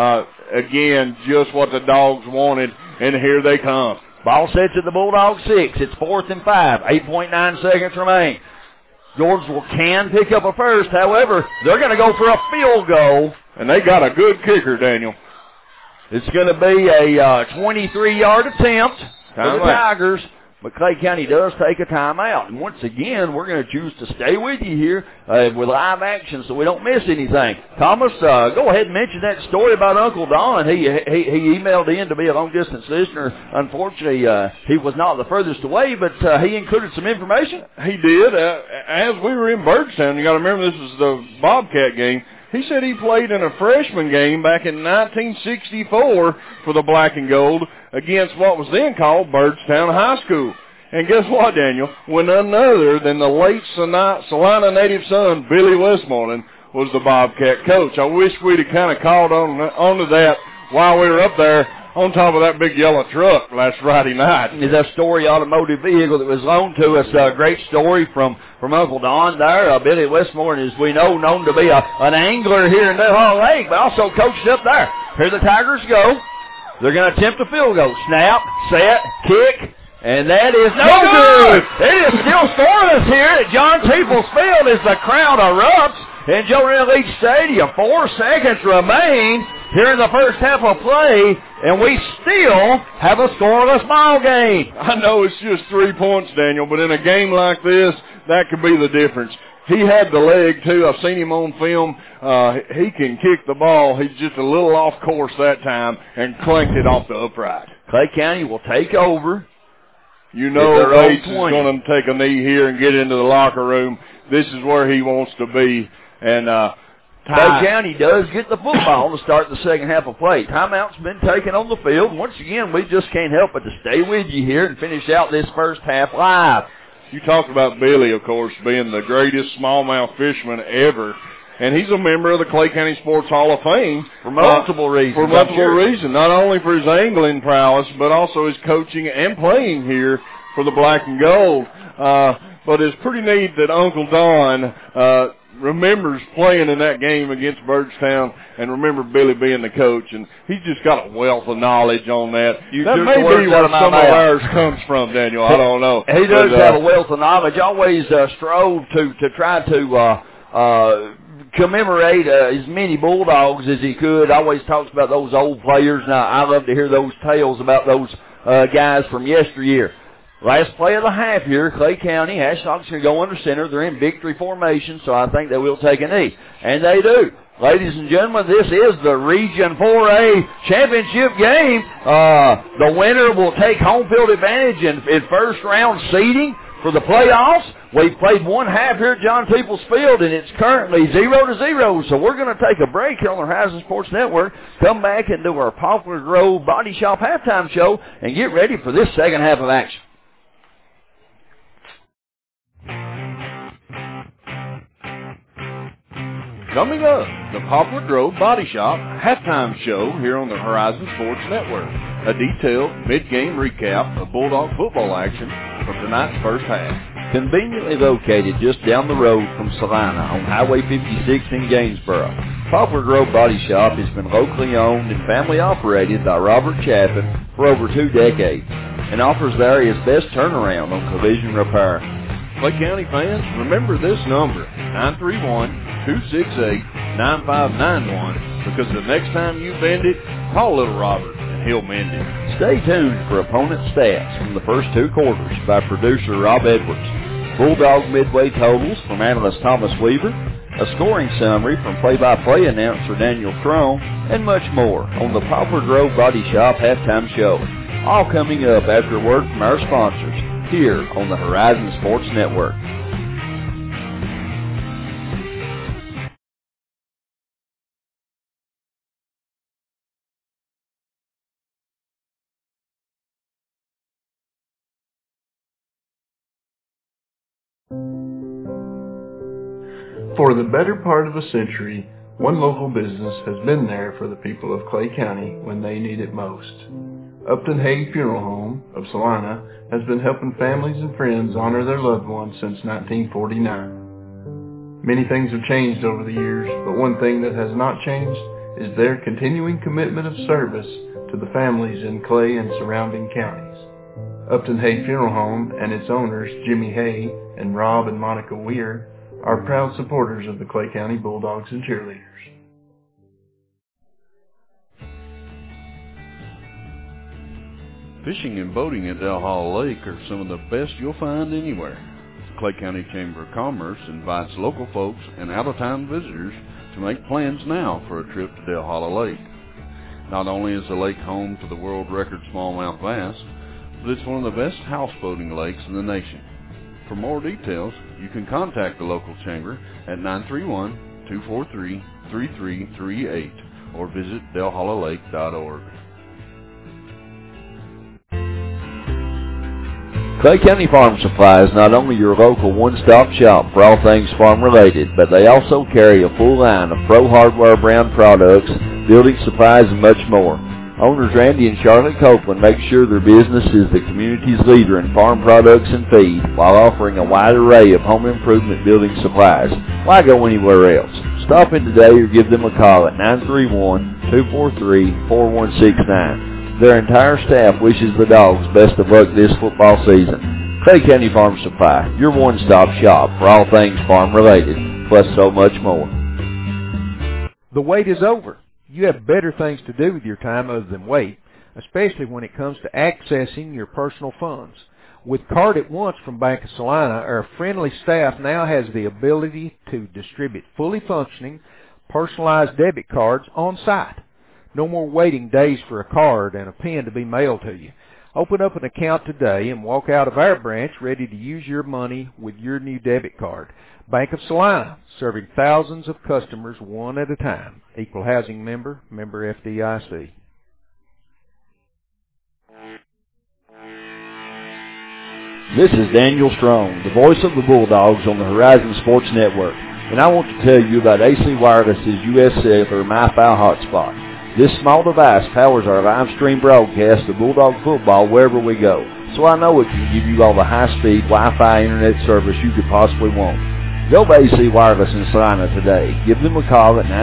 Again, just what the Dogs wanted, and here they come. Ball set to the Bulldog 6. It's 4th and 5. 8.9 seconds remain. Georgesville can pick up a first. However, they're going to go for a field goal. And they got a good kicker, Daniel. It's going to be a 23-yard attempt for the Tigers. But Clay County does take a timeout. And once again, we're going to choose to stay with you here with live action so we don't miss anything. Thomas, go ahead and mention that story about Uncle Don. He emailed in to be a long-distance listener. Unfortunately, he was not the furthest away, but he included some information. He did. As we were in Byrdstown, you got to remember this is the Bobcat game. He said he played in a freshman game back in 1964 for the Black and Gold against what was then called Byrdstown High School. And guess what, Daniel? When none other than the late Salina native son, Billy Westmoreland, was the Bobcat coach. I wish we'd have kind of called onto that while we were up there on top of that big yellow truck last Friday night. Is that Story automotive vehicle that was loaned to us. A great story from Uncle Don there. Billy Westmoreland, as we know, known to be an angler here in Newhall Lake, but also coached up there. Here the Tigers go. They're going to attempt a field goal. Snap, set, kick, and that is no good. It is still scoreless here at John Peoples Field as the crowd erupts in Joe Renner Leach Stadium. 4 seconds remain here in the first half of play, and we still have a scoreless ball game. I know it's just 3 points, Daniel, but in a game like this, that could be the difference. He had the leg, too. I've seen him on film. He can kick the ball. He's just a little off course that time and clanked it off the upright. Clay County will take over. You know Bates is going to take a knee here and get into the locker room. This is where he wants to be. And Clay County does get the football to start the second half of play. Timeout's been taken on the field. Once again, we just can't help but to stay with you here and finish out this first half live. You talked about Billy, of course, being the greatest smallmouth fisherman ever. And he's a member of the Clay County Sports Hall of Fame. For multiple reasons. For multiple reasons. Not only for his angling prowess, but also his coaching and playing here for the Black and Gold. But it's pretty neat that Uncle Don remembers playing in that game against Byrdstown and remember Billy being the coach. And he's just got a wealth of knowledge on that. That may be where some of ours comes from, Daniel. I don't know. He does have a wealth of knowledge. Always strove to try to commemorate as many Bulldogs as he could. Always talks about those old players. Now, I love to hear those tales about those guys from yesteryear. Last play of the half here, Clay County. Ashlock's going to go under center. They're in victory formation, so I think they will take a knee. And they do. Ladies and gentlemen, this is the Region 4A championship game. The winner will take home field advantage in first round seeding for the playoffs. We've played one half here at John Peoples Field, and it's currently 0-0. So we're going to take a break here on the Horizon Sports Network, come back and do our Poplar Grove Body Shop halftime show, and get ready for this second half of action. Coming up, the Poplar Grove Body Shop halftime show here on the Horizon Sports Network. A detailed mid-game recap of Bulldog football action from tonight's first half. Conveniently located just down the road from Salina on Highway 56 in Gainesboro, Poplar Grove Body Shop has been locally owned and family operated by Robert Chapin for over 2 decades and offers the area's best turnaround on collision repair. Clay County fans, remember this number, 931-268-9591, because the next time you bend it, call Little Robert and he'll mend it. Stay tuned for opponent stats from the first 2 quarters by producer Rob Edwards, Bulldog midway totals from analyst Thomas Weaver, a scoring summary from play-by-play announcer Daniel Crone, and much more on the Poplar Grove Body Shop halftime show. All coming up after a word from our sponsors here on the Horizon Sports Network. For the better part of a century, one local business has been there for the people of Clay County when they need it most. Upton Hay Funeral Home of Salina has been helping families and friends honor their loved ones since 1949. Many things have changed over the years, but one thing that has not changed is their continuing commitment of service to the families in Clay and surrounding counties. Upton Hay Funeral Home and its owners, Jimmy Hay and Rob and Monica Weir, are proud supporters of the Clay County Bulldogs and Cheerleaders. Fishing and boating at Dale Hollow Lake are some of the best you'll find anywhere. The Clay County Chamber of Commerce invites local folks and out-of-town visitors to make plans now for a trip to Dale Hollow Lake. Not only is the lake home to the world record smallmouth bass, but it's one of the best houseboating lakes in the nation. For more details, you can contact the local chamber at 931-243-3338 or visit DaleHollowLake.org. Clay County Farm Supply is not only your local one-stop shop for all things farm-related, but they also carry a full line of Pro Hardware brand products, building supplies, and much more. Owners Randy and Charlotte Copeland make sure their business is the community's leader in farm products and feed, while offering a wide array of home improvement building supplies. Why go anywhere else? Stop in today or give them a call at 931-243-4169. Their entire staff wishes the Dogs best of luck this football season. Clay County Farm Supply, your one-stop shop for all things farm-related, plus so much more. The wait is over. You have better things to do with your time other than wait, especially when it comes to accessing your personal funds. With Card at Once from Bank of Salina, our friendly staff now has the ability to distribute fully functioning, personalized debit cards on site. No more waiting days for a card and a pen to be mailed to you. Open up an account today and walk out of our branch ready to use your money with your new debit card. Bank of Salina, serving thousands of customers one at a time. Equal housing member, member FDIC. This is Daniel Strong, the voice of the Bulldogs on the Horizon Sports Network, and I want to tell you about AC Wireless's US Cellular MiFi hotspot. This small device powers our live stream broadcast of Bulldog football wherever we go, so I know it can give you all the high-speed Wi-Fi internet service you could possibly want. Go to AC Wireless in Salina today. Give them a call at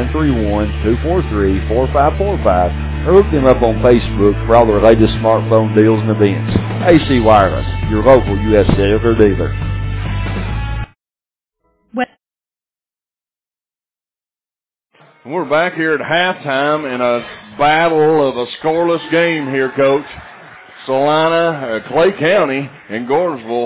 931-243-4545 or look them up on Facebook for all their latest smartphone deals and events. AC Wireless, your local U.S. Cellular dealer. We're back here at halftime in a battle of a scoreless game here, Coach. Salina, Clay County, and Gordonsville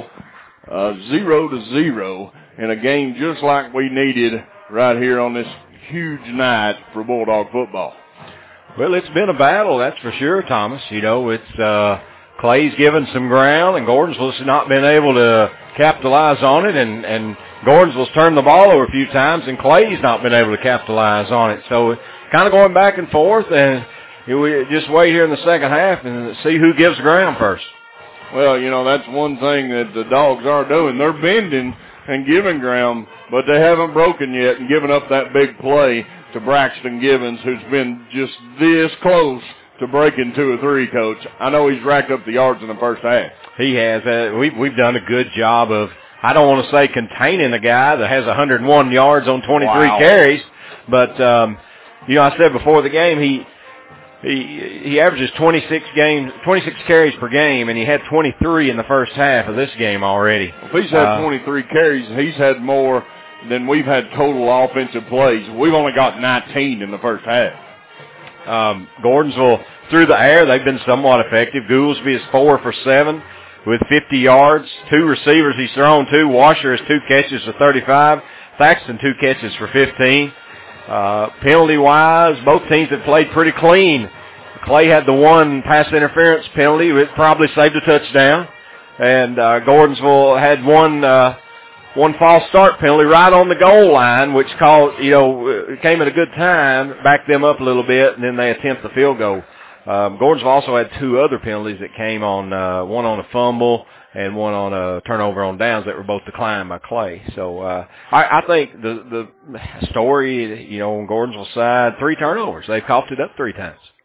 0-0 in a game just like we needed right here on this huge night for Bulldog football. Well, it's been a battle, that's for sure, Thomas. You know, it's Clay's given some ground, and Gordonsville's not been able to capitalize on it, and Gordonsville's turned the ball over a few times, and Clay's not been able to capitalize on it. So kind of going back and forth, and we just wait here in the second half and see who gives ground first. Well, you know, that's one thing that the Dogs are doing. They're bending and giving ground, but they haven't broken yet and given up that big play to Braxton Givens, who's been just this close to breaking 2 or 3, Coach. I know he's racked up the yards in the first half. He has. We've done a good job of, I don't want to say containing a guy that has 101 yards on 23 carries, but, you know, I said before the game, he averages 26 carries per game, and he had 23 in the first half of this game already. If he's had 23 carries, he's had more than we've had total offensive plays. We've only got 19 in the first half. Gordonsville, through the air, they've been somewhat effective. Goolsby is 4 for 7 with 50 yards. 2 receivers he's thrown to. Washer has 2 catches for 35. Thaxton 2 catches for 15. Penalty-wise, both teams have played pretty clean. Clay had the 1 pass interference penalty. It probably saved a touchdown. And Gordonsville had one false start penalty right on the goal line, which came at a good time, backed them up a little bit, and then they attempt the field goal. Gordonsville also had 2 other penalties that came on, one on a fumble and one on a turnover on downs that were both declined by Clay. So I think the story, you know, on Gordonsville's side, 3 turnovers. They've coughed it up 3 times.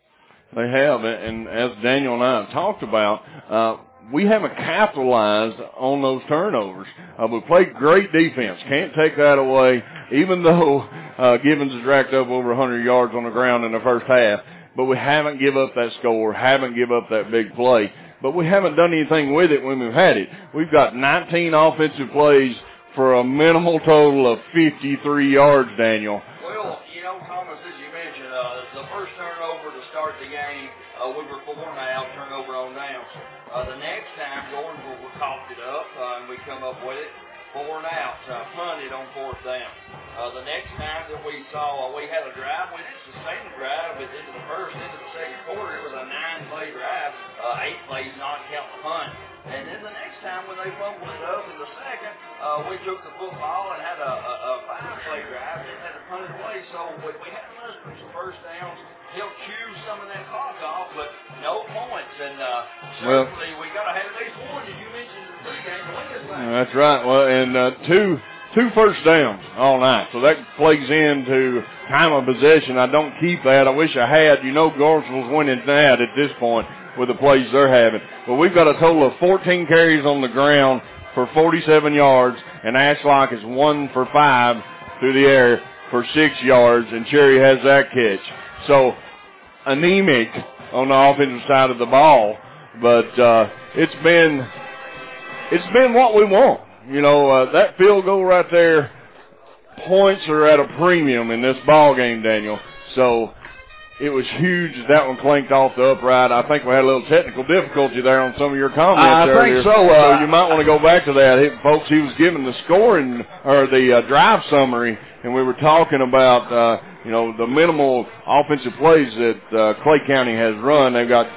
They have, and as Daniel and I have talked about, we haven't capitalized on those turnovers. We played great defense. Can't take that away, even though Gibbons has racked up over 100 yards on the ground in the first half. But we haven't give up that score, haven't give up that big play. But we haven't done anything with it when we've had it. We've got 19 offensive plays for a minimal total of 53 yards, Daniel. Well, you know, Thomas, as you mentioned, the first turnover to start the game, we were 4 now, turnover on downs. The next time, Gordonsville coughed it up, and we come up with it, 4 outs, punted on 4th down. The next time that we saw, we had a drive, we didn't sustain the drive, but into the first, into the second quarter, it was a 9-play drive, 8 plays not counting the punt. And then the next time when they fumbled it up in the second, we took the football and had a 5-play drive and had to punt it away. So we had some first downs, help chew some of that clock off, but no points. And certainly we got to have at least one, as you mentioned, in the pregame to win this thing. That's right. Well, and two first downs all night. So that plays into time of possession. I don't keep that. I wish I had. You know, Gordonsville's winning that at this point with the plays they're having. But we've got a total of 14 carries on the ground for 47 yards, and Ashlock is 1 for 5 through the air for 6 yards, and Cherry has that catch. So anemic on the offensive side of the ball, but it's been what we want. You know, that field goal right there, points are at a premium in this ball game, Daniel. So it was huge as that one clanked off the upright. I think we had a little technical difficulty there on some of your comments earlier. I think so. So you might want to go back to that. Folks, he was giving the scoring or the drive summary, and we were talking about, you know, the minimal offensive plays that Clay County has run. They've got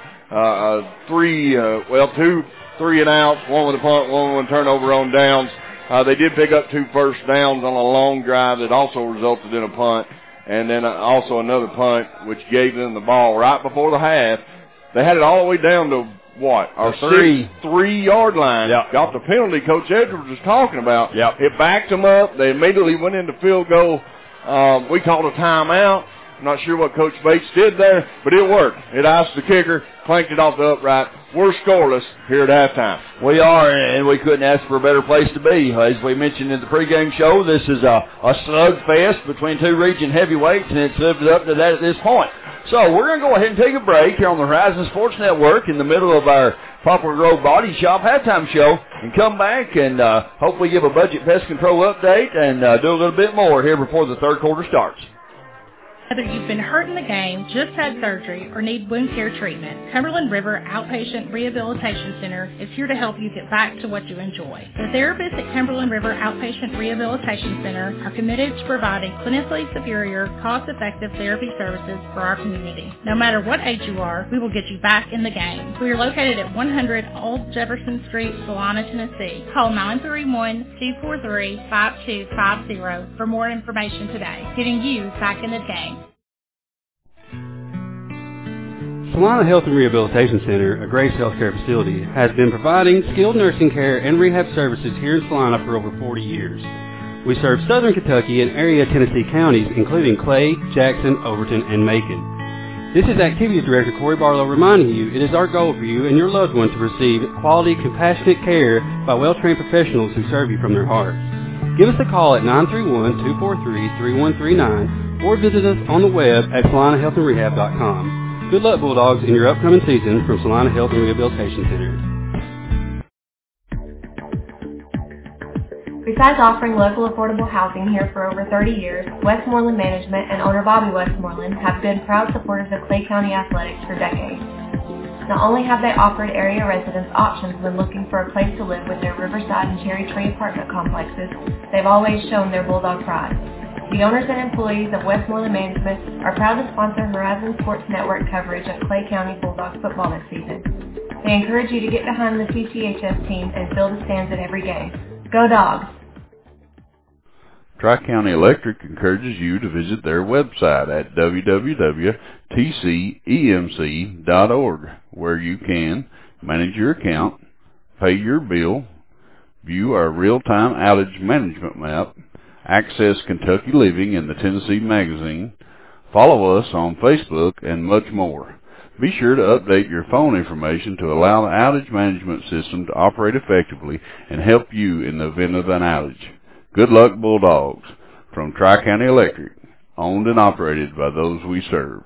2 3 and outs, 1 with a punt, 1 with a turnover on downs. They did pick up 2 first downs on a long drive that also resulted in a punt. And then also another punt, which gave them the ball right before the half. They had it all the way down to, what, our 3-yard line. Yep. Got the penalty Coach Edwards was talking about. Yep. It backed them up. They immediately went into field goal. We called a timeout. I'm not sure what Coach Bates did there, but it worked. It iced the kicker, clanked it off the upright. We're scoreless here at halftime. We are, and we couldn't ask for a better place to be. As we mentioned in the pregame show, this is a slugfest between 2 region heavyweights, and it's lived up to that at this point. So we're going to go ahead and take a break here on the Horizon Sports Network in the middle of our Poplar Grove Body Shop halftime show, and come back and hopefully give a budget pest control update and do a little bit more here before the third quarter starts. Whether you've been hurt in the game, just had surgery, or need wound care treatment, Cumberland River Outpatient Rehabilitation Center is here to help you get back to what you enjoy. The therapists at Cumberland River Outpatient Rehabilitation Center are committed to providing clinically superior, cost-effective therapy services for our community. No matter what age you are, we will get you back in the game. We are located at 100 Old Jefferson Street, Salina, Tennessee. Call 931-243-5250 for more information today. Getting you back in the game. Salina Health and Rehabilitation Center, a Grace Healthcare facility, has been providing skilled nursing care and rehab services here in Salina for over 40 years. We serve southern Kentucky and area Tennessee counties, including Clay, Jackson, Overton, and Macon. This is Activities Director Corey Barlow reminding you it is our goal for you and your loved one to receive quality, compassionate care by well-trained professionals who serve you from their hearts. Give us a call at 931-243-3139 or visit us on the web at SalinaHealthAndRehab.com. Good luck, Bulldogs, in your upcoming season from Salina Health and Rehabilitation Center. Besides offering local affordable housing here for over 30 years, Westmoreland Management and owner Bobby Westmoreland have been proud supporters of Clay County athletics for decades. Not only have they offered area residents options when looking for a place to live with their Riverside and Cherry Tree apartment complexes, they've always shown their Bulldog pride. The owners and employees of Westmoreland Management are proud to sponsor Horizon Sports Network coverage of Clay County Bulldogs football this season. They encourage you to get behind the CCHS team and fill the stands at every game. Go Dogs! Tri-County Electric encourages you to visit their website at www.tcemc.org, where you can manage your account, pay your bill, view our real-time outage management map, access Kentucky Living in the Tennessee Magazine, follow us on Facebook, and much more. Be sure to update your phone information to allow the outage management system to operate effectively and help you in the event of an outage. Good luck, Bulldogs. From Tri-County Electric, owned and operated by those we serve.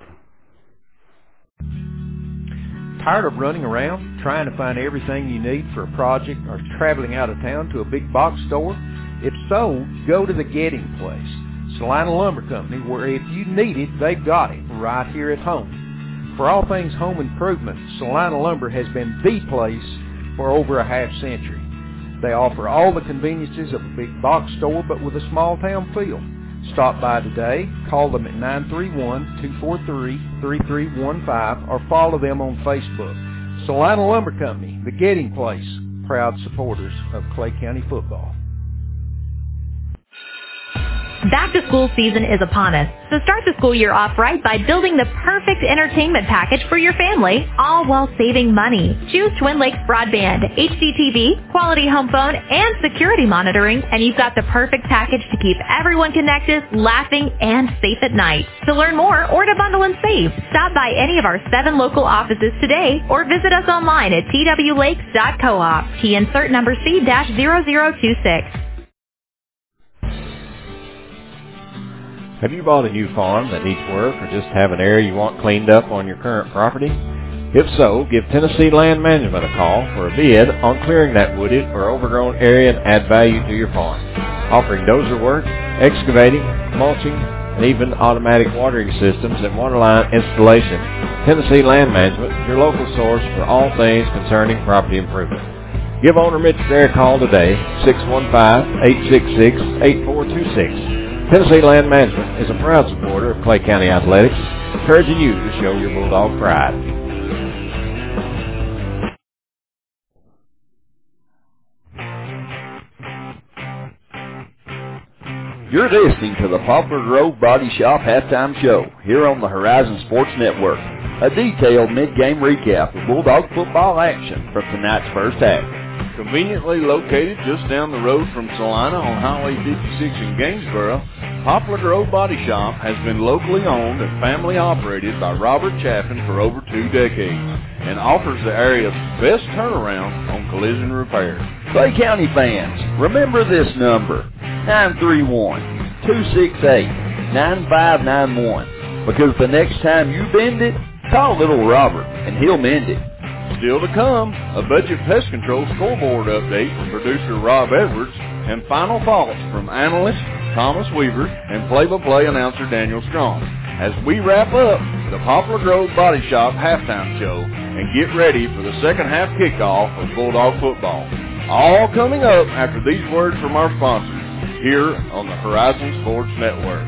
Tired of running around trying to find everything you need for a project or traveling out of town to a big box store? If so, go to the Getting Place, Salina Lumber Company, where if you need it, they've got it right here at home. For all things home improvement, Salina Lumber has been the place for over a half century. They offer all the conveniences of a big box store, but with a small town feel. Stop by today, call them at 931-243-3315, or follow them on Facebook. Salina Lumber Company, the Getting Place, proud supporters of Clay County football. Back to school season is upon us, so start the school year off right by building the perfect entertainment package for your family, all while saving money. Choose Twin Lakes Broadband, HDTV, quality home phone, and security monitoring, and you've got the perfect package to keep everyone connected, laughing, and safe at night. To learn more or to bundle and save, stop by any of our 7 local offices today or visit us online at twlakes.coop. Key insert number C-0026. Have you bought a new farm that needs work or just have an area you want cleaned up on your current property? If so, give Tennessee Land Management a call for a bid on clearing that wooded or overgrown area and add value to your farm. Offering dozer work, excavating, mulching, and even automatic watering systems and waterline installation, Tennessee Land Management is your local source for all things concerning property improvement. Give owner Mitch Gray a call today, 615-866-8426. Tennessee Land Management is a proud supporter of Clay County Athletics, encouraging you to show your Bulldog pride. You're listening to the Poplar Grove Body Shop Halftime Show here on the Horizon Sports Network. A detailed mid-game recap of Bulldog football action from tonight's first half. Conveniently located just down the road from Salina on Highway 56 in Gainesboro, Poplar Grove Body Shop has been locally owned and family operated by Robert Chaffin for over 2 decades and offers the area's best turnaround on collision repair. Clay County fans, remember this number, 931-268-9591, because the next time you bend it, call little Robert and he'll mend it. Still to come, a budget pest control scoreboard update from producer Rob Edwards and final thoughts from analyst Thomas Weaver and play-by-play announcer Daniel Strong as we wrap up the Poplar Grove Body Shop halftime show and get ready for the second half kickoff of Bulldog football. All coming up after these words from our sponsors here on the Horizon Sports Network.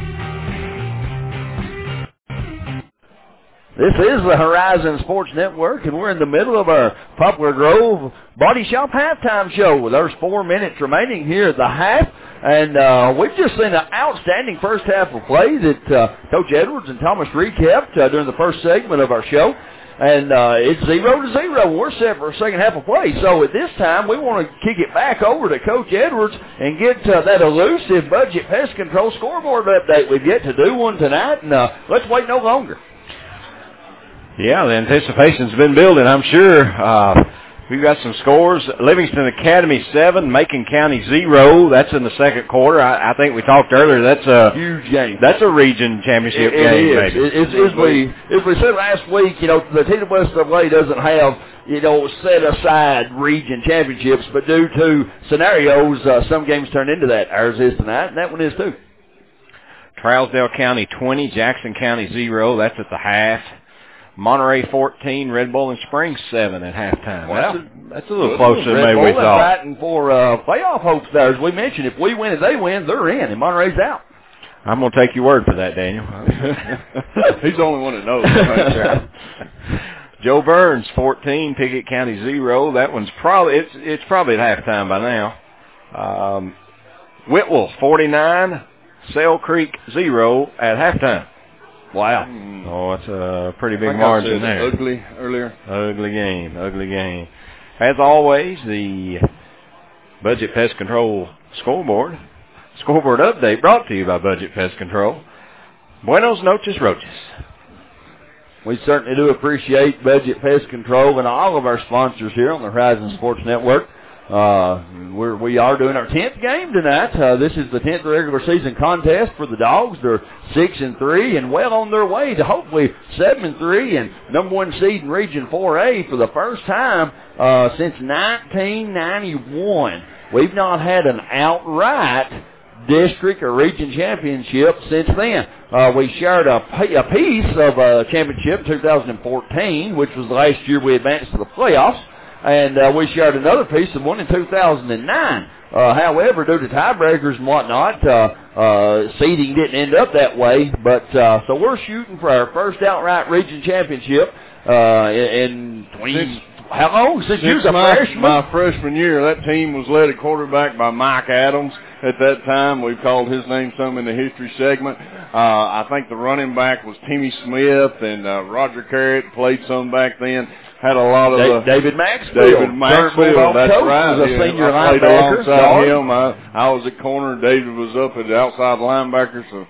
This is the Horizon Sports Network, and we're in the middle of our Poplar Grove Body Shop halftime show. There's 4 minutes remaining here at the half, and we've just seen an outstanding first half of play that Coach Edwards and Thomas recapped during the first segment of our show. And it's 0-0. We're set for a second half of play. So at this time, we want to kick it back over to Coach Edwards and get that elusive budget pest control scoreboard update. We've yet to do one tonight, and let's wait no longer. Yeah, the anticipation's been building, I'm sure. We've got some scores. Livingston Academy 7, Macon County 0. That's in the second quarter. I think we talked earlier. That's a huge game. That's a region championship game. It is. As we said last week, the TWSAA doesn't have set aside region championships, but due to scenarios, some games turn into that. Ours is tonight, and that one is too. Trousdale County 20, Jackson County 0. That's at the half. Monterey 14, Red Bull and Springs 7 at halftime. Well, that's a little closer than maybe we thought. Fighting for playoff hopes there. As we mentioned, if we win and they win, they're in, and Monterey's out. I'm going to take your word for that, Daniel. He's the only one that knows. Joe Burns 14, Pickett County 0. That one's probably it's probably at halftime by now. Whitwell 49, Sail Creek 0 at halftime. Wow. Oh, that's a pretty big margin there. Ugly earlier. Ugly game. As always, the Budget Pest Control scoreboard update brought to you by Budget Pest Control. Buenos noches, roaches. We certainly do appreciate Budget Pest Control and all of our sponsors here on the Horizon Sports Network. We are doing our 10th game tonight. This is the 10th regular season contest for the Dogs. They're 6-3 and well on their way to hopefully 7-3 and number one seed in Region 4A for the first time since 1991. We've not had an outright district or region championship since then. We shared a piece of a championship in 2014, which was the last year we advanced to the playoffs. And we shared another piece of one in 2009. However, due to tiebreakers and whatnot, seeding didn't end up that way. But so we're shooting for our first outright region championship in 20. How long? Since you was a freshman? My freshman year, that team was led at quarterback by Mike Adams. At that time, we've called his name some in the history segment. I think the running back was Timmy Smith, and Roger Carrot played some back then. Had a lot of David Maxfield. That's right. Was a senior I played linebacker. alongside him. I was at corner. David was up at the outside linebacker. So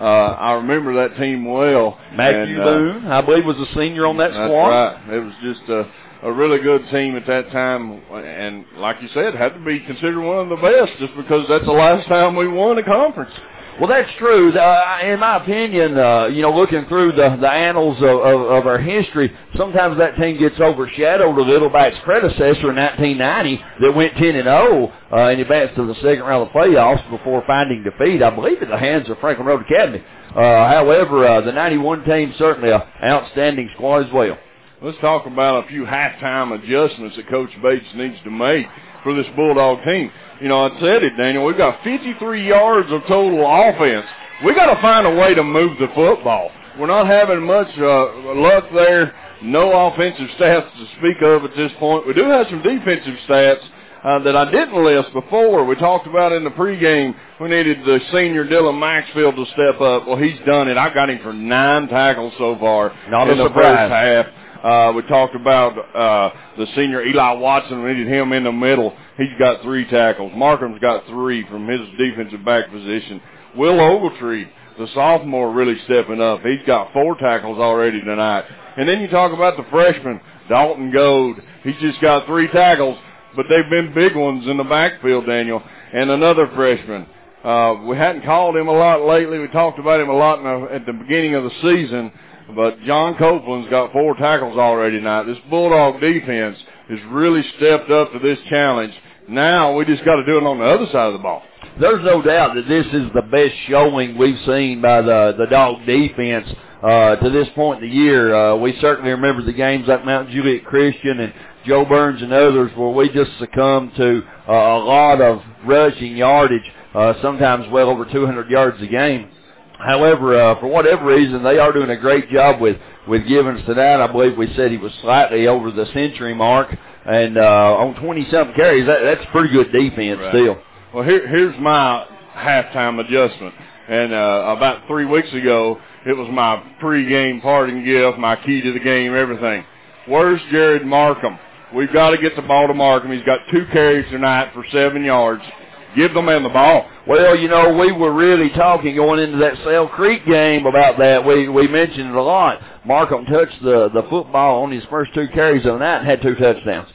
I remember that team well. Matthew Boone, I believe, was a senior on that squad. That's right. It was just a really good team at that time, and like you said, had to be considered one of the best just because that's the last time we won a conference. Well, that's true. In my opinion, looking through the annals of our history, sometimes that team gets overshadowed a little by its predecessor in 1990 that went 10-0 and advanced to the second round of the playoffs before finding defeat, I believe, at the hands of Franklin Road Academy. However, the 91 team certainly an outstanding squad as well. Let's talk about a few halftime adjustments that Coach Bates needs to make for this Bulldog team. You know, I said it, Daniel, we've got 53 yards of total offense. We got to find a way to move the football. We're not having much luck there. No offensive stats to speak of at this point. We do have some defensive stats that I didn't list before. We talked about in the pregame we needed the senior Dylan Maxfield to step up. Well, he's done it. I got him for 9 tackles so far in the first half. We talked about the senior Eli Watson. We needed him in the middle. He's got 3 tackles. Markham's got 3 from his defensive back position. Will Ogletree, the sophomore, really stepping up. He's got 4 tackles already tonight. And then you talk about the freshman, Dalton Goad. He's just got 3 tackles, but they've been big ones in the backfield, Daniel. And another freshman. We hadn't called him a lot lately. We talked about him a lot at the beginning of the season. But John Copeland's got 4 tackles already tonight. This Bulldog defense has really stepped up to this challenge. Now we just got to do it on the other side of the ball. There's no doubt that this is the best showing we've seen by the Dog defense to this point in the year. We certainly remember the games like Mount Juliet Christian and Joe Burns and others where we just succumbed to a lot of rushing yardage, sometimes well over 200 yards a game. However, for whatever reason, they are doing a great job with Givens tonight. I believe we said he was slightly over the century mark, and on 20-something carries, that's pretty good defense still. Well, here's my halftime adjustment. And about 3 weeks ago, it was my pregame parting gift, my key to the game, everything. Where's Jared Markham? We've got to get the ball to Markham. He's got 2 carries tonight for 7 yards. Give the man the ball. Well, we were really talking going into that Sale Creek game about that. We mentioned it a lot. Markham touched the football on his first 2 carries of the night and had 2 touchdowns.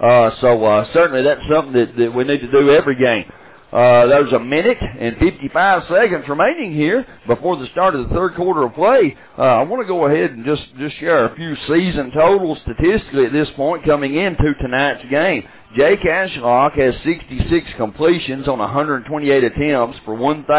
So certainly that's something that we need to do every game. There's 1 minute and 55 seconds remaining here before the start of the third quarter of play. I want to go ahead and just share a few season totals statistically at this point coming into tonight's game. Jake Ashlock has 66 completions on 128 attempts for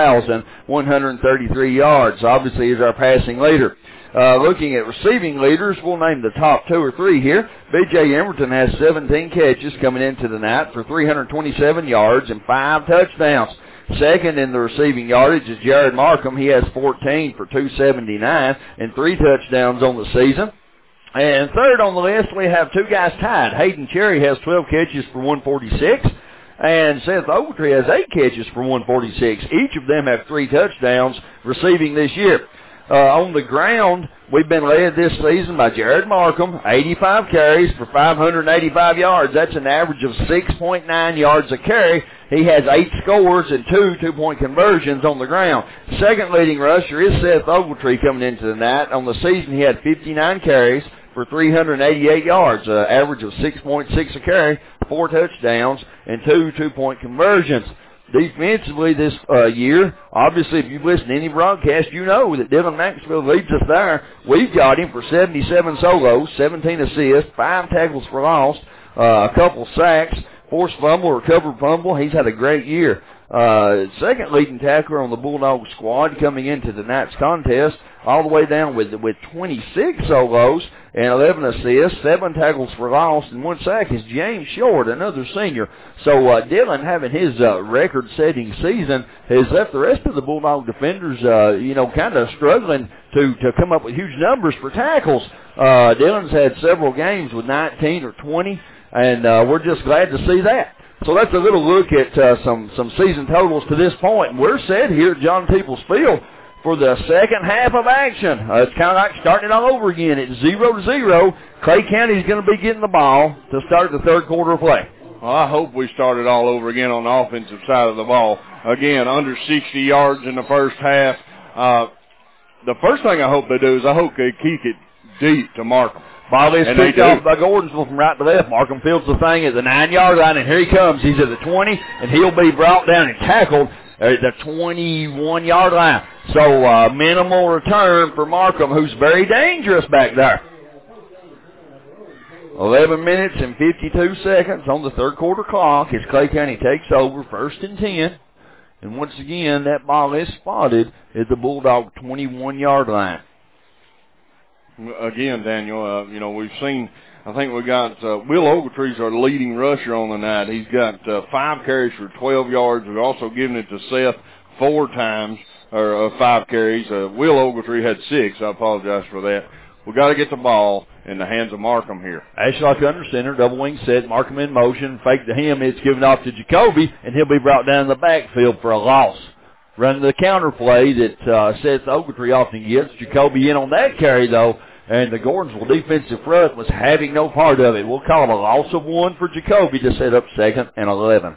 1,133 yards. Obviously, is our passing leader. Looking at receiving leaders, we'll name the top 2 or 3 here. B.J. Emerton has 17 catches coming into the night for 327 yards and 5 touchdowns. Second in the receiving yardage is Jared Markham. He has 14 for 279 and 3 touchdowns on the season. And third on the list, we have 2 guys tied. Hayden Cherry has 12 catches for 146, and Seth Ogletree has 8 catches for 146. Each of them have 3 touchdowns receiving this year. On the ground, we've been led this season by Jared Markham, 85 carries for 585 yards. That's an average of 6.9 yards a carry. He has 8 scores and 2 two-point conversions on the ground. Second leading rusher is Seth Ogletree coming into the night. On the season, he had 59 carries for 388 yards, an average of 6.6 a carry, 4 touchdowns, and 2 two-point conversions. Defensively this year, obviously if you've listened to any broadcast, you know that Dylan Maxfield leads us there. We've got him for 77 solos, 17 assists, 5 tackles for loss, a couple sacks, forced fumble, recovered fumble. He's had a great year. Second leading tackler on the Bulldog squad coming into tonight's contest, all the way down with 26 solos and 11 assists, 7 tackles for loss, and 1 sack is James Short, another senior. So Dylan, having his record-setting season, has left the rest of the Bulldog defenders, kind of struggling to come up with huge numbers for tackles. Dylan's had several games with 19 or 20, and we're just glad to see that. So that's a little look at some season totals to this point. We're set here at John Peoples Field for the second half of action. It's kind of like starting it all over again. It's 0-0. Clay County's going to be getting the ball to start the third quarter of play. Well, I hope we start it all over again on the offensive side of the ball. Again, under 60 yards in the first half. The first thing I hope they do is I hope they keep it deep to Markham. Ball is picked off by Gordonsville from right to left. Markham fields the thing at the 9-yard line, and here he comes. He's at the 20, and he'll be brought down and tackled at the 21-yard line. So minimal return for Markham, who's very dangerous back there. 11 minutes and 52 seconds on the third quarter clock as Clay County takes over, 1st and 10. And once again, that ball is spotted at the Bulldog 21-yard line. Again, Daniel, we've seen, I think we got Will Ogletree's our leading rusher on the night. He's got 5 carries for 12 yards. We've also given it to Seth 4 times, or 5 carries. Will Ogletree had 6. I apologize for that. We've got to get the ball in the hands of Markham here. Ashlock under center, double wing set, Markham in motion, fake to him. It's given off to Jacoby, and he'll be brought down in the backfield for a loss. Running the counter play that Seth Ogletree often gets. Jacoby in on that carry, though, and the Gordonsville defensive front was having no part of it. We'll call it a loss of 1 for Jacoby to set up 2nd and 11.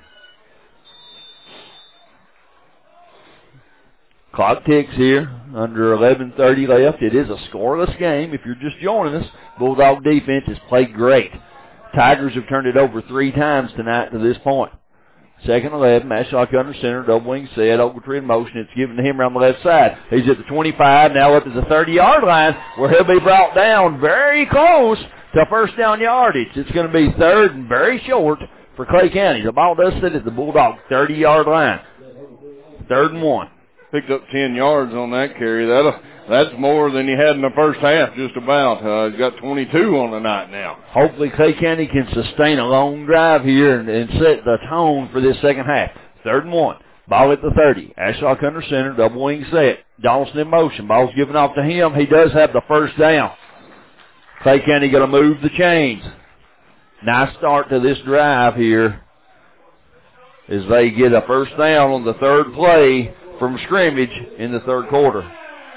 Clock ticks here, under 11:30 left. It is a scoreless game. If you're just joining us, Bulldog defense has played great. Tigers have turned it over 3 times tonight to this point. 2nd and 11, Ashlock under center, double wing set, Ogletree in motion. It's given to him around the left side. He's at the 25, now up to the 30-yard line, where he'll be brought down very close to first down yardage. It's going to be 3rd and very short for Clay County. The ball does sit at the Bulldog 30-yard line. 3rd and 1. Picked up 10 yards on that carry. That's more than he had in the first half, just about. He's got 22 on the night now. Hopefully Clay County can sustain a long drive here and set the tone for this second half. 3rd and 1. Ball at the 30. Ashlock under center, double wing set. Donaldson in motion. Ball's given off to him. He does have the first down. Clay County going to move the chains. Nice start to this drive here as they get a first down on the 3rd play from scrimmage in the 3rd quarter.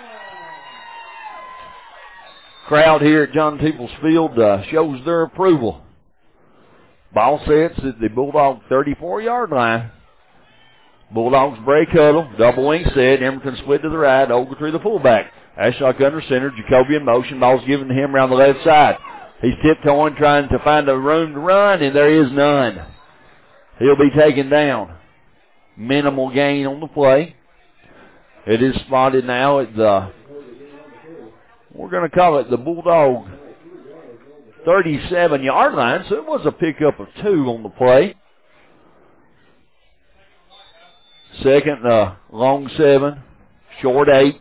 Crowd here at John Peoples Field shows their approval. Ball sets at the Bulldog 34-yard line. Bulldogs break huddle, double wing set, Emerson split to the right, Ogletree the fullback. Ashlock under center, Jacoby in motion, ball's given to him around the left side. He's tiptoeing, trying to find a room to run, and there is none. He'll be taken down. Minimal gain on the play. It is spotted now at the, we're going to call it the Bulldog 37-yard line, so it was a pickup of 2 on the play. 2nd, long 7, short 8.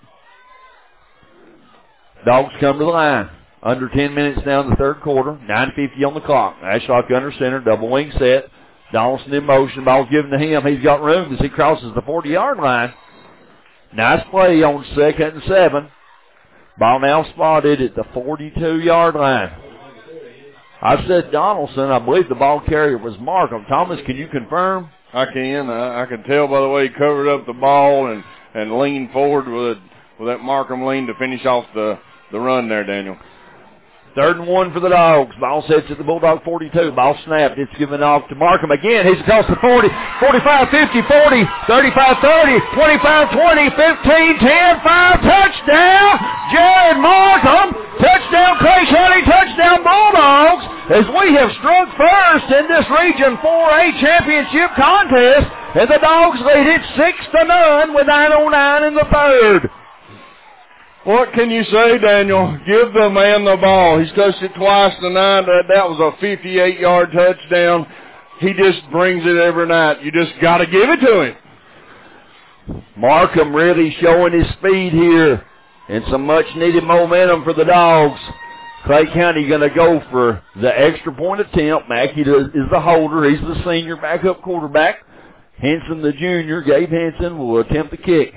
Dogs come to the line. Under 10 minutes now in the 3rd quarter, 9:50 on the clock. Ashlock under center, double wing set. Donaldson in motion, ball's given to him. He's got room as he crosses the 40-yard line. Nice play on 2nd and 7. Ball now spotted at the 42-yard line. I said Donaldson. I believe the ball carrier was Markham. Thomas, can you confirm? I can. I can tell by the way he covered up the ball and leaned forward with that Markham lean to finish off the run there, Daniel. 3rd and 1 for the Dogs. Ball sets at the Bulldog 42. Ball snapped. It's given off to Markham again. He's across the 40, 45, 50, 40, 35, 30, 25, 20, 15, 10, 5. Touchdown, Jared Markham. Touchdown, Clay County. Touchdown, Bulldogs. As we have struck first in this Region 4A championship contest. And the Dogs lead it 6-0 with 9:09 in the 3rd. What can you say, Daniel? Give the man the ball. He's touched it twice tonight. That was a 58-yard touchdown. He just brings it every night. You just got to give it to him. Markham really showing his speed here and some much-needed momentum for the Dogs. Clay County going to go for the extra point attempt. Mackey is the holder. He's the senior backup quarterback. Henson, the junior, Gabe Henson, will attempt the kick.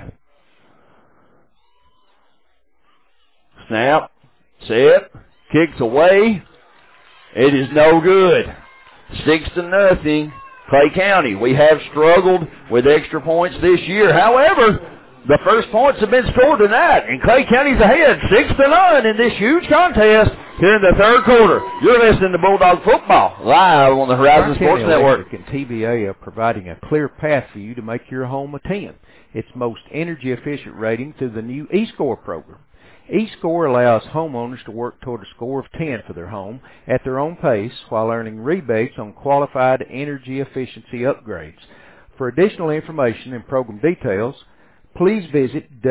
Snap, set, kicks away. It is no good. 6-0, Clay County. We have struggled with extra points this year. However, the first points have been scored tonight, and Clay County's ahead 6-0 in this huge contest here in the 3rd quarter. You're listening to Bulldog Football live on the Horizon Sports Network. And TBA are providing a clear path for you to make your home a 10. Its most energy-efficient rating through the new eScore program. eScore allows homeowners to work toward a score of 10 for their home at their own pace while earning rebates on qualified energy efficiency upgrades. For additional information and program details, please visit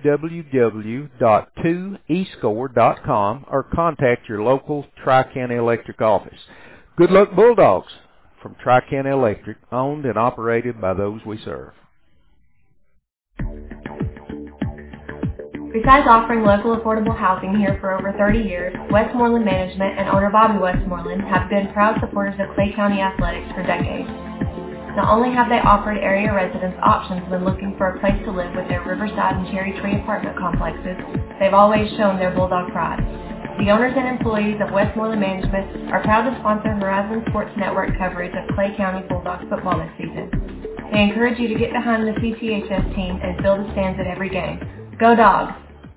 www.2escore.com or contact your local Tri-County Electric office. Good luck, Bulldogs, from Tri-County Electric, owned and operated by those we serve. Besides offering local affordable housing here for over 30 years, Westmoreland Management and owner Bobby Westmoreland have been proud supporters of Clay County athletics for decades. Not only have they offered area residents options when looking for a place to live with their Riverside and Cherry Tree apartment complexes, they've always shown their Bulldog pride. The owners and employees of Westmoreland Management are proud to sponsor Horizon Sports Network coverage of Clay County Bulldogs football this season. They encourage you to get behind the CCHS team and fill the stands at every game. Go Dogs!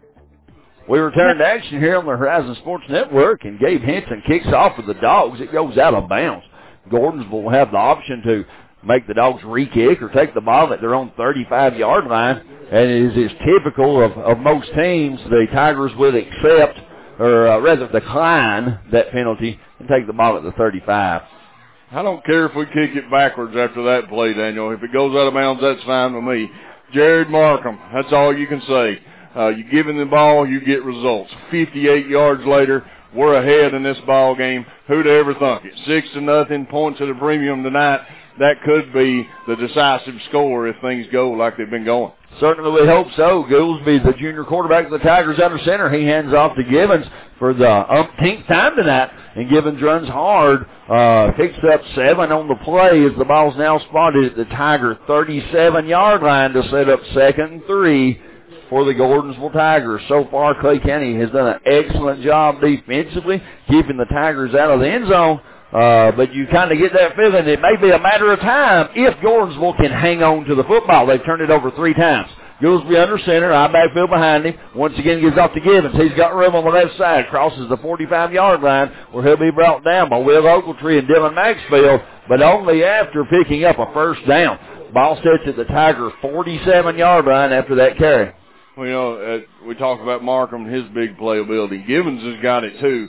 We return to action here on the Horizon Sports Network, and Gabe Henson kicks off for the Dogs. It goes out of bounds. Gordonsville will have the option to make the Dogs re-kick or take the ball at their own 35-yard line, and it is typical of most teams. The Tigers will accept, or rather decline, that penalty and take the ball at the 35. I don't care if we kick it backwards after that play, Daniel. If it goes out of bounds, that's fine with me. Jared Markham, that's all you can say. You give him the ball, you get results. 58 yards later, we're ahead in this ball game. Who'd ever thunk it? 6-0, points at a premium tonight. That could be the decisive score if things go like they've been going. Certainly we hope so. Goolsby, the junior quarterback of the Tigers, under center. He hands off to Givens for the umpteenth time tonight, and Givens runs hard, picks up 7 on the play as the ball's now spotted at the Tiger 37-yard line to set up 2nd and 3 for the Gordonsville Tigers. So far, Clay County has done an excellent job defensively, keeping the Tigers out of the end zone. But you kind of get that feeling it may be a matter of time if Gordonsville can hang on to the football. They've turned it over 3 times. Goolsby under center, I backfield behind him. Once again gives off to Givens. He's got room on the left side. Crosses the 45-yard line where he'll be brought down by Will Ogletree and Dylan Maxfield, but only after picking up a first down. Ball sets at the Tiger 47-yard line after that carry. Well, you know, we talked about Markham and his big playability. Givens has got it too.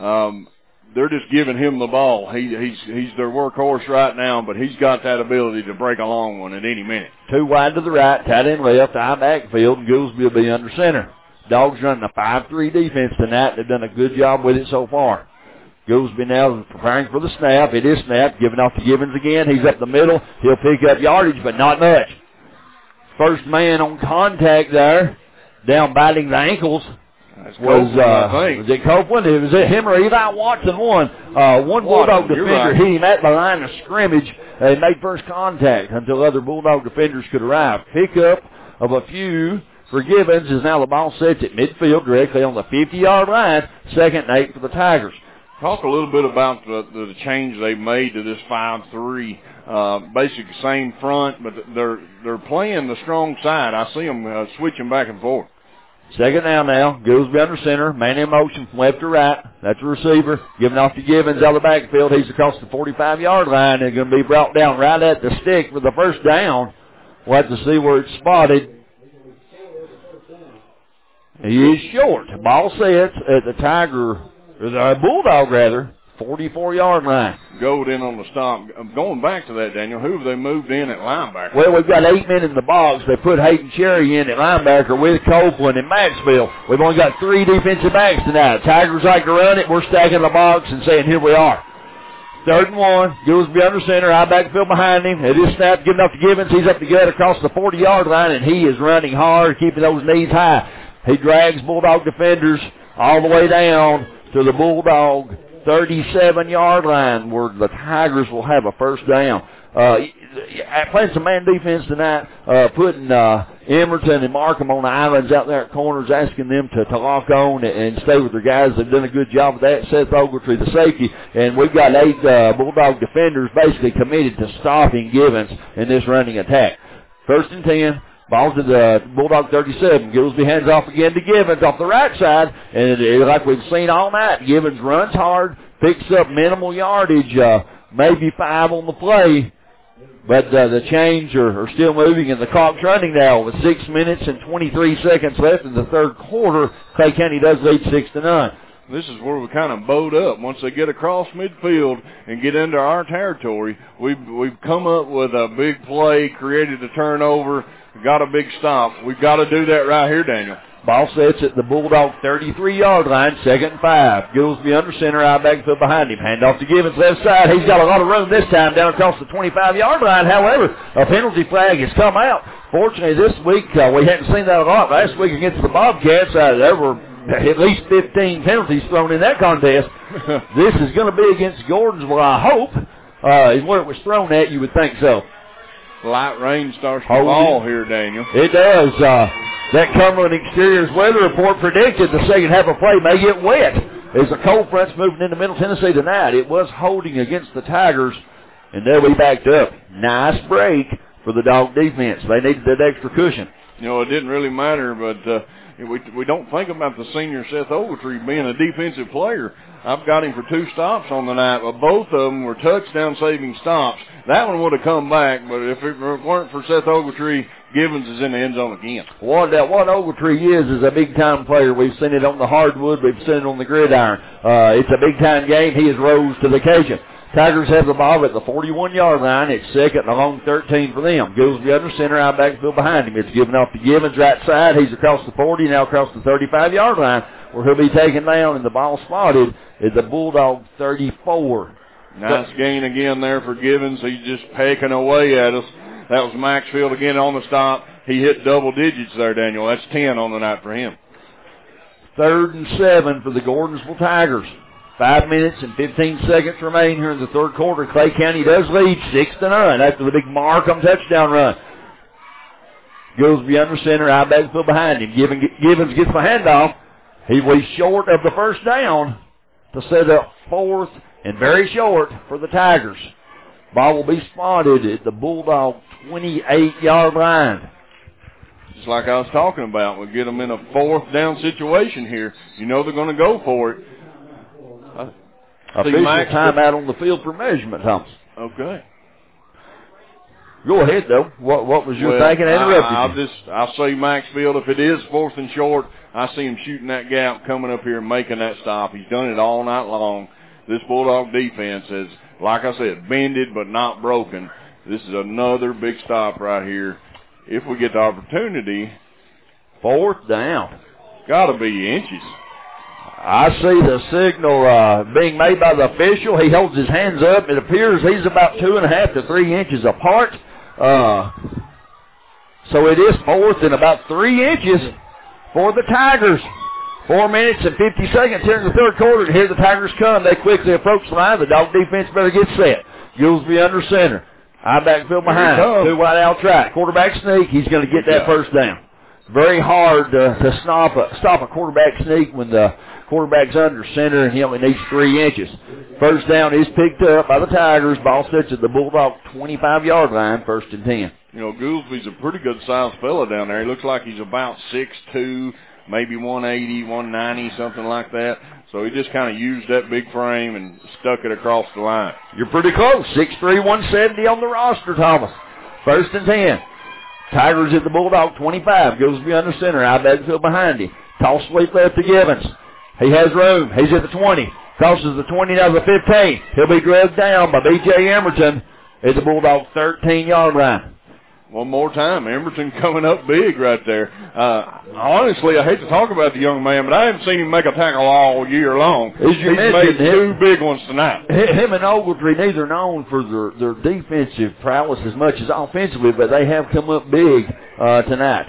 They're just giving him the ball. He's their workhorse right now, but he's got that ability to break a long one at any minute. 2 wide to the right, tight end left, I backfield, and Goolsby will be under center. Dogs running a 5-3 defense tonight. They've done a good job with it so far. Goolsby now preparing for the snap. It is snapped, giving off to Givens again. He's up the middle. He'll pick up yardage, but not much. First man on contact there, down biting the ankles. Was it Copeland? It was him or Eli Watson won. One Bulldog defender hit him at the line of scrimmage and made first contact until other Bulldog defenders could arrive. Pickup of a few for Givens is now the ball sets at midfield directly on the 50-yard line. 2nd and 8 for the Tigers. Talk a little bit about the change they made to this 5-3. Basically same front, but they're playing the strong side. I see them switching back and forth. Second down now. Goolsby under center. Man in motion from left to right. That's a receiver. Giving off to Givens out of the backfield. He's across the 45-yard line and going to be brought down right at the stick for the first down. We'll have to see where it's spotted. He is short. Ball sets at the Bulldog, 44-yard line. Gold in on the stop. Going back to that, Daniel, who have they moved in at linebacker? Well, we've got 8 men in the box. They put Hayden Cherry in at linebacker with Copeland and Maxfield. We've only got 3 defensive backs tonight. Tigers like to run it. We're stacking the box and saying, here we are. 3rd and 1. Goolsby under center. I backfield behind him. It is snapped. Good enough to Givens. He's up to gut across the 40-yard line, and he is running hard, keeping those knees high. He drags Bulldog defenders all the way down to the Bulldog 37-yard line where the Tigers will have a first down. Playing some man defense tonight, putting Emerson and Markham on the islands out there at corners, asking them to lock on and stay with their guys. They've done a good job of that. Seth Ogletree, the safety, and we've got 8 Bulldog defenders basically committed to stopping Givens in this running attack. 1st and 10. Ball to the Bulldog 37. Goolsby hands off again to Givens off the right side. And like we've seen all night, Givens runs hard, picks up minimal yardage, maybe 5 on the play. But the chains are still moving, and the clock's running now with 6 minutes and 23 seconds left in the 3rd quarter. Clay County does lead 6-9. This is where we kind of bowed up. Once they get across midfield and get into our territory, we've come up with a big play, created a turnover, got a big stop. We've got to do that right here, Daniel. Ball sets at the Bulldog 33-yard line, 2nd and 5. Goolsby under center, I backfield behind him. Hand off to Givens, left side. He's got a lot of room this time down across the 25-yard line. However, a penalty flag has come out. Fortunately, this week, we hadn't seen that a lot. Last week against the Bobcats, there were at least 15 penalties thrown in that contest. This is going to be against Gordonsville, I hope, is where it was thrown at. You would think so. Light rain starts to fall here, Daniel. It does. That Cumberland Exteriors weather report predicted the second half of play may get wet as the cold front's moving into Middle Tennessee tonight. It was holding against the Tigers, and they'll be backed up. Nice break for the Dog defense. They needed that extra cushion. You know, it didn't really matter, but we don't think about the senior Seth Ogletree being a defensive player. I've got him for 2 stops on the night, but both of them were touchdown-saving stops. That one would have come back, but if it weren't for Seth Ogletree, Givens is in the end zone again. What Ogletree is a big-time player. We've seen it on the hardwood. We've seen it on the gridiron. It's a big-time game. He has rose to the occasion. Tigers have the ball at the 41-yard line. It's 2nd and a long 13 for them. Goolsby under center, out backfield behind him. It's given off to Givens, right side. He's across the 40, now across the 35-yard line, where he'll be taken down, and the ball spotted at the Bulldog 34. Nice gain again there for Givens. He's just pecking away at us. That was Maxfield again on the stop. He hit double digits there, Daniel. That's 10 on the night for him. 3rd and 7 for the Gordonsville Tigers. 5 minutes and 15 seconds remain here in the 3rd quarter. Clay County does lead 6-9 after the big Markham touchdown run. Goolsby under center, I backfield behind him. Givens gets the handoff. He was short of the first down to set up 4th and very short for the Tigers. Ball will be spotted at the Bulldog 28-yard line. Just like I was talking about, we'll get them in a 4th down situation here. You know they're going to go for it. Official timeout on the field for measurement, Thomas. Okay. Go ahead, though. What was your thinking? I'll say Maxfield. If it is 4th and short, I see him shooting that gap, coming up here and making that stop. He's done it all night long. This Bulldog defense is, like I said, bended but not broken. This is another big stop right here. If we get the opportunity. 4th down. Got to be inches. I see the signal being made by the official. He holds his hands up. It appears he's about 2.5 to 3 inches apart. So it is 4th and about 3 inches for the Tigers. 4 minutes and 50 seconds here in the 3rd quarter. Here the Tigers come. They quickly approach the line. The Dog defense better get set. Goolsby under center. I backfield behind. 2 wide out track. Quarterback sneak. He's going to get that first down. Very hard to stop a quarterback sneak when the quarterback's under center and he only needs 3 inches. First down is picked up by the Tigers. Ball sits at the Bulldog 25-yard line, 1st and 10. You know, Goolsby's a pretty good-sized fella down there. He looks like he's about 6'2", maybe 180, 190, something like that. So he just kind of used that big frame and stuck it across the line. You're pretty close. 6'3", 170 on the roster, Thomas. 1st and 10. Tigers at the Bulldog 25. Goes beyond the center. Out backfield behind him. Toss sweep left to Givens. He has room. He's at the 20. Crosses the 20 down to the 15. He'll be dragged down by B.J. Emerton at the Bulldog 13-yard line. One more time, Emerson coming up big right there. Honestly, I hate to talk about the young man, but I haven't seen him make a tackle all year long. He's made two big ones tonight. Him and Ogletree, neither known for their defensive prowess as much as offensively, but they have come up big tonight.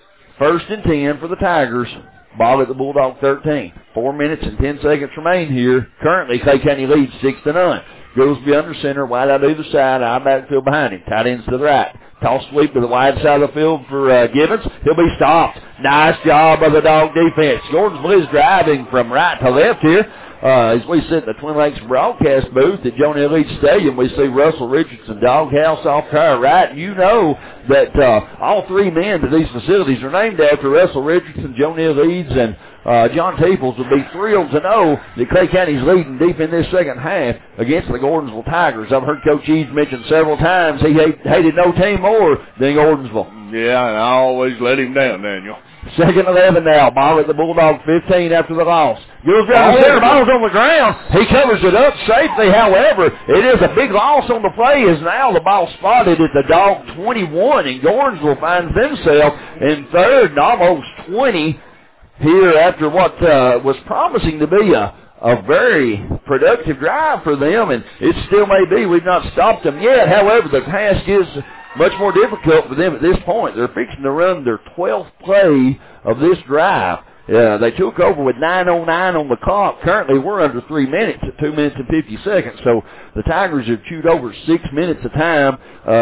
1st and 10 for the Tigers. Ball at the Bulldog 13. 4 minutes and 10 seconds remain here. Currently, Clay County leads 6-0. Goolsby under center, wide out either side, eye backfield behind him. Tight ends to the right. Toss sweep to the wide side of the field for Givens. He'll be stopped. Nice job by the Dog defense. Gordonsville is driving from right to left here. As we sit in the Twin Lakes broadcast booth at Joni Leeds Stadium, we see Russell Richardson Doghouse off to our right. You know that all three men to these facilities are named after Russell Richardson, Joni Leeds, and John Teeples would be thrilled to know that Clay County's leading deep in this second half against the Gordonsville Tigers. I've heard Coach Eads mention several times he hated no team more than Gordonsville. Yeah, and I always let him down, Daniel. 2nd 11 now. Ball at the Bulldog 15 after the loss. Goes down the center. Ball's on the ground. He covers it up safely. However, it is a big loss on the play as now the ball spotted at the Dog 21, and Gordonsville finds themselves in 3rd and almost 20 here after what was promising to be a very productive drive for them, and it still may be. We've not stopped them yet. However, the task is much more difficult for them at this point. They're fixing to run their 12th play of this drive. They took over with 9:09 on the clock. Currently, we're under 3 minutes at 2 minutes and 50 seconds. So the Tigers have chewed over 6 minutes of time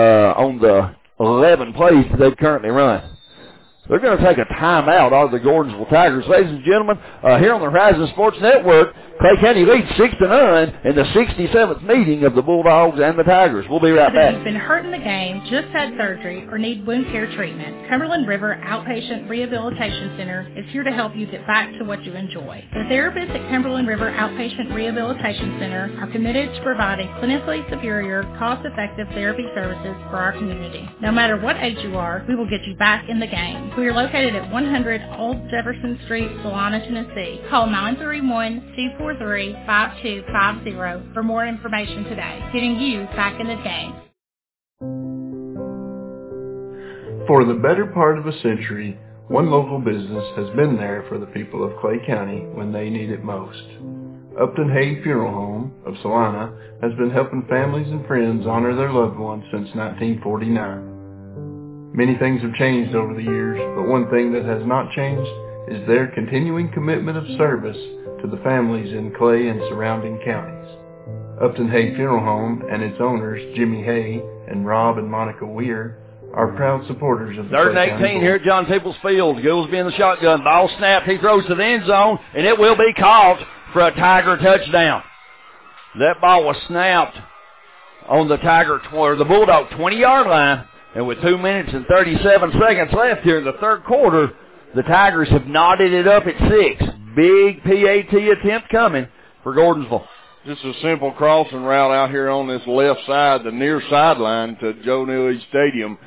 on the 11 plays that they've currently run. They're going to take a timeout, are the Gordonsville Tigers. Ladies and gentlemen, here on the Horizon Sports Network, Clay County leads 6-0 in the 67th meeting of the Bulldogs and the Tigers. We'll be right back. If you've been hurt in the game, just had surgery, or need wound care treatment, Cumberland River Outpatient Rehabilitation Center is here to help you get back to what you enjoy. The therapists at Cumberland River Outpatient Rehabilitation Center are committed to providing clinically superior, cost-effective therapy services for our community. No matter what age you are, we will get you back in the game. We are located at 100 Old Jefferson Street, Solana, Tennessee. Call 931-243-5250 for more information today. Getting you back in the game. For the better part of a century, one local business has been there for the people of Clay County when they need it most. Upton Hay Funeral Home of Solana has been helping families and friends honor their loved ones since 1949. Many things have changed over the years, but one thing that has not changed is their continuing commitment of service to the families in Clay and surrounding counties. Upton Hay Funeral Home and its owners, Jimmy Hay and Rob and Monica Weir, are proud supporters of the 3rd and 18 here at John Teeples Field. Goolsby in the shotgun. Ball snapped. He throws to the end zone, and it will be caught for a Tiger touchdown. That ball was snapped on the the Bulldog 20-yard line. And with 2 minutes and 37 seconds left here in the third quarter, the Tigers have knotted it up at 6. Big PAT attempt coming for Gordonsville. Just a simple crossing route out here on this left side, the near sideline to Joe Neely Stadium.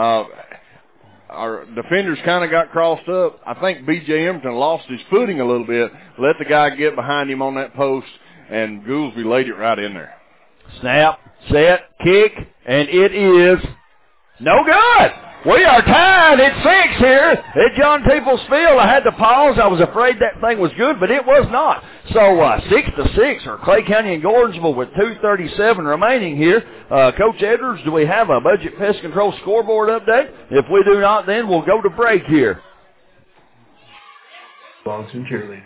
Our defenders kind of got crossed up. I think B.J. Emerton lost his footing a little bit, let the guy get behind him on that post, and Goolsby laid it right in there. Snap, set, kick, and it is no good. We are tied at 6 here at John Teeples Field. I had to pause. I was afraid that thing was good, but it was not. So 6-6 for Clay County and Gordonsville with 2:37 remaining here. Coach Edwards, do we have a budget pest control scoreboard update? If we do not, then we'll go to break here. Dogs and cheerleaders.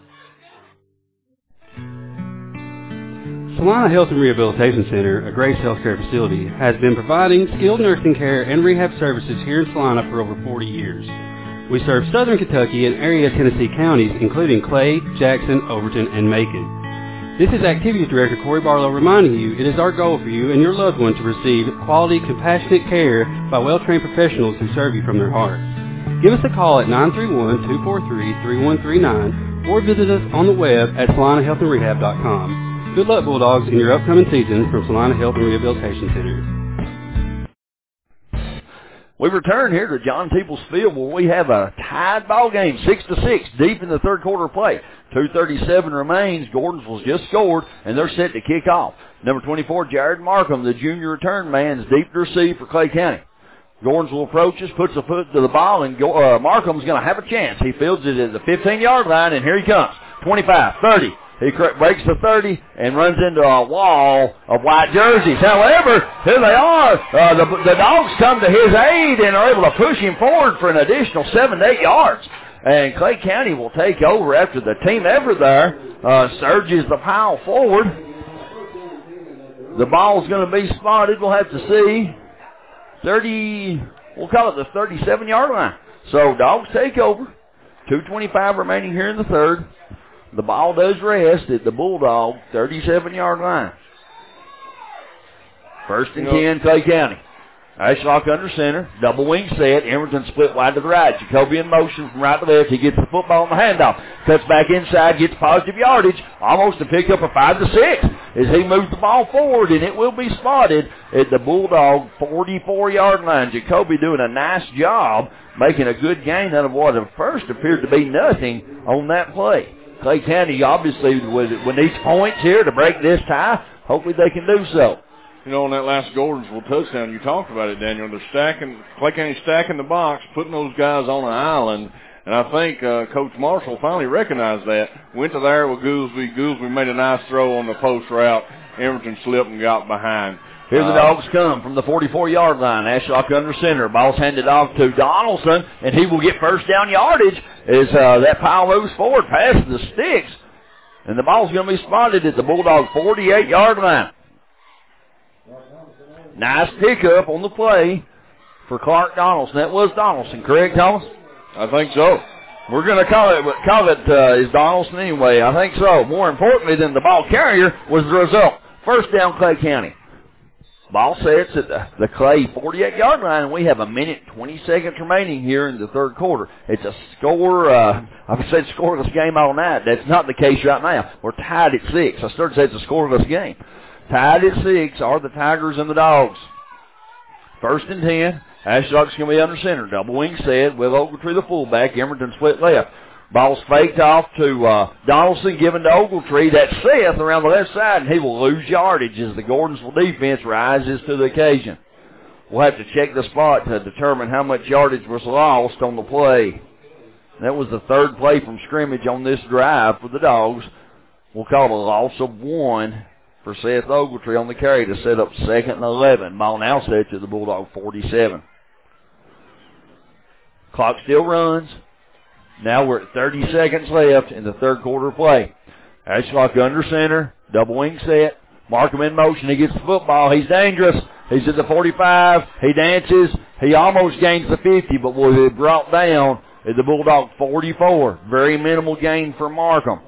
Solana Health and Rehabilitation Center, a Grace Healthcare facility, has been providing skilled nursing care and rehab services here in Solana for over 40 years. We serve southern Kentucky and area Tennessee counties, including Clay, Jackson, Overton, and Macon. This is Activities Director Corey Barlow reminding you it is our goal for you and your loved one to receive quality, compassionate care by well-trained professionals who serve you from their heart. Give us a call at 931-243-3139 or visit us on the web at SalinaHealthAndRehab.com. Good luck, Bulldogs, in your upcoming season from Salina Health and Rehabilitation Center. We return here to John Peoples Field where we have a tied ball game, 6-6, deep in the third quarter play. 2:37 remains. Gordonsville's just scored, and they're set to kick off. Number 24, Jared Markham, the junior return man, is deep to receive for Clay County. Gordonsville approaches, puts a foot to the ball, and Markham's going to have a chance. He fields it at the 15-yard line, and here he comes. 25, 30. He breaks the 30 and runs into a wall of white jerseys. However, here they are. The Dogs come to his aid and are able to push him forward for an additional 7 to 8 yards. And Clay County will take over after the team effort there surges the pile forward. The ball's going to be spotted. We'll have to see. We'll call it the 37-yard line. So Dogs take over. 2:25 remaining here in the third. The ball does rest at the Bulldog 37-yard line. First and 10, Clay County. Ashlock under center, double wing set. Emerton split wide to the right. Jacoby in motion from right to left. He gets the football on the handoff. Cuts back inside, gets positive yardage, almost to pick up a 5-6 as he moves the ball forward, and it will be spotted at the Bulldog 44-yard line. Jacoby doing a nice job making a good gain out of what at first appeared to be nothing on that play. Clay County obviously needs points here to break this tie. Hopefully they can do so. You know, on that last Gordonsville touchdown, you talked about it, Daniel. Clay County stacking the box, putting those guys on an island, and I think Coach Marshall finally recognized that. Went to there with Goolsby. Goolsby made a nice throw on the post route. Emerton slipped and got behind. Here the Dogs come from the 44-yard line. Ashlock under center. Ball's handed off to Donaldson, and he will get first down yardage as that pile moves forward past the sticks. And the ball's going to be spotted at the Bulldog 48-yard line. Nice pickup on the play for Clark Donaldson. That was Donaldson, correct, Thomas? I think so. We're going to call it is Donaldson anyway. I think so. More importantly than the ball carrier was the result. First down, Clay County. Ball sets at the Clay 48-yard line, and we have 1 minute 20 seconds remaining here in the third quarter. It's a I've said scoreless game all night. That's not the case right now. We're tied at 6. I started to say it's a scoreless game. Tied at 6 are the Tigers and the Dogs. First and 10. Ashlock's going to be under center. Double wing set with Ogletree the fullback. Emerton split left. Ball's faked off to Donaldson, given to Ogletree. That's Seth around the left side, and he will lose yardage as the Gordonsville defense rises to the occasion. We'll have to check the spot to determine how much yardage was lost on the play. That was the third play from scrimmage on this drive for the Dogs. We'll call it a loss of 1 for Seth Ogletree on the carry to set up 2nd and 11. Ball now set to the Bulldog 47. Clock still runs. Now we're at 30 seconds left in the third quarter play. Ashlock under center, double wing set. Markham in motion. He gets the football. He's dangerous. He's at the 45. He dances. He almost gains the 50, but was brought down at the Bulldog 44. Very minimal gain for Markham.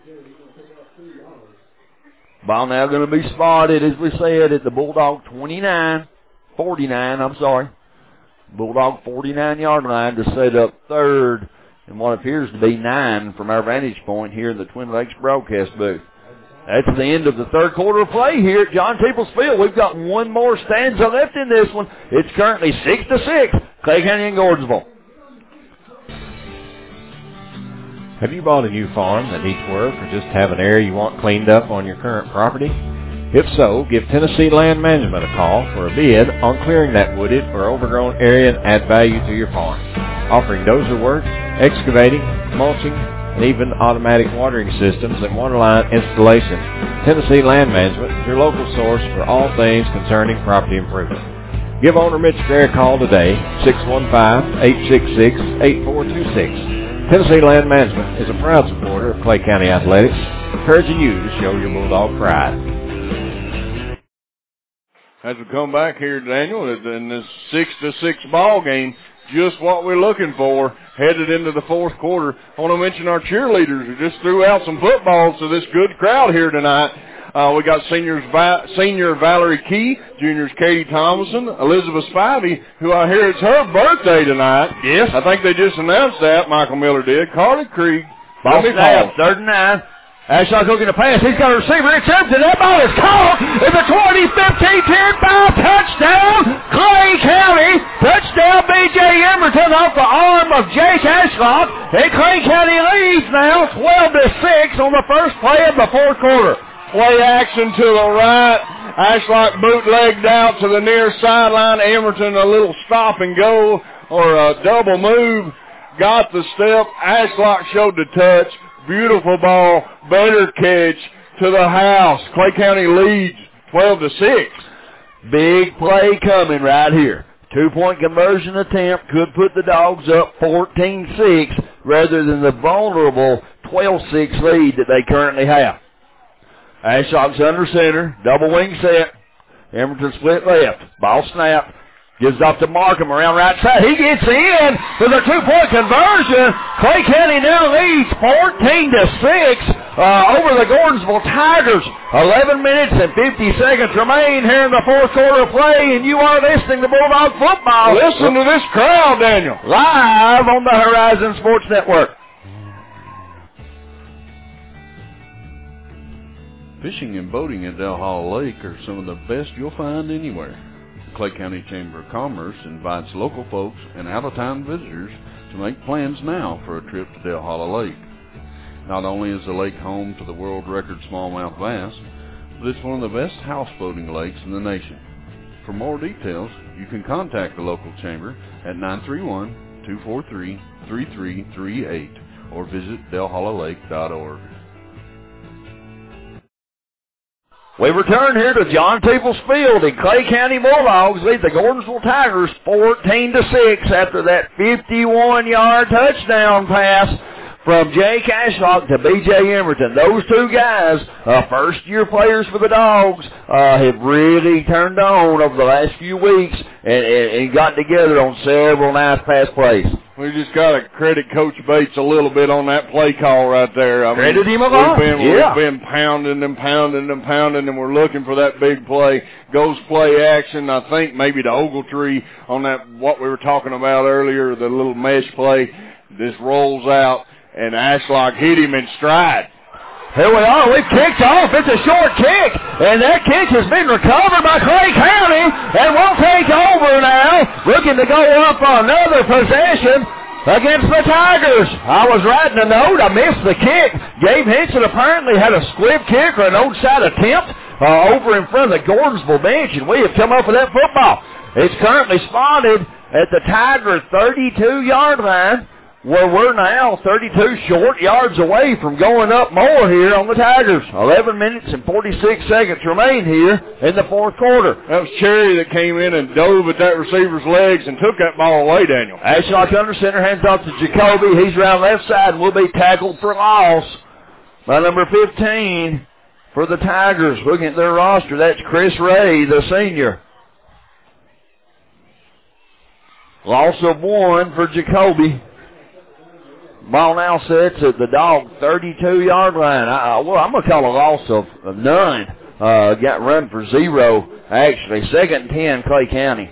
Ball now going to be spotted, as we said, at the Bulldog 49. Bulldog 49-yard line to set up third and what appears to be 9 from our vantage point here in the Twin Lakes broadcast booth. That's the end of the third quarter of play here at John Peoples Field. We've got one more stanza left in this one. It's currently 6-6, Clay County and Gordonsville. Have you bought a new farm that needs work or just have an area you want cleaned up on your current property? If so, give Tennessee Land Management a call for a bid on clearing that wooded or overgrown area and add value to your farm. Offering dozer work, excavating, mulching, and even automatic watering systems and waterline installation, Tennessee Land Management is your local source for all things concerning property improvement. Give owner Mitch Gray a call today, 615-866-8426. Tennessee Land Management is a proud supporter of Clay County Athletics, encouraging you to show your Bulldog pride. As we come back here, Daniel, in this 6-6 ball game, just what we're looking for headed into the fourth quarter. I want to mention our cheerleaders who just threw out some footballs to this good crowd here tonight. We got senior Valerie Key, juniors Katie Thomason, Elizabeth Spivey, who I hear it's her birthday tonight. Yes. I think they just announced that, Michael Miller did. Carly Krieg. Ball snap, 3rd and 9. Ashlock looking to pass. He's got a receiver. It's empty. That ball is caught. It's a 20, 15, 10-5 touchdown. Clay County. Touchdown B.J. Emerton off the arm of Jake Ashlock. And Clay County leads now 12-6 on the first play of the 4th quarter. Play action to the right. Ashlock bootlegged out to the near sideline. Emerton a little stop and go or a double move. Got the step. Ashlock showed the touch. Beautiful ball, better catch to the house. Clay County leads 12-6. Big play coming right here. 2-point conversion attempt could put the Dogs up 14-6 rather than the vulnerable 12-6 lead that they currently have. Ashlock's under center, double wing set. Emerton split left. Ball snap. Gives off to Markham around right side. He gets in with a 2-point conversion. Clay County now leads 14-6 over the Gordonsville Tigers. 11 minutes and 50 seconds remain here in the 4th quarter of play, and you are listening to Bulldog Football. Listen to this crowd, Daniel. Live on the Horizon Sports Network. Fishing and boating at Del Hollow Lake are some of the best you'll find anywhere. Clay County Chamber of Commerce invites local folks and out-of-town visitors to make plans now for a trip to Del Hollow Lake. Not only is the lake home to the world record smallmouth bass, but it's one of the best houseboating lakes in the nation. For more details, you can contact the local chamber at 931-243-3338 or visit delhollowlake.org. We return here to John Peoples Field, and Clay County Bulldogs lead the Gordonsville Tigers 14-6 after that 51-yard touchdown pass from Jake Ashlock to B.J. Emerton. Those two guys, first-year players for the Dogs, have really turned on over the last few weeks and got together on several nice pass plays. We just got to credit Coach Bates a little bit on that play call right there. Credit him a lot. We've been pounding and we're looking for that big play. Goes play action. I think maybe to Ogletree on that, what we were talking about earlier, the little mesh play. This rolls out, and Ashlock hit him in stride. Here we are. We've kicked off. It's a short kick, and that kick has been recovered by Clay County, and we'll take over now, looking to go up on another possession against the Tigers. I was writing a note. I missed the kick. Gabe Henson apparently had a squib kick or an outside attempt over in front of the Gordonsville bench, and we have come up with that football. It's currently spotted at the Tiger 32-yard line, where we're now 32 short yards away from going up more here on the Tigers. 11 minutes and 46 seconds remain here in the 4th quarter. That was Cherry that came in and dove at that receiver's legs and took that ball away, Daniel. Ashlock under center, hands off to Jacoby. He's around left side and will be tackled for loss by number 15 for the Tigers. Looking at their roster, that's Chris Ray, the senior. Loss of 1 for Jacoby. Ball now sets at the Dog 32-yard line. I'm going to call a loss of none. Got run for 0, actually. 2nd and 10, Clay County.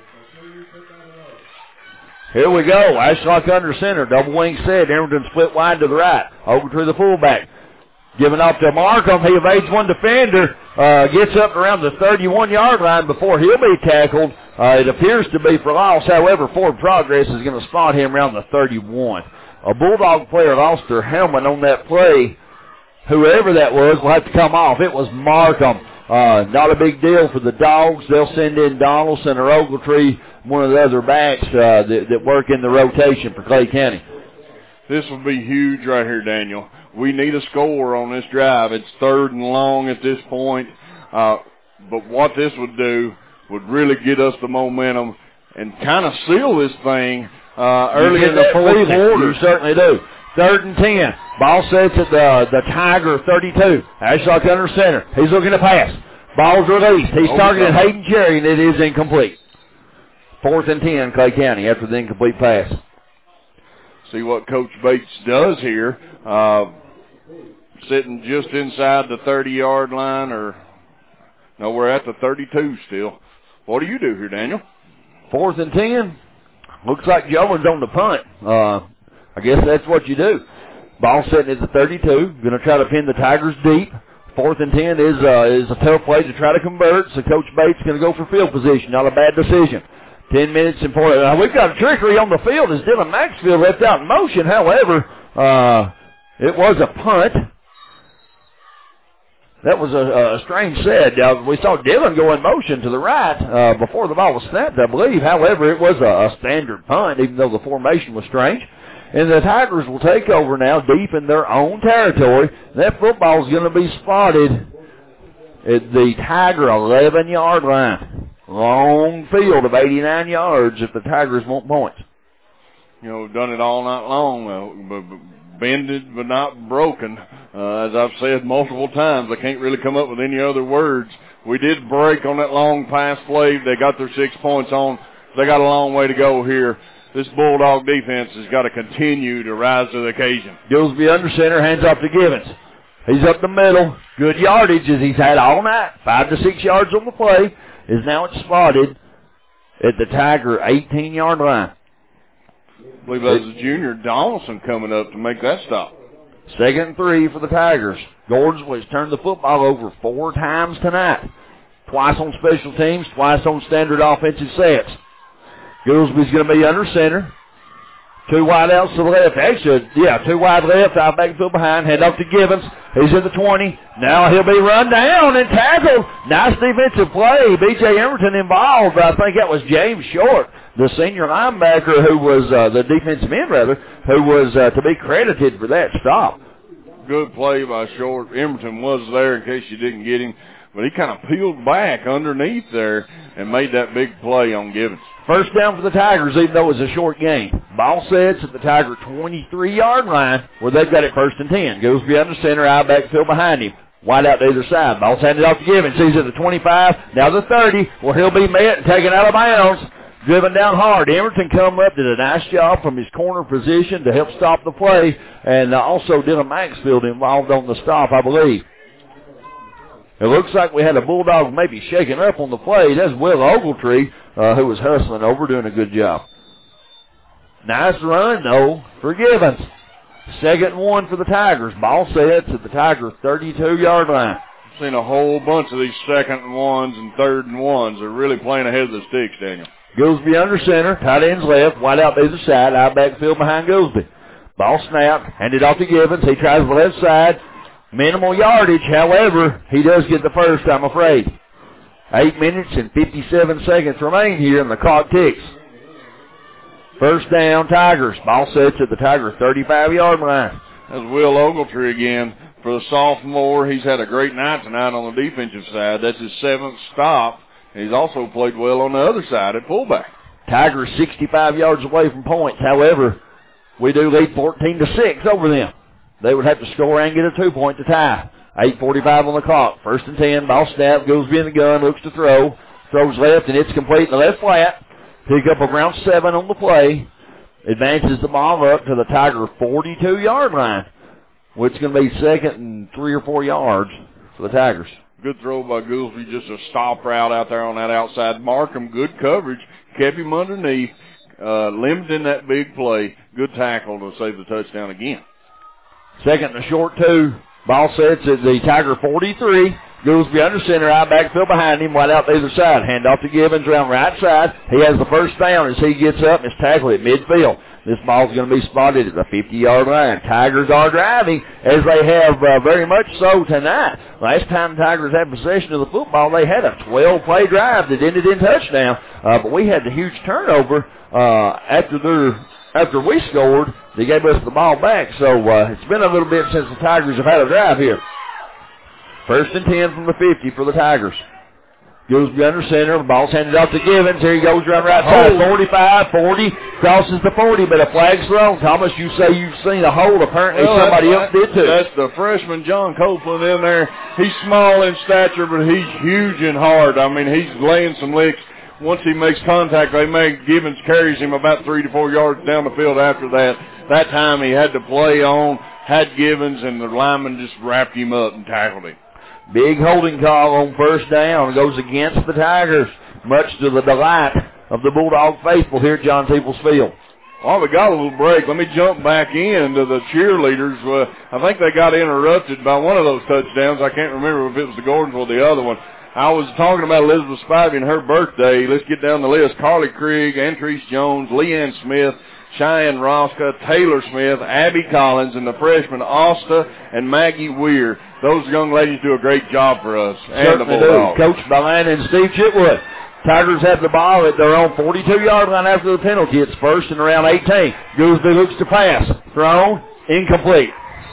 Here we go. Ashlock under center. Double wing set. Emerton split wide to the right. Over to the fullback. Giving off to Markham. He evades one defender. Gets up around the 31-yard line before he'll be tackled. It appears to be for loss. However, Forward Progress is going to spot him around the 31. A Bulldog player lost their helmet on that play. Whoever that was will have to come off. It was Markham. Not a big deal for the Dogs. They'll send in Donaldson or Ogletree, one of the other backs that work in the rotation for Clay County. This will be huge right here, Daniel. We need a score on this drive. It's 3rd and long at this point. But what this would do would really get us the momentum and kind of seal this thing early in the 4th quarter. You certainly do. 3rd and 10. Ball sets at the Tiger 32. Ashlock under center. He's looking to pass. Ball's released. He's targeting Hayden Cherry, and it is incomplete. 4th and 10, Clay County, after the incomplete pass. See what Coach Bates does here. sitting just inside the 30-yard line, or no, we're at the 32 still. What do you do here, Daniel? 4th and 10. Looks like Jones on the punt. I guess that's what you do. Ball sitting at the 32. Going to try to pin the Tigers deep. 4th and 10 is a tough play to try to convert, so Coach Bates going to go for field position. Not a bad decision. 10 minutes and 4. We've got a trickery on the field as Dylan Maxfield left out in motion. However, it was a punt. That was a strange set. We saw Dylan go in motion to the right before the ball was snapped, I believe. However, it was a standard punt, even though the formation was strange. And the Tigers will take over now deep in their own territory. That football is going to be spotted at the Tiger 11-yard line. Long field of 89 yards if the Tigers want points. You know, we've done it all night long, bended but not broken. As I've said multiple times, I can't really come up with any other words. We did break on that long pass play. They got their 6 points on. They got a long way to go here. This Bulldog defense has got to continue to rise to the occasion. Gillsby under center, hands off to Givens. He's up the middle. Good yardage as he's had all night. 5 to 6 yards on the play. Is now spotted at the Tiger 18-yard line. I believe that was junior Donaldson coming up to make that stop. 2nd and 3 for the Tigers. Gordons has turned the football over 4 times tonight. Twice on special teams, twice on standard offensive sets. Gillsby's going to be under center. 2 wide outs to the left. Actually, 2 wide left, out backfield behind. Hand off to Givens. He's at the 20. Now he'll be run down and tackled. Nice defensive play. B.J. Emerton involved. I think that was James Short, the senior linebacker who was, the defensive end rather, who was to be credited for that stop. Good play by Short. Emerton was there in case you didn't get him, but he kind of peeled back underneath there and made that big play on Givens. First down for the Tigers, even though it was a short game. Ball sets at the Tiger 23-yard line where they've got it 1st and 10. Gillsby under center, out backfield behind him. Wide out to either side. Ball's handed off to Givens. He's at the 25, now the 30, where he'll be met and taken out of bounds. Driven down hard. Emerton come up, did a nice job from his corner position to help stop the play, and also Dylan Maxfield involved on the stop, I believe. It looks like we had a Bulldog maybe shaking up on the play. That's Will Ogletree, who was hustling over, doing a good job. Nice run, though, for Givens. 2nd and 1 for the Tigers. Ball sets at the Tiger 32-yard line. I've seen a whole bunch of these 2nd and 1s and 3rd and 1s. They're really playing ahead of the sticks, Daniel. Gillsby under center, tight ends left, wide out to either side, out backfield behind Gillsby. Ball snapped, handed off to Givens. He tries the left side. Minimal yardage, however, he does get the first, I'm afraid. 8 minutes and 57 seconds remain here, and the clock ticks. First down, Tigers. Ball sets at the Tiger 35-yard line. That's Will Ogletree again. For the sophomore, he's had a great night tonight on the defensive side. That's his 7th stop. He's also played well on the other side at fullback. Tigers 65 yards away from points. However, we do lead 14-6 over them. They would have to score and get a 2-point to tie. 8:45 on the clock. 1st and 10. Ball snap. Goes in the gun. Looks to throw. Throws left, and it's complete in the left flat. Pick up around 7 on the play. Advances the ball up to the Tiger 42-yard line, which is going to be 2nd and 3 or 4 yards for the Tigers. Good throw by Goolsby, just a stop route out there on that outside. Markham, good coverage, kept him underneath, limiting that big play. Good tackle to save the touchdown again. 2nd and a short 2. Ball sets at the Tiger 43. Goolsby under center, out backfield behind him, wide out to either side. Hand off to Givens around right side. He has the first down as he gets up and is tackled at midfield. This ball's going to be spotted at the 50-yard line. Tigers are driving, as they have very much so tonight. Last time Tigers had possession of the football, they had a 12-play drive that ended in touchdown. But we had the huge turnover after we scored. They gave us the ball back. So it's been a little bit since the Tigers have had a drive here. 1st and 10 from the 50 for the Tigers. Goolsby under center. The ball's handed off to Givens. Here he goes around right side. 45, 40. Crosses the 40, but a flag's thrown. Thomas, you say you've seen a hold. Apparently somebody else did too. That's the freshman John Copeland in there. He's small in stature, but he's huge and hard. I mean, he's laying some licks. Once he makes contact, Givens carries him about 3 to 4 yards down the field after that. That time he had to play on had Givens, and the lineman just wrapped him up and tackled him. Big holding call on first down. Goes against the Tigers, much to the delight of the Bulldog faithful here at John Peoples Field. Well, we got a little break. Let me jump back into the cheerleaders. I think they got interrupted by one of those touchdowns. I can't remember if it was the Gordonsville or the other one. I was talking about Elizabeth Spivey and her birthday. Let's get down the list. Carly Krieg, Antrice Jones, Leanne Smith, Cheyenne Roska, Taylor Smith, Abby Collins, and the freshmen Asta and Maggie Weir. Those young ladies do a great job for us. Certainly do. Coached by Landon and Steve Chitwood. Tigers have the ball at their own 42-yard line after the penalty. It's first and around 18. Goolsby looks to pass. Thrown. Incomplete.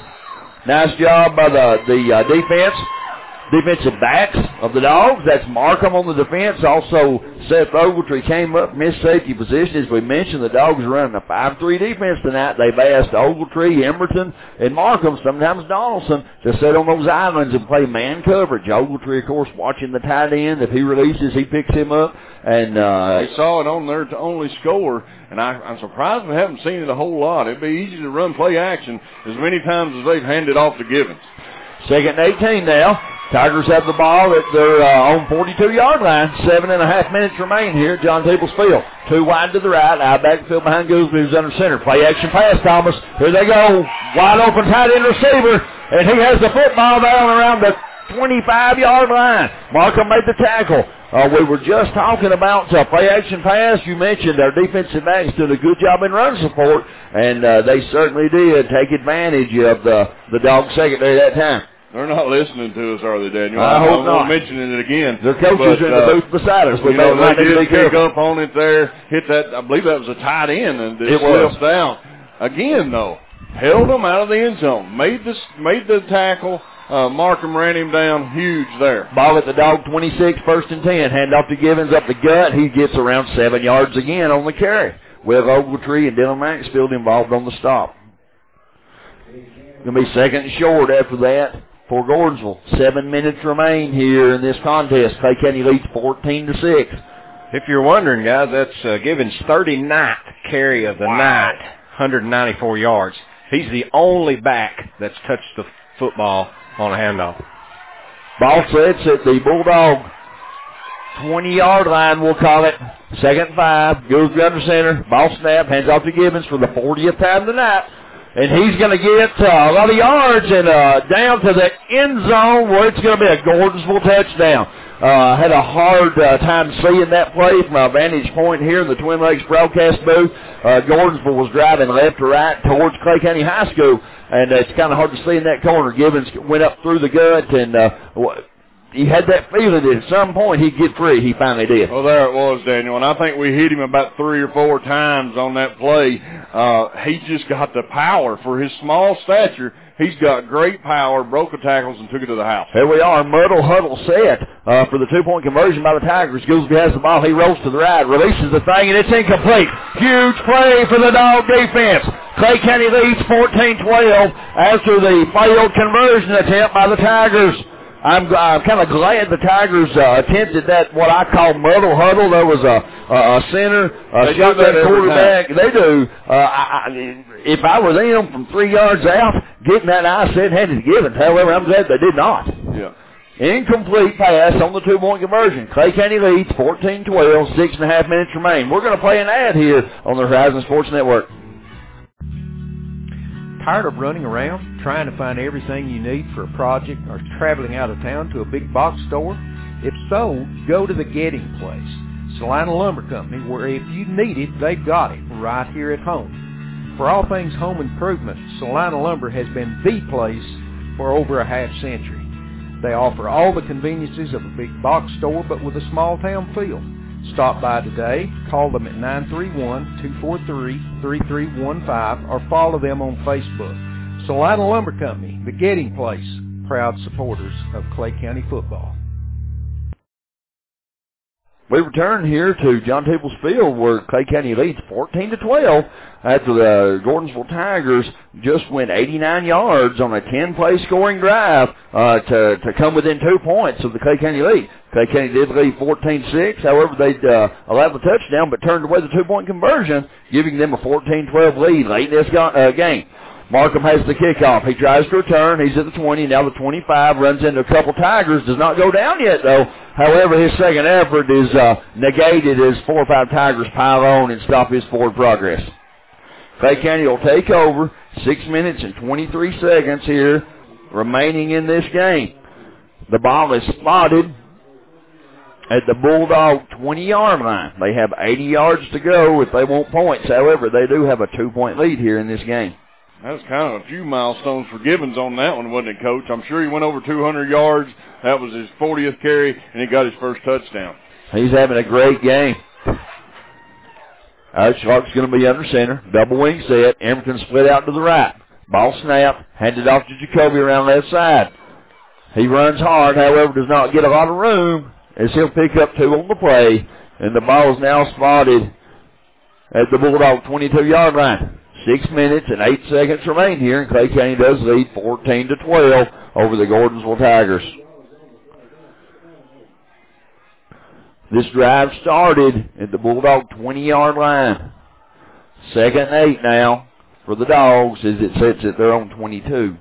Nice job by the defensive backs of the Dogs. That's Markham on the defense. Also, Seth Ogletree came up, missed safety position. As we mentioned, the Dogs are running a 5-3 defense tonight. They've asked Ogletree, Emerton, and Markham, sometimes Donaldson, to sit on those islands and play man coverage. Ogletree, of course, watching the tight end. If he releases, he picks him up. And they saw it on there to only score, and I'm surprised we haven't seen it a whole lot. It'd be easy to run play action as many times as they've handed off to Givens. Second and 18 now. Tigers have the ball at their own 42-yard line. 7.5 minutes remain here at John Peoples Field. Two wide to the right. Out backfield behind Goolsby, who's under center. Play action pass, Thomas. Here they go. Wide open tight end receiver. And he has the football down around the 25-yard line. Markham made the tackle. We were just talking about play action pass. You mentioned our defensive backs did a good job in run support, and they certainly did take advantage of the Dog secondary that time. They're not listening to us, are they, Daniel? I hope not. I'm mentioning it again. Their coaches are in the booth beside us. They did pick up on it there, hit that. I believe that was a tight end, and it slipped down. Again, though, held them out of the end zone, made the tackle. Markham ran him down huge there. Ball at the Dog 26, first and 10. Hand off to Givens up the gut. He gets around 7 yards again on the carry. With Ogletree and Dylan Maxfield involved on the stop. Going to be second and short after that for Gordonsville. 7 minutes remain here in this contest. Clay County leads 14-6. If you're wondering, guys, that's Givens' 39th carry of the night, 194 yards. He's the only back that's touched the football on a handoff. Ball sets at the Bulldog 20-yard line, we'll call it. Second and 5. Goes under center. Ball snap. Hands off to Givens for the 40th time tonight. And he's going to get a lot of yards and down to the end zone where it's going to be a Gordonsville touchdown. Had a hard time seeing that play from a vantage point here in the Twin Lakes broadcast booth. Gordonsville was driving left to right towards Clay County High School, and it's kind of hard to see in that corner. Givens went up through the gut, and he had that feeling that at some point he'd get free. He finally did. Well, there it was, Daniel, and I think we hit him about 3 or 4 times on that play. He just got the power for his small stature. He's got great power, broke the tackles, and took it to the house. Here we are, muddle huddle set for the 2-point conversion by the Tigers. Goolsby has the ball. He rolls to the right, releases the thing, and it's incomplete. Huge play for the Dog defense. Clay County leads 14-12 after the failed conversion attempt by the Tigers. I'm kind of glad the Tigers attempted that, what I call muddle huddle. There was a center, a shotgun quarterback. They do. If I were them from 3 yards out, getting that eye set handed to Givens. However, I'm glad they did not. Yeah. Incomplete pass on the 2-point conversion. Clay County leads 14-12, 6.5 minutes remain. We're going to play an ad here on the Horizon Sports Network. Tired of running around, trying to find everything you need for a project, or traveling out of town to a big box store? If so, go to the Getting Place, Salina Lumber Company, where if you need it, they've got it right here at home. For all things home improvement, Salina Lumber has been the place for over a half-century. They offer all the conveniences of a big box store, but with a small-town feel. Stop by today, call them at 931-243-3315, or follow them on Facebook. Salina Lumber Company, the Getting Place, proud supporters of Clay County football. We return here to John Peoples Field, where Clay County leads 14-12 after the Gordonsville Tigers just went 89 yards on a 10-play scoring drive to come within 2 points of the Clay County lead. Clay County did lead 14-6. However, they'd allowed the touchdown but turned away the 2-point conversion, giving them a 14-12 lead late in this game. Markham has the kickoff. He tries to return. He's at the 20, now the 25, runs into a couple Tigers. Does not go down yet, though. However, his second effort is negated as 4 or 5 Tigers pile on and stop his forward progress. Clay County will take over. 6 minutes and 23 seconds here remaining in this game. The ball is spotted at the Bulldog 20-yard line. They have 80 yards to go if they want points. However, they do have a 2-point lead here in this game. That was kind of a few milestones for Gibbons on that one, wasn't it, Coach? I'm sure he went over 200 yards. That was his 40th carry, and he got his first touchdown. He's having a great game. Sharp's going to be under center. Double wing set. Emerton split out to the right. Ball snap. Handed off to Jacoby around left side. He runs hard, however, does not get a lot of room as he'll pick up 2 on the play. And the ball is now spotted at the Bulldog 22-yard line. 6 minutes and 8 seconds remain here, and Clay County does lead 14-12 over the Gordonsville Tigers. This drive started at the Bulldog 20-yard line. 2nd and 8 now for the Dogs as it sits at their own 22.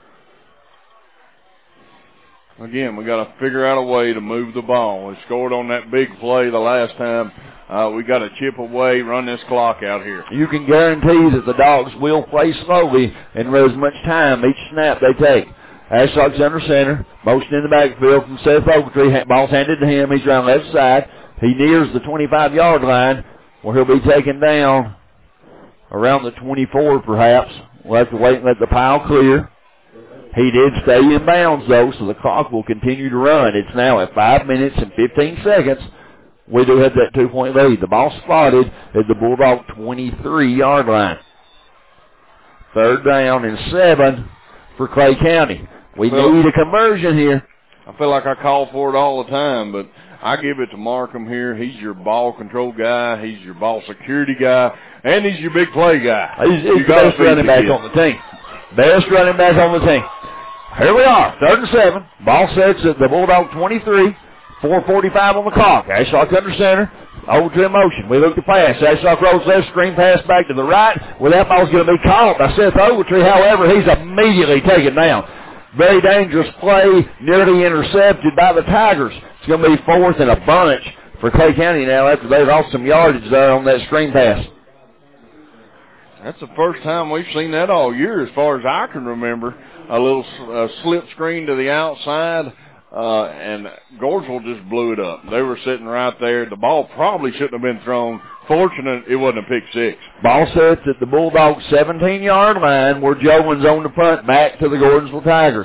Again, we got to figure out a way to move the ball. We scored on that big play the last time. We got to chip away, run this clock out here. You can guarantee that the Dogs will play slowly and run as much time each snap they take. Ashlock's under center, motion in the backfield from Seth Ogletree. Ball's handed to him. He's around left side. He nears the 25-yard line where he'll be taken down around the 24 perhaps. We'll have to wait and let the pile clear. He did stay in bounds, though, so the clock will continue to run. It's now at 5 minutes and 15 seconds. We do have that 2-point lead. The ball spotted at the Bulldog 23-yard line. 3rd down and 7 for Clay County. We need a conversion here. I feel like I call for it all the time, but I give it to Markham here. He's your ball control guy. He's your ball security guy. And he's your big play guy. He's the best running back on the team. Best running back on the team. Here we are, 3rd and 7. Ball sets at the Bulldog 23. 4:45 on the clock. Ashlock under center. Over to motion. We look to pass. Ashlock rolls left, screen pass back to the right. Well, that ball's going to be caught by Seth Ogletree. However, he's immediately taken down. Very dangerous play, nearly intercepted by the Tigers. It's going to be 4th and a bunch for Clay County now after they lost some yardage there on that screen pass. That's the first time we've seen that all year as far as I can remember. A little slip screen to the outside. And Gordonsville just blew it up. They were sitting right there. The ball probably shouldn't have been thrown. Fortunate it wasn't a pick 6. Ball sets at the Bulldogs 17-yard line where Jowens on the punt back to the Gordonsville Tigers.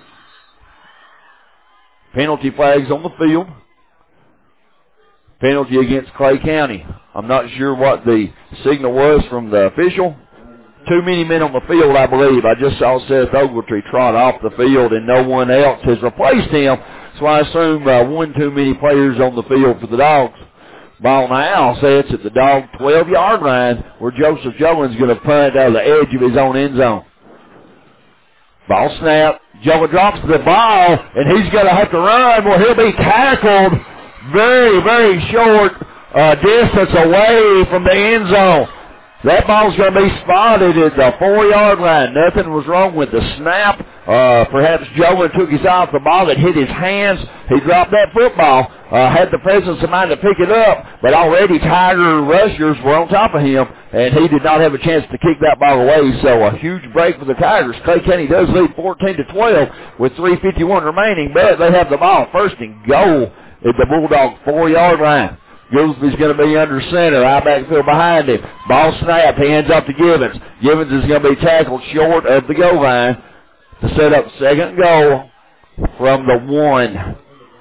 Penalty flags on the field. Penalty against Clay County. I'm not sure what the signal was from the official. Too many men on the field, I believe. I just saw Seth Ogletree trot off the field, and no one else has replaced him. So I assume one too many players on the field for the Dogs. Ball now sets at the Dog 12-yard line where Joseph Jowens is going to punt out of the edge of his own end zone. Ball snap. Joe drops the ball, and he's going to have to run. Well, he'll be tackled very, very short distance away from the end zone. That ball's going to be spotted at the 4-yard line. Nothing was wrong with the snap. Perhaps Joe took his eye off the ball. It hit his hands. He dropped that football. Had the presence of mind to pick it up, but already Tiger rushers were on top of him, and he did not have a chance to kick that ball away. So a huge break for the Tigers. Clay County does lead 14-12 with 3:51 remaining, but they have the ball 1st and goal at the Bulldog 4-yard line. Goolsby's going to be under center. High backfield behind him. Ball snap. Hands off to Gibbons. Gibbons is going to be tackled short of the goal line to set up 2nd goal from the 1.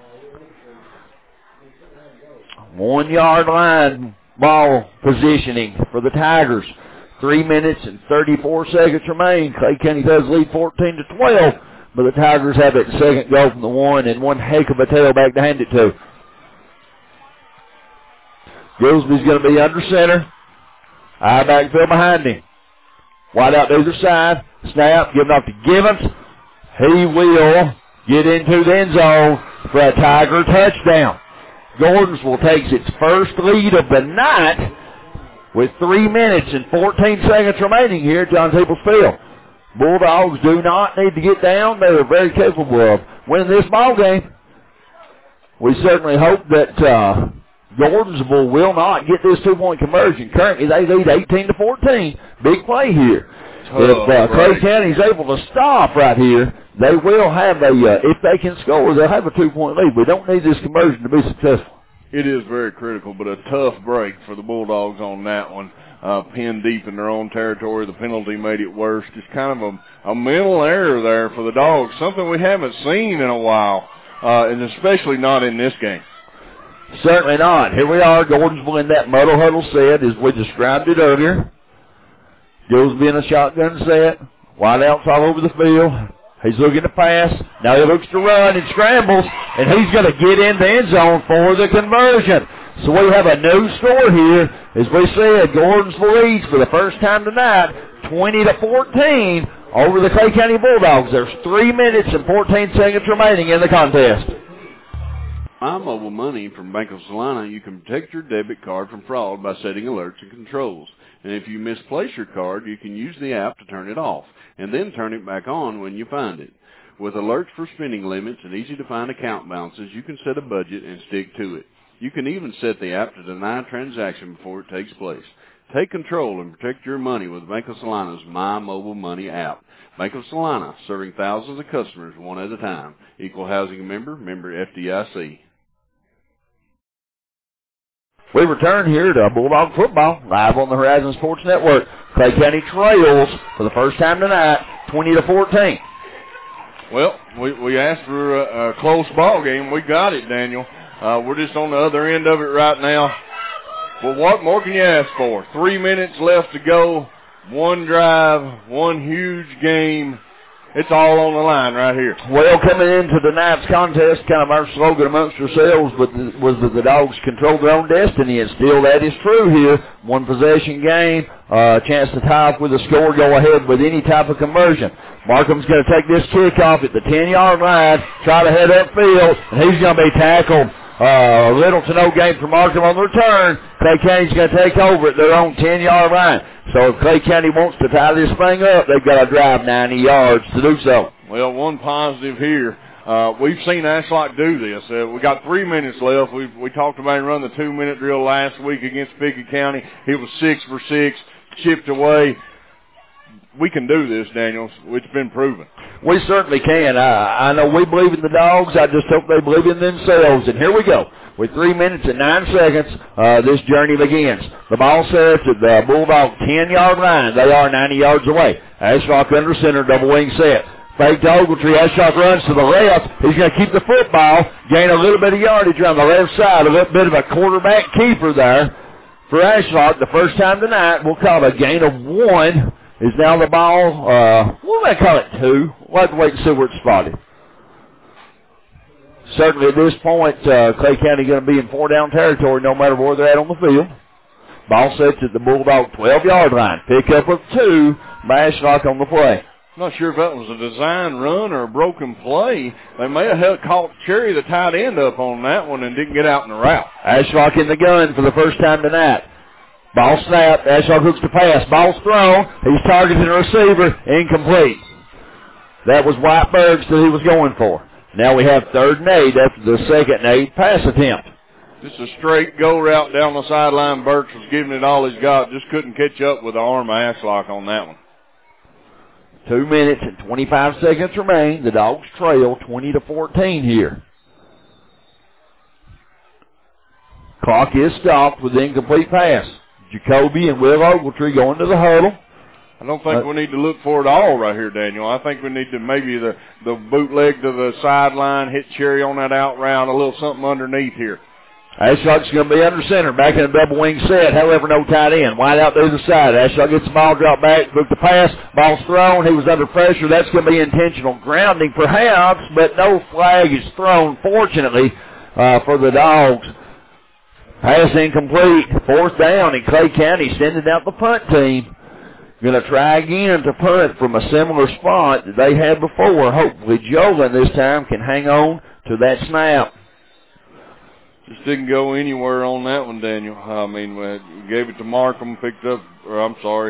1-yard line ball positioning for the Tigers. 3 minutes and 34 seconds remain. Clay County does lead 14-12, but the Tigers have that 2nd goal from the 1 and one heck of a tailback to hand it to. Goolsby's going to be under center. High backfield behind him. Wide out to either side. Snap, given off to Gibbons. He will get into the end zone for a Tiger touchdown. Gordonsville takes its first lead of the night with 3 minutes and 14 seconds remaining here at John Peoples Field. Bulldogs do not need to get down. They are very capable of winning this ball game. We certainly hope that Gordonsville will not get this 2-point conversion. Currently, they lead 18-14. Big play here. If Clay County is able to stop right here, they will have if they can score, they'll have a 2-point lead. We don't need this conversion to be successful. It is very critical, but a tough break for the Bulldogs on that one. Pinned deep in their own territory. The penalty made it worse. Just kind of a mental error there for the Dogs, something we haven't seen in a while, and especially not in this game. Certainly not. Here we are, Gordonsville in that muddle huddle set as we described it earlier. Gillsby in a shotgun set. Wideouts all over the field. He's looking to pass. Now he looks to run and scrambles, and he's going to get in the end zone for the conversion. So we have a new score here. As we said, Gordonsville leads for the first time tonight, 20-14 over the Clay County Bulldogs. There's 3 minutes and 14 seconds remaining in the contest. My Mobile Money from Bank of Salina, you can protect your debit card from fraud by setting alerts and controls. And if you misplace your card, you can use the app to turn it off, and then turn it back on when you find it. With alerts for spending limits and easy-to-find account balances, you can set a budget and stick to it. You can even set the app to deny a transaction before it takes place. Take control and protect your money with Bank of Salina's My Mobile Money app. Bank of Salina, serving thousands of customers one at a time. Equal housing member, member FDIC. We return here to Bulldog football, live on the Horizon Sports Network. Clay County trails for the first time tonight, 20-14. Well, we asked for a close ball game. We got it, Daniel. We're just on the other end of it right now. Well, what more can you ask for? 3 minutes left to go. One drive, one huge game. It's all on the line right here. Well, coming into tonight's contest, kind of our slogan amongst ourselves was that the Dogs control their own destiny, and still that is true here. One possession game, chance to tie up with a score, go ahead with any type of conversion. Markham's going to take this kickoff at the 10-yard line, try to head upfield, and he's going to be tackled. Little to no gain for Markham on the return. Clay County's going to take over at their own 10-yard line. So if Clay County wants to tie this thing up, they've got to drive 90 yards to do so. Well, one positive here. We've seen Ashlock do this. We got 3 minutes left. We talked about him running the 2-minute drill last week against Pickett County. He was 6 for 6, chipped away. We can do this, Daniel. It's been proven. We certainly can. I know we believe in the Dogs. I just hope they believe in themselves. And here we go. With 3 minutes and 9 seconds, this journey begins. The ball sets at the Bulldog 10-yard line. They are 90 yards away. Ashlock under center, double wing set. Fake to Ogletree. Ashlock runs to the left. He's going to keep the football, gain a little bit of yardage on the left side. A little bit of a quarterback keeper there for Ashlock. The first time tonight, we'll call it a gain of 1. Is now the ball, what do they call it, 2? We'll have to wait and see where it's spotted. Certainly at this point, Clay County going to be in 4-down territory no matter where they're at on the field. Ball sets at the Bulldog 12-yard line. Pick up of 2 by Ashlock on the play. I'm not sure if that was a design run or a broken play. They may have caught Cherry, the tight end, up on that one and didn't get out in the route. Ashlock in the gun for the first time tonight. Ball snapped. Ashlock hooks the pass. Ball's thrown. He's targeting the receiver. Incomplete. That was White Bergs that he was going for. Now we have 3rd and 8 after the 2nd and 8 pass attempt. Just a straight go route down the sideline. Burks was giving it all he's got. Just couldn't catch up with the arm of Ashlock on that one. 2 minutes and 25 seconds remain. The Dogs trail 20-14 here. Clock is stopped with the incomplete pass. Jacoby and Will Ogletree going to the huddle. I don't think we need to look for it all right here, Daniel. I think we need to maybe the bootleg to the sideline, hit Cherry on that out route, a little something underneath here. Ashlock's going to be under center, back in a double wing set. However, no tight end. Wide out to the side. Ashlock gets the ball, drop back, look the pass. Ball's thrown. He was under pressure. That's going to be intentional grounding, perhaps, but no flag is thrown, fortunately, for the Dogs. Pass incomplete. 4th down, and Clay County sending out the punt team. Going to try again to punt from a similar spot that they had before. Hopefully Jolin this time can hang on to that snap. Just didn't go anywhere on that one, Daniel. I mean, we gave it to Markham,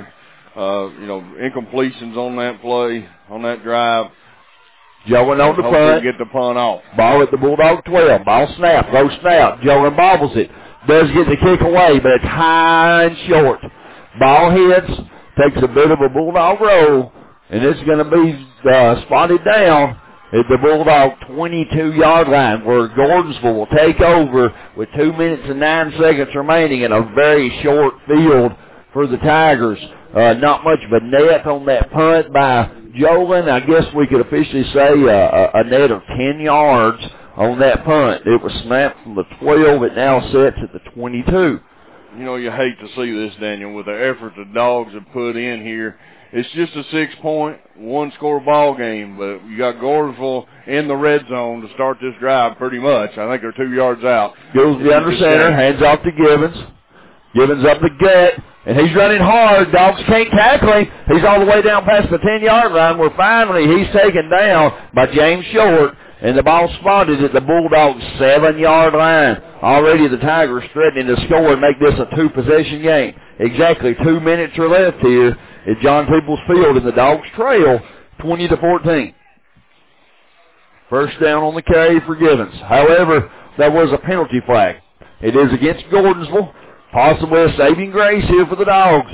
incompletions on that play, on that drive. Joen on the punt. Get the punt off. Ball at the Bulldog 12. Ball snap. Low snap. Joen bobbles it. Does get the kick away, but it's high and short. Ball hits. Takes a bit of a Bulldog roll, and it's going to be spotted down at the Bulldog 22-yard line, where Gordonsville will take over with 2 minutes and 9 seconds remaining in a very short field for the Tigers. Not much of a net on that punt by Joen. I guess we could officially say a net of 10 yards on that punt. It was snapped from the 12. It now sits at the 22. You hate to see this, Daniel, with the effort the Dogs have put in here. It's just a 6-point, one-score ball game, but you got Gordonsville in the red zone to start this drive pretty much. I think they're 2 yards out. Goes to the under center, hands off to Givens. Givens up the gut, and he's running hard. Dogs can't tackle him. He's all the way down past the 10-yard line, where finally he's taken down by James Short, and the ball spotted at the Bulldogs' 7-yard line. Already the Tigers threatening to score and make this a 2-possession game. Exactly 2 minutes are left here at John Peoples Field, and the Dogs trail 20-14. First down on the carry for Givens. However, there was a penalty flag. It is against Gordonsville. Possibly a saving grace here for the Dogs.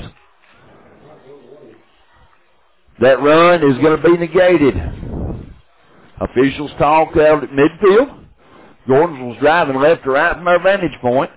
That run is going to be negated. Officials talk out at midfield. Gordonsville's driving left to right from their vantage point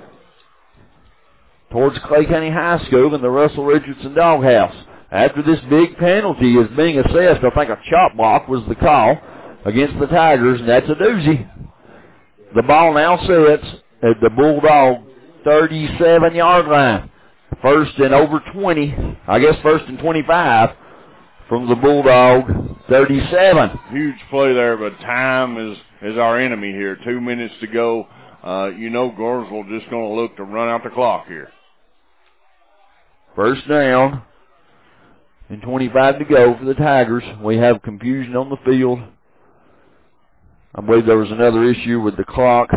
towards Clay County High School and the Russell Richardson Doghouse. After this big penalty is being assessed, I think a chop block was the call against the Tigers, and that's a doozy. The ball now sits at the Bulldog 37-yard line. First and over 20. I guess first and 25 from the Bulldog 37. Huge play there, but time is our enemy here. 2 minutes to go. Gordonsville just going to look to run out the clock here. First down and 25 to go for the Tigers. We have confusion on the field. I believe there was another issue with the clock.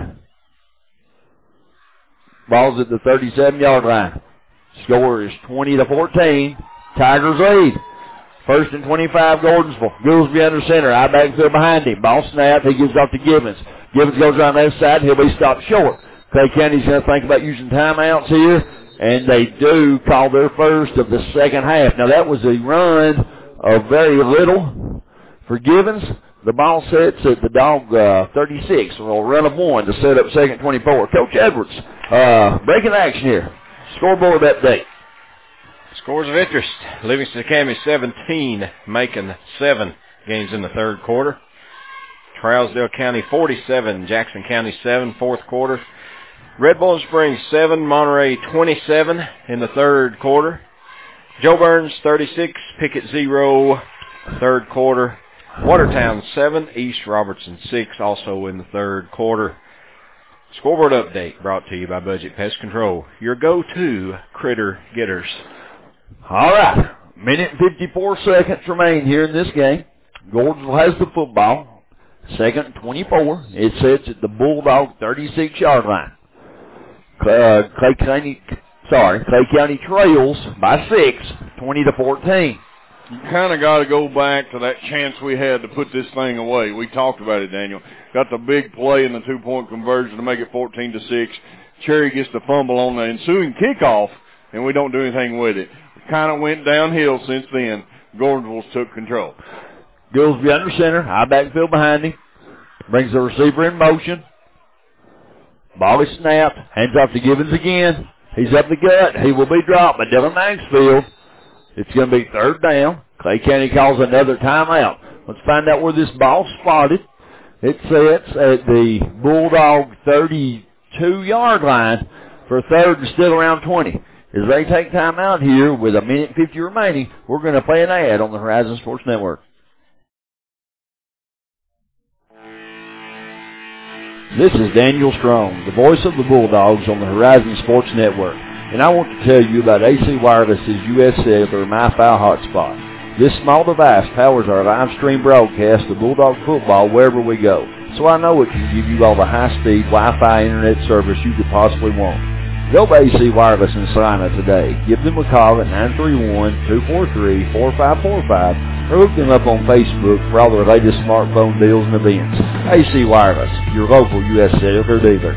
Ball's at the 37-yard line. Score is 20-14. Tigers lead. First and 25, Gordonsville. Goolsby under center. I backfield behind him. Ball snap. He gives off to Givens. Givens goes around the left side. He'll be stopped short. Clay County's going to think about using timeouts here, and they do call their first of the second half. Now, that was a run of very little for Givens. The ball sets at the Dog 36, so a run of one to set up second 24. Coach Edwards, breaking action here. Scoreboard update. Scores of interest. Livingston Academy 17, Macon 7 games in the third quarter. Trousdale County 47, Jackson County 7, fourth quarter. Red Bowling Springs 7, Monterey 27 in the third quarter. Joe Burns 36, Pickett 0, third quarter. Watertown 7, East Robertson 6, also in the third quarter. Scoreboard update brought to you by Budget Pest Control, your go-to critter getters. All right, minute and 54 seconds remain here in this game. Gordonsville has the football. Second and 24. It sits at the Bulldog 36-yard line. Clay County trails by 6, 20-14. You kind of got to go back to that chance we had to put this thing away. We talked about it, Daniel. Got the big play in the two-point conversion to make it 14-6. Cherry gets the fumble on the ensuing kickoff, and we don't do anything with it. It kind of went downhill since then. Gordonsville took control. Goolsby under center. High backfield behind him. Brings the receiver in motion. Ball is snapped. Hands off to Givens again. He's up the gut. He will be dropped by Dylan Maxfield. It's going to be third down. Clay County calls another timeout. Let's find out where this ball spotted. It sits at the Bulldog 32-yard line for third and still around 20. As they take time out here with a minute 50 remaining, we're going to play an ad on the Horizon Sports Network. This is Daniel Strong, the voice of the Bulldogs on the Horizon Sports Network, and I want to tell you about AC Wireless's US Cellular MiFi hotspot. This small device powers our live stream broadcast of Bulldog football wherever we go, so I know it can give you all the high-speed Wi-Fi internet service you could possibly want. Go to AC Wireless in Salina today. Give them a call at 931-243-4545 or look them up on Facebook for all their latest smartphone deals and events. AC Wireless, your local U.S. cellular dealer.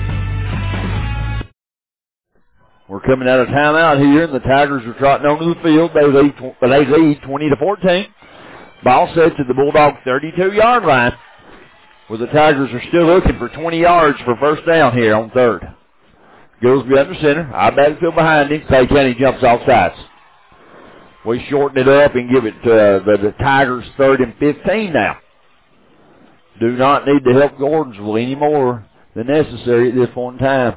We're coming out of timeout here, and the Tigers are trotting onto the field. They lead 20-14. Ball set to the Bulldog 32-yard line, where the Tigers are still looking for 20 yards for first down here on third. Goolsby under center. Out backfield behind him. Clay County jumps off sides. We shorten it up and give it to the Tigers 3rd and 15 now. Do not need to help Gordonsville any more than necessary at this point in time.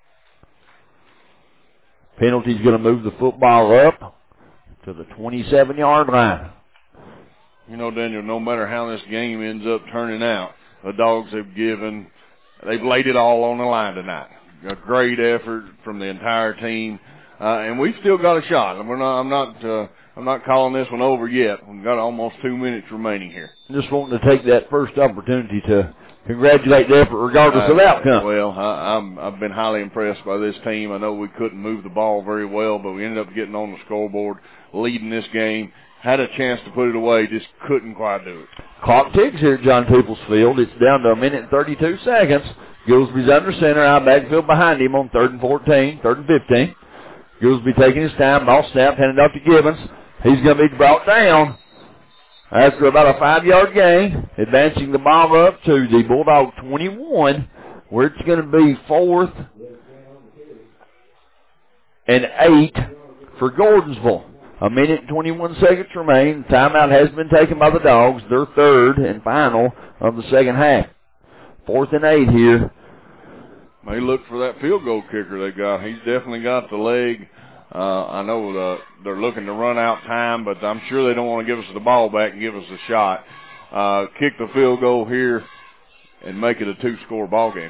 Penalty's going to move the football up to the 27-yard line. You know, Daniel, no matter how this game ends up turning out, the Dogs they've laid it all on the line tonight. A great effort from the entire team, and we've still got a shot. I'm not calling this one over yet. We've got almost 2 minutes remaining here. Just wanting to take that first opportunity to congratulate the effort regardless of outcome. Well, I've been highly impressed by this team. I know we couldn't move the ball very well, but we ended up getting on the scoreboard, leading this game. Had a chance to put it away, just couldn't quite do it. Clock ticks here at John Peoples Field. It's down to 1 minute and 32 seconds. Goolsby's under center, out backfield behind him on 3rd and 14, 3rd and 15. Goolsby taking his time, ball snapped, handed off to Gibbons. He's going to be brought down after about a 5-yard gain, advancing the ball up to the Bulldog 21, where it's going to be 4th and 8 for Gordonsville. 1 minute and 21 seconds remain. Timeout has been taken by the Dogs. Their 3rd and final of the second half. 4th and 8 here. May look for that field goal kicker they got. He's definitely got the leg. I know they're looking to run out time, but I'm sure they don't want to give us the ball back and give us a shot. Kick the field goal here and make it a 2-score ball game.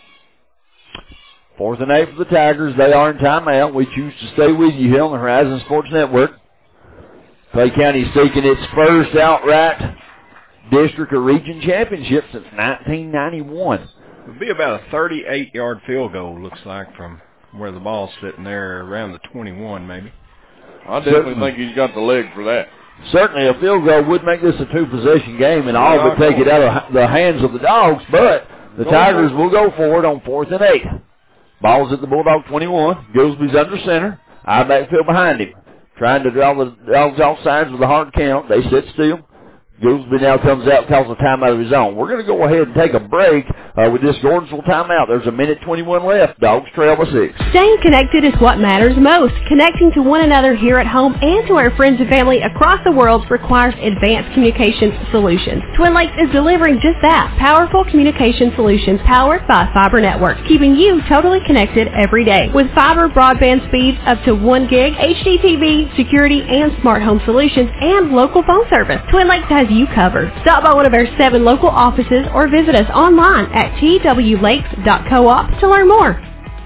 4th and 8 for the Tigers. They are in timeout. We choose to stay with you here on the Horizon Sports Network. Clay County seeking its first outright district or region championship since 1991. It'll be about a 38-yard field goal, looks like, from where the ball's sitting there, around the 21 maybe. I definitely think he's got the leg for that. Certainly a field goal would make this a 2-possession game and all but take it out of the hands of the Dogs, but the Tigers will go for it on 4th and 8. Ball's at the Bulldog 21. Goolsby's under center. Eye backfield behind him. Trying to draw the Dogs off sides with a hard count. They sit still. Goolsby now comes out and calls a timeout of his own. We're going to go ahead and take a break with this Gordonsville timeout. There's 1 minute 21 left. Dogs trail by 6. Staying connected is what matters most. Connecting to one another here at home and to our friends and family across the world requires advanced communication solutions. Twin Lakes is delivering just that. Powerful communication solutions powered by Fiber Network, keeping you totally connected every day. With fiber broadband speeds up to 1 gig, HDTV, security, and smart home solutions, and local phone service, Twin Lakes has you covered. Stop by one of our 7 local offices or visit us online at twlakes.coop to learn more.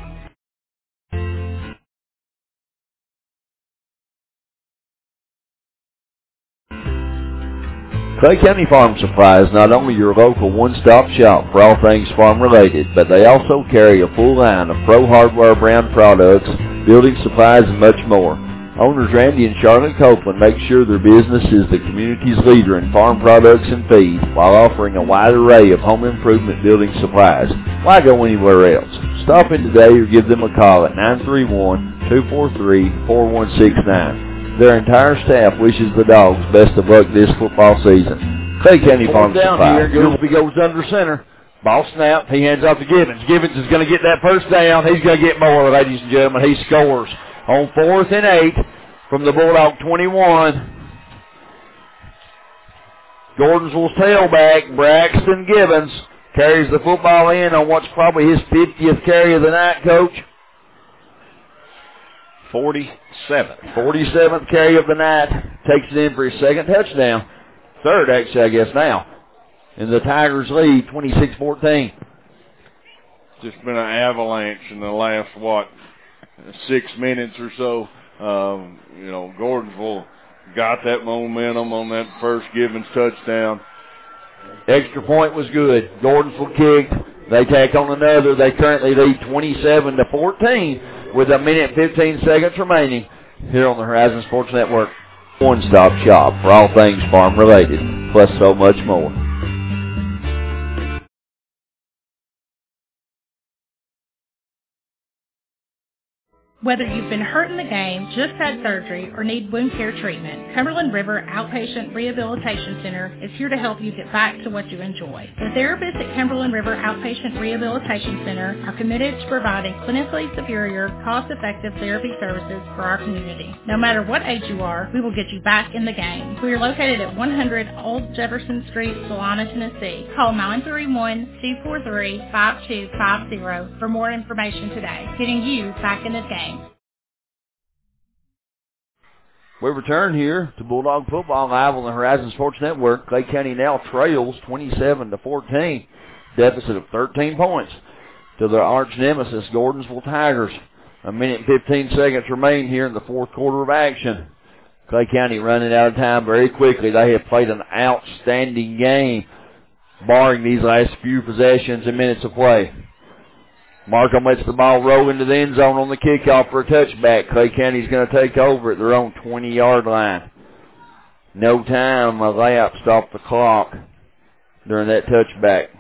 Clay County Farm Supply is not only your local one-stop shop for all things farm-related, but they also carry a full line of Pro Hardware brand products, building supplies, and much more. Owners Randy and Charlotte Copeland make sure their business is the community's leader in farm products and feed while offering a wide array of home improvement building supplies. Why go anywhere else? Stop in today or give them a call at 931-243-4169. Their entire staff wishes the Dogs best of luck this football season. Clay County Farm Supply. Goolsby goes under center. Ball snap. He hands off to Gibbons. Gibbons is going to get that first down. He's going to get more, ladies and gentlemen. He scores on 4th and 8 from the Bulldog 21. Gordonsville's tailback, Braxton Gibbons, carries the football in on what's probably his 50th carry of the night, Coach. 47th carry of the night. Takes it in for his second touchdown. Third, actually, I guess now. And the Tigers lead 26-14. Just been an avalanche in the last, 6 minutes or so. Gordonsville got that momentum on that first Gibbons touchdown. Extra point was good. Gordonsville kicked. They tack on another. They currently lead 27-14. with 1:15 remaining here on the Horizon Sports Network. One-stop shop for all things farm-related, plus so much more. Whether you've been hurt in the game, just had surgery, or need wound care treatment, Cumberland River Outpatient Rehabilitation Center is here to help you get back to what you enjoy. The therapists at Cumberland River Outpatient Rehabilitation Center are committed to providing clinically superior, cost-effective therapy services for our community. No matter what age you are, we will get you back in the game. We are located at 100 Old Jefferson Street, Salina, Tennessee. Call 931-243-5250 for more information today. Getting you back in the game. We return here to Bulldog football live on the Horizon Sports Network. Clay County now trails 27-14, deficit of 13 points to their arch nemesis, Gordonsville Tigers. 1:15 remain here in the fourth quarter of action. Clay County running out of time very quickly. They have played an outstanding game, barring these last few possessions and minutes of play. Markham lets the ball roll into the end zone on the kickoff for a touchback. Clay County's going to take over at their own 20-yard line. No time elapsed off the clock during that touchback.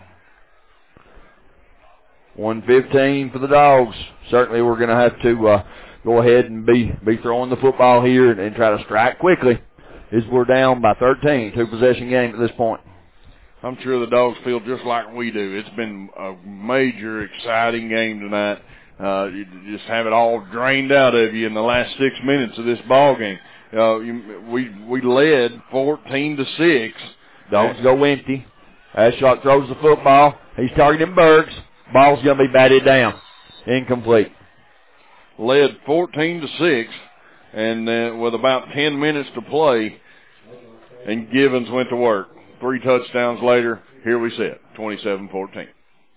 1:15 for the Dogs. Certainly we're going to have to go ahead and be throwing the football here and try to strike quickly as we're down by 13. Two-possession game at this point. I'm sure the Dogs feel just like we do. It's been a major, exciting game tonight. You just have it all drained out of you in the last 6 minutes of this ball game. We led 14-6. Dogs go empty. Ashlock throws the football. He's targeting Burks. Ball's going to be batted down. Incomplete. Led 14-6, and with about 10 minutes to play, and Givens went to work. 3 touchdowns later, here we sit, 27-14.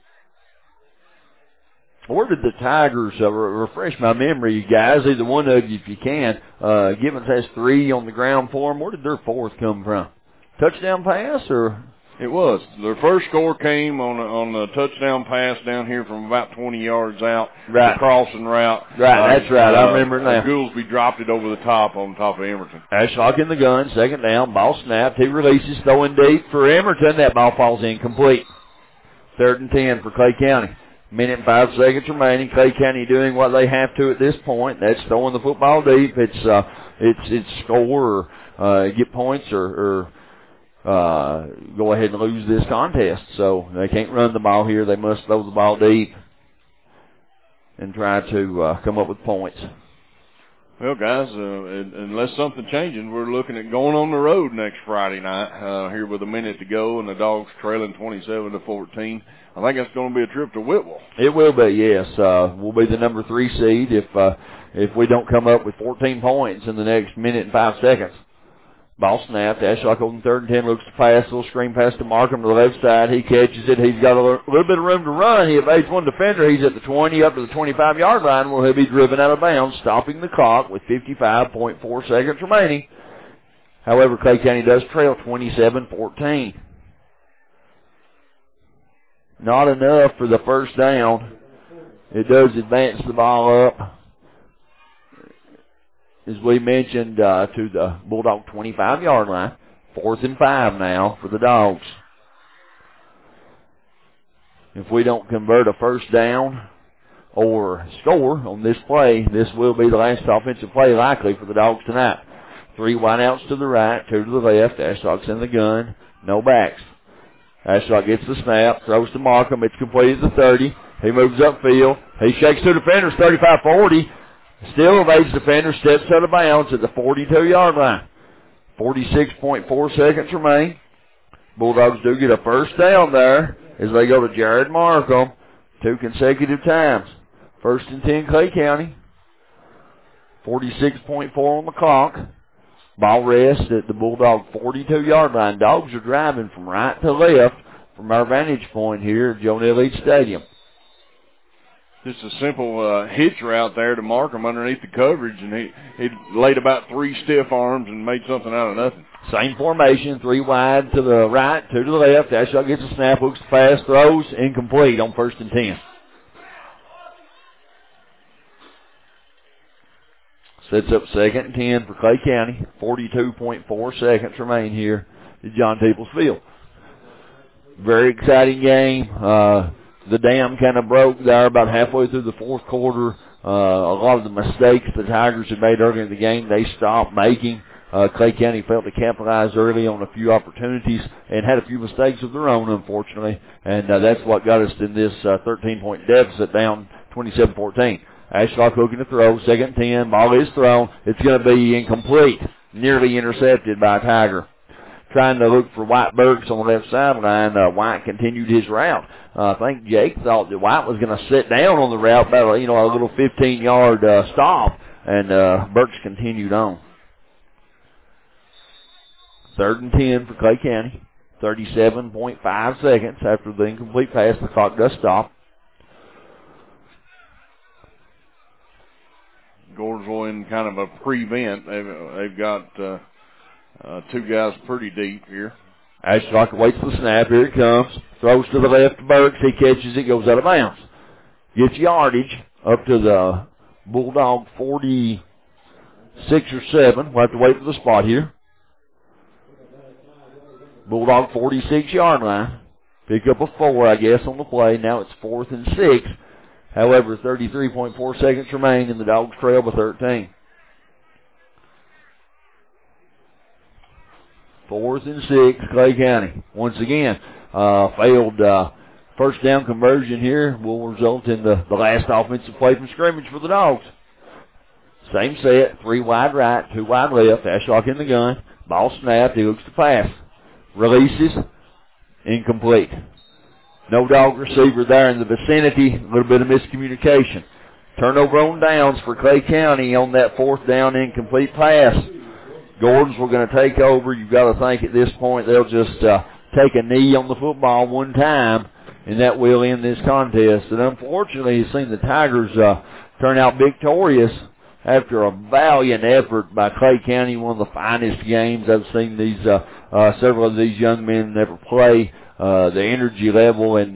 Where did the Tigers, refresh my memory, you guys, either one of you if you can, Givens has 3 on the ground for him. Where did their 4th come from? Touchdown pass or? It was. Their first score came on a touchdown pass down here from about 20 yards out. Right. The crossing route. Right, that's right. I remember it now. Goolsby dropped it over the top on top of Emerton. Ashlock in the gun, second down, ball snapped. He releases, throwing deep for Emerton. That ball falls incomplete. 3rd and 10 for Clay County. 1:05 remaining. Clay County doing what they have to at this point. That's throwing the football deep. It's score or get points or go ahead and lose this contest. So they can't run the ball here. They must throw the ball deep and try to come up with points. Well, guys, unless something changes, we're looking at going on the road next Friday night here with a minute to go, and the Dogs trailing 27-14. I think that's going to be a trip to Whitwell. It will be, yes. We'll be the number 3 seed if we don't come up with 14 points in the next minute and 5 seconds. Ball snapped. Ashlock on 3rd and 10 looks to pass. Little screen pass to Markham to the left side. He catches it. He's got a little bit of room to run. He evades one defender. He's at the 20 up to the 25-yard line where he'll be driven out of bounds, stopping the clock with 55.4 seconds remaining. However, Clay County does trail 27-14. Not enough for the first down. It does advance the ball up, as we mentioned, to the Bulldog 25-yard line. 4th and 5 now for the Dogs. If we don't convert a first down or score on this play, this will be the last offensive play likely for the Dogs tonight. 3 wideouts to the right, 2 to the left. Ashlock's in the gun. No backs. Ashlock gets the snap, throws to Markham. It's complete at the 30. He moves upfield. He shakes 2 defenders, 35-40. Still evades defender, steps out of bounds at the 42-yard line. 46.4 seconds remain. Bulldogs do get a first down there as they go to Jared Markham 2 consecutive times. 1st and 10 Clay County. 46.4 on the clock. Ball rests at the Bulldog 42-yard line. Dogs are driving from right to left from our vantage point here at Joe Neal East Stadium. Just a simple hitch route there to Markham underneath the coverage, and he laid about 3 stiff arms and made something out of nothing. Same formation, 3 wide to the right, 2 to the left. Ashlock gets a snap, looks fast, throws, incomplete on 1st and 10. Sets up 2nd and 10 for Clay County. 42.4 seconds remain here at John Peoples Field. Very exciting game. The dam kind of broke there about halfway through the fourth quarter. A lot of the mistakes the Tigers had made earlier in the game, they stopped making. Clay County failed to capitalize early on a few opportunities and had a few mistakes of their own, unfortunately. And that's what got us in this 13-point deficit, down 27-14. Ashlock looking to throw, 2nd and 10. Ball is thrown. It's going to be incomplete. Nearly intercepted by a Tiger. Trying to look for White Burks on the left sideline. White continued his route. I think Jake thought that White was going to sit down on the route, about a little 15-yard stop, and Burks continued on. 3rd and 10 for Clay County. 37.5 seconds after the incomplete pass. The clock does stop. Gordonsville in kind of a prevent. They've got two guys pretty deep here. Ashlock waits the snap. Here it comes. Throws to the left to Burks. He catches it, goes out of bounds. Gets yardage up to the Bulldog 46 or 7. We'll have to wait for the spot here. Bulldog 46-yard line. Pick up a 4, I guess, on the play. Now it's 4th and 6. However, 33.4 seconds remain, and the Dogs trail by 13. 4th and 6, Clay County. Once again, failed first down conversion here will result in the last offensive play from scrimmage for the Dogs. Same set, 3 wide right, 2 wide left. Ashlock in the gun. Ball snapped. He looks to pass. Releases. Incomplete. No Dog receiver there in the vicinity. A little bit of miscommunication. Turnover on downs for Clay County on that 4th down incomplete pass. Gordons were going to take over. You've got to think at this point they'll just take a knee on the football one time, and that will end this contest. And unfortunately, you've seen the Tigers turn out victorious after a valiant effort by Clay County, one of the finest games I've seen these several of these young men ever play. The energy level and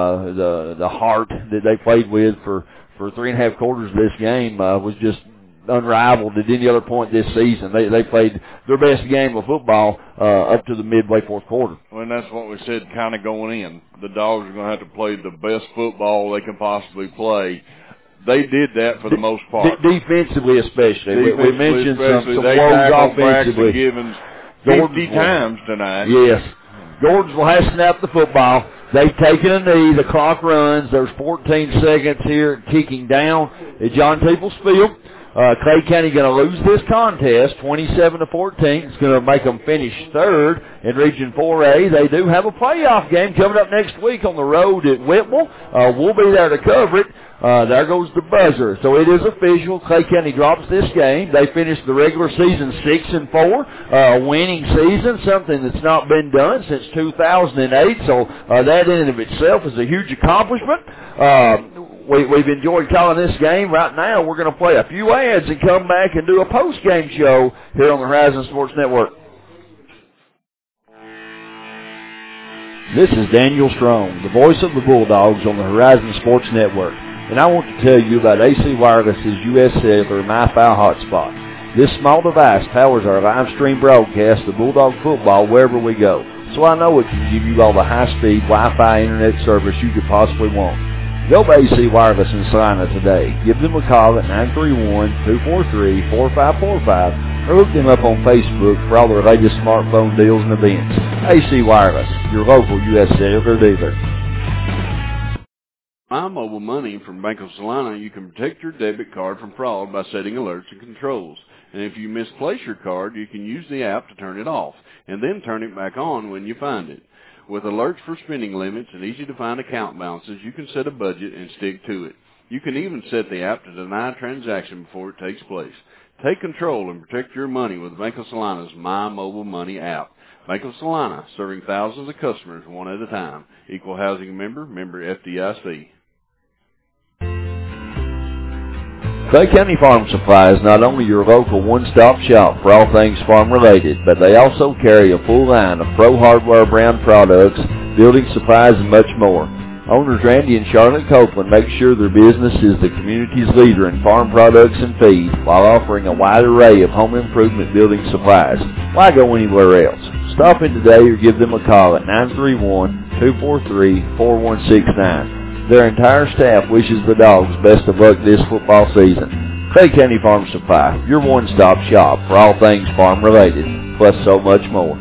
the heart that they played with for 3.5 quarters of this game was just unrivaled at any other point this season. They played their best game of football up to the midway fourth quarter. Well, and that's what we said kind of going in. The Dogs are going to have to play the best football they can possibly play. They did that for the most part. Defensively especially. We mentioned some they woes offensively. Givens 50 times tonight. Yes. Gordonsville has snapped the football. They've taken a knee. The clock runs. There's 14 seconds here kicking down at John Peoples Field. Clay County going to lose this contest 27-14. It's going to make them finish 3rd in Region 4A. They do have a playoff game coming up next week on the road at Whitwell. We'll be there to cover it. There goes the buzzer. So it is official. Clay County drops this game. They finished the regular season 6-4, a winning season, something that's not been done since 2008. So that in and of itself is a huge accomplishment. We've enjoyed calling this game. Right now, we're going to play a few ads and come back and do a post-game show here on the Horizon Sports Network. This is Daniel Strong, the voice of the Bulldogs on the Horizon Sports Network, and I want to tell you about AC Wireless's U.S. Cellular MiFi hotspot. This small device powers our live stream broadcast of Bulldog football wherever we go, so I know it can give you all the high-speed Wi-Fi internet service you could possibly want. Go to AC Wireless in Salina today. Give them a call at 931-243-4545 or look them up on Facebook for all their latest smartphone deals and events. AC Wireless, your local U.S. Cellular dealer. My Mobile Money from Bank of Salina, you can protect your debit card from fraud by setting alerts and controls. And if you misplace your card, you can use the app to turn it off and then turn it back on when you find it. With alerts for spending limits and easy-to-find account balances, you can set a budget and stick to it. You can even set the app to deny a transaction before it takes place. Take control and protect your money with Bank of Salina's My Mobile Money app. Bank of Salina, serving thousands of customers one at a time. Equal housing member, member FDIC. Clay County Farm Supply is not only your local one-stop shop for all things farm-related, but they also carry a full line of pro hardware brand products, building supplies, and much more. Owners Randy and Charlotte Copeland make sure their business is the community's leader in farm products and feed while offering a wide array of home improvement building supplies. Why go anywhere else? Stop in today or give them a call at 931-243-4169. Their entire staff wishes the Dogs best of luck this football season. Clay County Farm Supply, your one-stop shop for all things farm-related, plus so much more.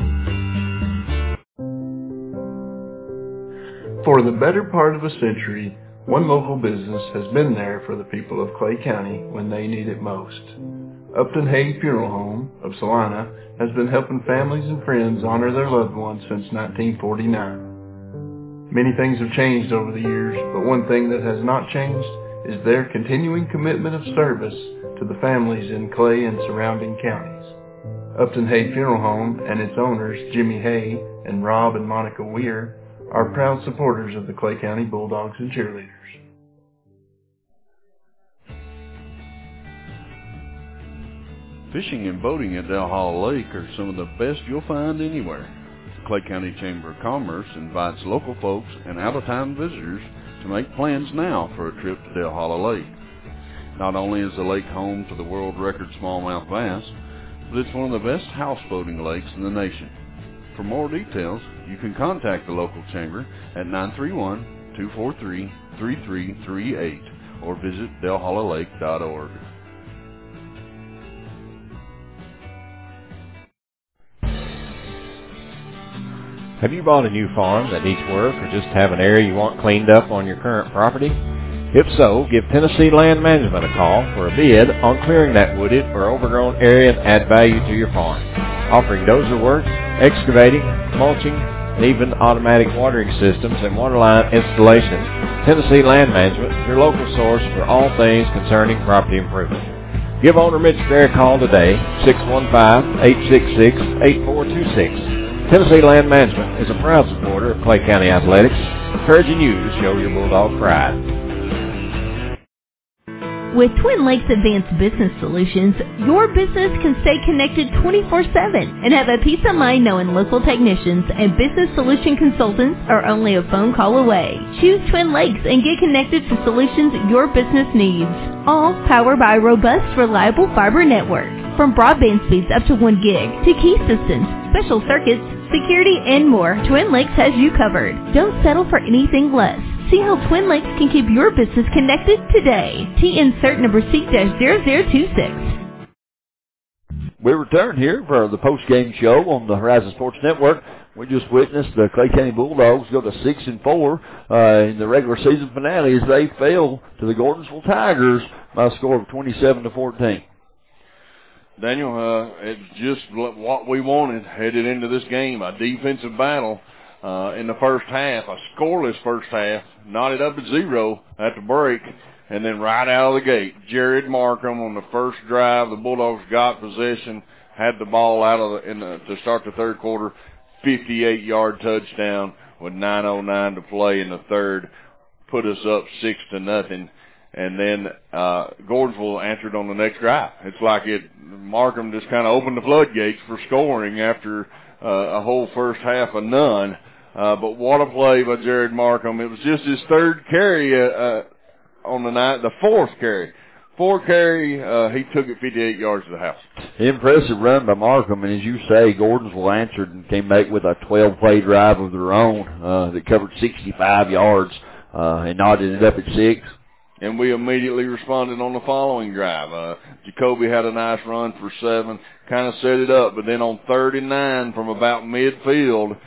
For the better part of a century, one local business has been there for the people of Clay County when they need it most. Upton Hague Funeral Home of Salina has been helping families and friends honor their loved ones since 1949. Many things have changed over the years, but one thing that has not changed is their continuing commitment of service to the families in Clay and surrounding counties. Upton Hague Funeral Home and its owners, Jimmy Hay and Rob and Monica Weir, are proud supporters of the Clay County Bulldogs and Cheerleaders. Fishing and boating at Delhalla Lake are some of the best you'll find anywhere. The Clay County Chamber of Commerce invites local folks and out-of-town visitors to make plans now for a trip to Delhalla Lake. Not only is the lake home to the world record smallmouth bass, but it's one of the best houseboating lakes in the nation. For more details, you can contact the local chamber at 931-243-3338 or visit delhallalake.org. Have you bought a new farm that needs work or just have an area you want cleaned up on your current property? If so, give Tennessee Land Management a call for a bid on clearing that wooded or overgrown area and add value to your farm. Offering dozer work, excavating, mulching, and even automatic watering systems and waterline installation, Tennessee Land Management is your local source for all things concerning property improvement. Give owner Mitch Fair a call today, 615-866-8426. Tennessee Land Management is a proud supporter of Clay County Athletics, encouraging you to show your Bulldog pride. With Twin Lakes Advanced Business Solutions, your business can stay connected 24/7 and have a peace of mind knowing local technicians and business solution consultants are only a phone call away. Choose Twin Lakes and get connected to solutions your business needs. All powered by a robust, reliable fiber network. From broadband speeds up to 1 gig to key systems, special circuits, security, and more, Twin Lakes has you covered. Don't settle for anything less. See how Twin Lakes can keep your business connected today. TN cert number C-0026. We return here for the post-game show on the Horizon Sports Network. We just witnessed the Clay County Bulldogs go to 6-4 in the regular season finale as they fell to the Gordonsville Tigers by a score of 27-14. Daniel, it's just what we wanted headed into this game, a defensive battle in the first half, a scoreless first half, knotted up at 0 at the break, and then right out of the gate, Jared Markham on the first drive, the Bulldogs got possession, had the ball out of to start the third quarter, 58-yard touchdown with 9:09 to play in the third, put us up 6-0. And then Gordonsville answered on the next drive. It's like Markham just kind of opened the floodgates for scoring after a whole first half of none. But what a play by Jared Markham. It was just his third carry on the night, the fourth carry. He took it 58 yards to the house. Impressive run by Markham, and as you say, Gordonsville answered and came back with a 12-play drive of their own that covered 65 yards and knotted it up at 6. And we immediately responded on the following drive. Jacoby had a nice run for 7, kind of set it up. But then on 39 from about midfield,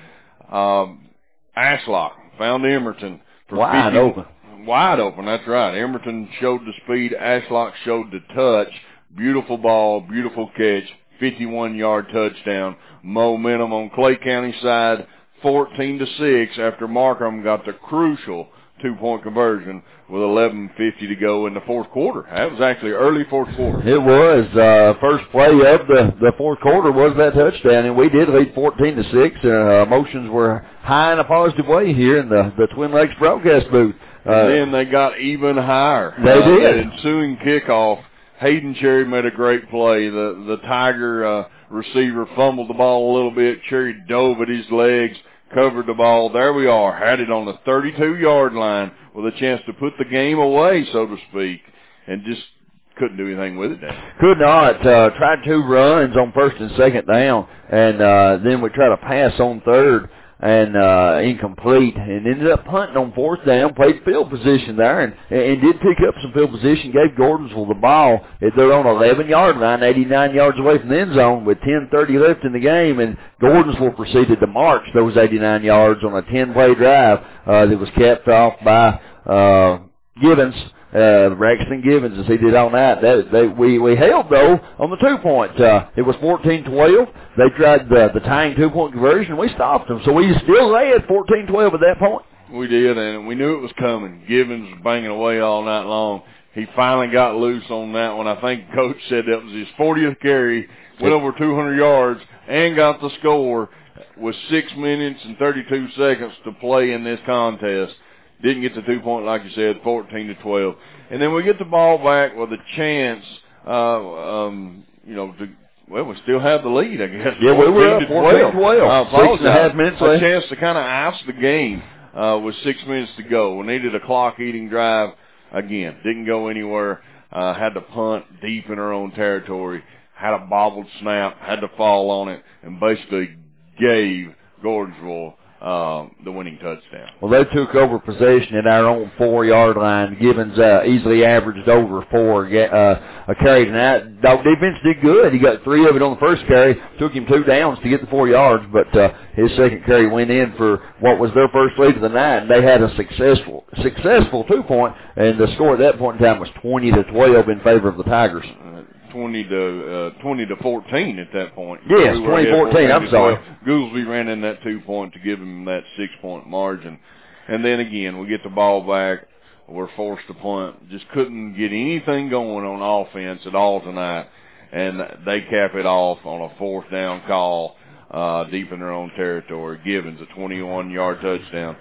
Ashlock found Emerton. For Wide open. Wide open, that's right. Emerton showed the speed. Ashlock showed the touch. Beautiful ball, beautiful catch, 51-yard touchdown. Momentum on Clay County side, 14-6 after Markham got the crucial 2-point conversion with 11:50 to go in the fourth quarter. That was actually early fourth quarter. It was. First play of the fourth quarter was that touchdown, and we did lead 14-6. Emotions were high in a positive way here in the Twin Lakes broadcast booth. And then they got even higher. They did. The ensuing kickoff, Hayden Cherry made a great play. The Tiger receiver fumbled the ball a little bit. Cherry dove at his legs, covered the ball. There we are, had it on the 32-yard line with a chance to put the game away, so to speak, and just couldn't do anything with it. Could not. Tried 2 runs on first and second down, and then we tried to pass on third, and incomplete, and ended up punting on fourth down, played field position there, and did pick up some field position, gave Gordonsville the ball. They're on 11-yard line, 89 yards away from the end zone with 10:30 left in the game, and Gordonsville proceeded to march those 89 yards on a 10-play drive that was capped off by Givens. Braxton Givens, as he did on that. We held, though, on the 2-point. It was 14-12. They tried the tying 2-point conversion. We stopped them. So we still led 14-12 at that point. We did, and we knew it was coming. Givens was banging away all night long. He finally got loose on that one. I think Coach said that was his 40th carry, went over 200 yards, and got the score with 6 minutes and 32 seconds to play in this contest. Didn't get the 2-point, like you said, 14-12. And then we get the ball back with a chance, we still have the lead, I guess. Yeah, we were up 14-12. 6.5 minutes left. A chance to kind of ice the game with 6 minutes to go. We needed a clock-eating drive again. Didn't go anywhere. Had to punt deep in our own territory. Had a bobbled snap. Had to fall on it. And basically gave Gordonsville the winning touchdown. Well, they took over possession at our own 4-yard line. Givens easily averaged over 4 carries, and that Dog defense did good. He got 3 of it on the first carry. Took him 2 downs to get the 4 yards, but his second carry went in for what was their first lead of the night. They had a successful 2-point, and the score at that point in time was 20-12 in favor of the Tigers. 20-14 at that point. Yes, 20-14, I'm sorry. Goolsby ran in that 2-point to give him that 6-point margin. And then again, we get the ball back. We're forced to punt. Just couldn't get anything going on offense at all tonight. And they cap it off on a 4th down call deep in their own territory. Givens, a 21-yard touchdown.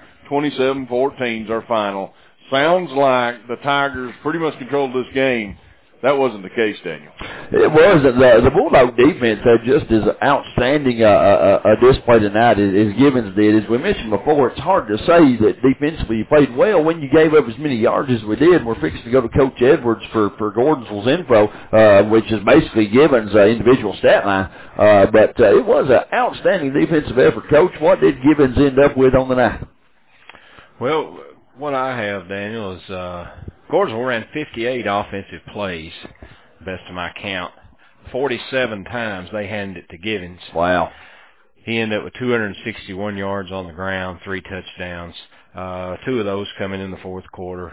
27-14 is our final. Sounds like the Tigers pretty much controlled this game. That wasn't the case, Daniel. It was. The Bulldog defense had just as outstanding a display tonight as Givens did. As we mentioned before, it's hard to say that defensively you played well when you gave up as many yards as we did. We're fixing to go to Coach Edwards for Gordonsville's info, which is basically Givens' individual stat line. But it was an outstanding defensive effort. Coach, what did Givens end up with on the night? Well, what I have, Daniel, is Gordonsville ran 58 offensive plays, best of my count. 47 times they handed it to Givens. Wow. He ended up with 261 yards on the ground, 3 touchdowns. 2 of those coming in the fourth quarter.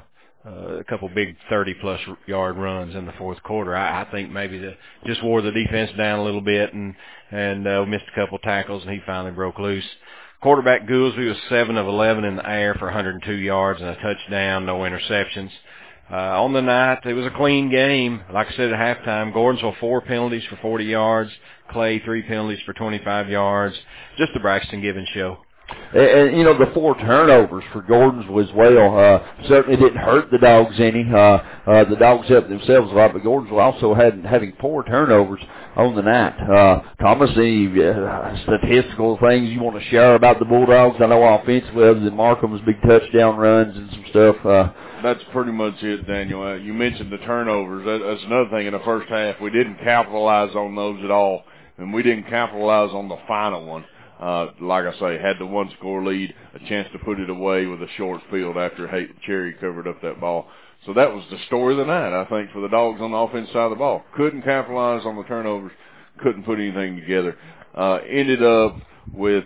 A couple big 30-plus yard runs in the fourth quarter. I think maybe just wore the defense down a little bit and missed a couple tackles, and he finally broke loose. Quarterback Goolsby was 7 of 11 in the air for 102 yards and a touchdown, no interceptions. On the night, it was a clean game. Like I said at halftime, Gordonsville 4 penalties for 40 yards, Clay 3 penalties for 25 yards. Just the Braxton Givens show. And the 4 turnovers for Gordonsville as well certainly didn't hurt the Dogs any. The Dogs helped themselves a lot, but Gordonsville also having 4 turnovers on the night. Thomas, any statistical things you want to share about the Bulldogs? I know offensively, other than Markham's big touchdown runs and some stuff. That's pretty much it, Daniel. You mentioned the turnovers. That's another thing in the first half. We didn't capitalize on those at all, and we didn't capitalize on the final one. Like I say, had the 1-score lead, a chance to put it away with a short field after Cherry covered up that ball. So that was the story of the night, I think, for the Dogs on the offense side of the ball. Couldn't capitalize on the turnovers, couldn't put anything together. Ended up with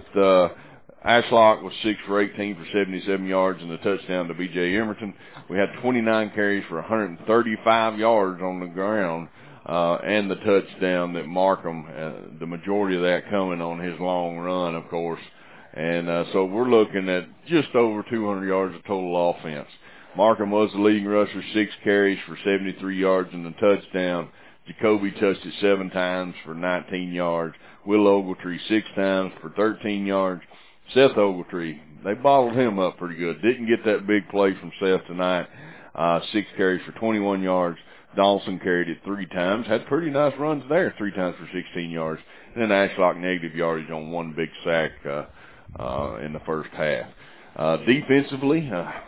Ashlock was 6 for 18 for 77 yards and a touchdown to B.J. Emerton. We had 29 carries for 135 yards on the ground. And the touchdown that Markham, the majority of that coming on his long run, of course. And so we're looking at just over 200 yards of total offense. Markham was the leading rusher, 6 carries for 73 yards and a touchdown. Jacoby touched it 7 times for 19 yards. Will Ogletree 6 times for 13 yards. Seth Ogletree, they bottled him up pretty good. Didn't get that big play from Seth tonight. 6 carries for 21 yards. Dawson carried it 3 times. Had pretty nice runs there, 3 times for 16 yards. And then Ashlock negative yardage on 1 big sack in the first half. Defensively,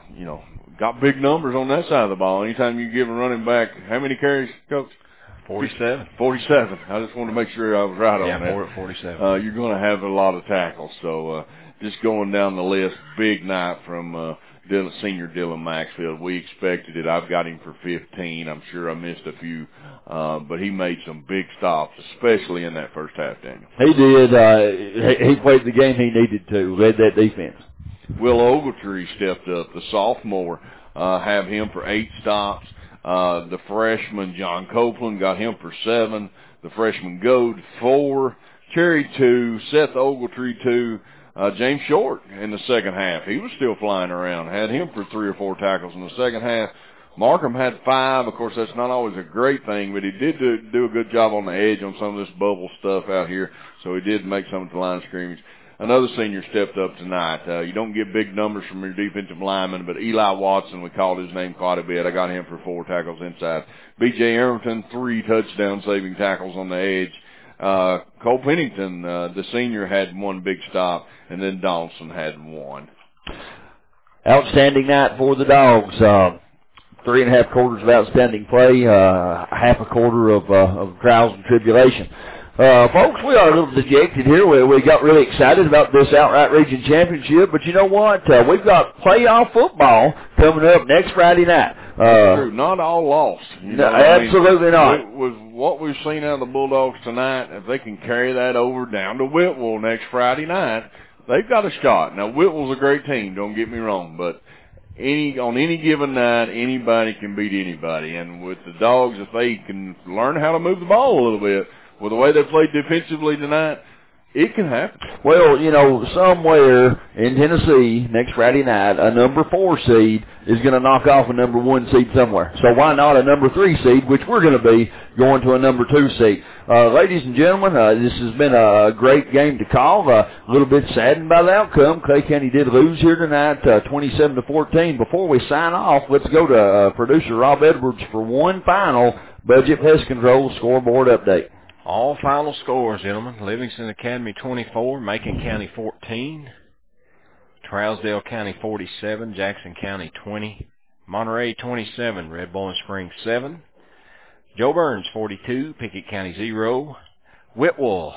got big numbers on that side of the ball. Anytime you give a running back, how many carries, Coach? 47. 47. I just wanted to make sure I was right on that. Yeah, 47. You're going to have a lot of tackles. So just going down the list, big night from senior Dylan Maxfield. We expected it. I've got him for 15. I'm sure I missed a few, but he made some big stops, especially in that first half, Daniel. He did. He played the game he needed to, led that defense. Will Ogletree stepped up, the sophomore, have him for 8 stops. The freshman, John Copeland, got him for 7. The freshman, Goad, 4. Cherry, 2. Seth Ogletree, 2. James Short in the second half. He was still flying around. Had him for 3 or 4 tackles in the second half. Markham had 5. Of course, that's not always a great thing, but he did do a good job on the edge on some of this bubble stuff out here, so he did make some at the line of scrimmage. Another senior stepped up tonight. You don't get big numbers from your defensive linemen, but Eli Watson, we called his name quite a bit. I got him for 4 tackles inside. B.J. Arrington, 3 touchdown-saving tackles on the edge. Cole Pennington, the senior, had 1 big stop, and then Donaldson had 1. Outstanding night for the Dogs. 3.5 quarters of outstanding play, half a quarter of trials and tribulation. Folks, we are a little dejected here. We got really excited about this Outright Region Championship, but you know what? We've got playoff football coming up next Friday night. True. Not all lost. No, absolutely not. With what we've seen out of the Bulldogs tonight, if they can carry that over down to Whitwell next Friday night, they've got a shot. Now, Whitwell's a great team, don't get me wrong, but on any given night, anybody can beat anybody. And with the Dogs, if they can learn how to move the ball a little bit, with the way they played defensively tonight, it can happen. Well, somewhere in Tennessee next Friday night, a number 4 seed is going to knock off a number 1 seed somewhere. So why not a number 3 seed, which we're going to be going to a number 2 seed. Ladies and gentlemen, this has been a great game to call. A little bit saddened by the outcome. Clay County did lose here tonight, 27-14. Before we sign off, let's go to producer Rob Edwards for one final Budget Pest Control scoreboard update. All final scores, gentlemen. Livingston Academy 24, Macon County 14, Trousdale County 47, Jackson County 20, Monterey 27, Red Bowling Springs 7, Joe Burns 42, Pickett County 0, Whitwell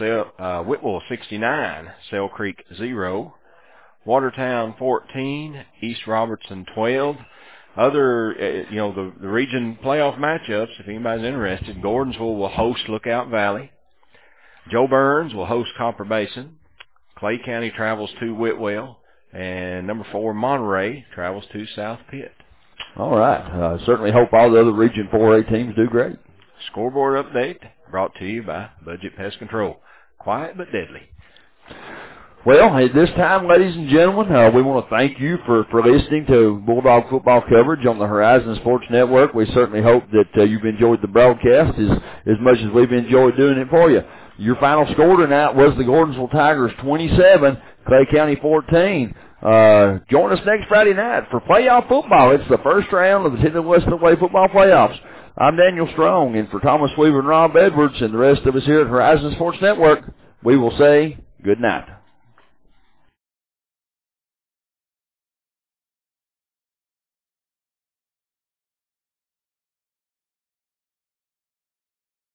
69, Sale Creek 0, Watertown 14, East Robertson 12. Other, the region playoff matchups, if anybody's interested, Gordonsville will host Lookout Valley. Joe Burns will host Copper Basin. Clay County travels to Whitwell. And number 4, Monterey, travels to South Pitt. All right. Certainly hope all the other Region 4A teams do great. Scoreboard update brought to you by Budget Pest Control. Quiet but deadly. Well, at this time, ladies and gentlemen, we want to thank you for listening to Bulldog football coverage on the Horizon Sports Network. We certainly hope that you've enjoyed the broadcast as much as we've enjoyed doing it for you. Your final score tonight was the Gordonsville Tigers 27, Clay County 14. Join us next Friday night for playoff football. It's the first round of the Tennessee Western Way football playoffs. I'm Daniel Strong, and for Thomas Weaver and Rob Edwards and the rest of us here at Horizon Sports Network, we will say good night.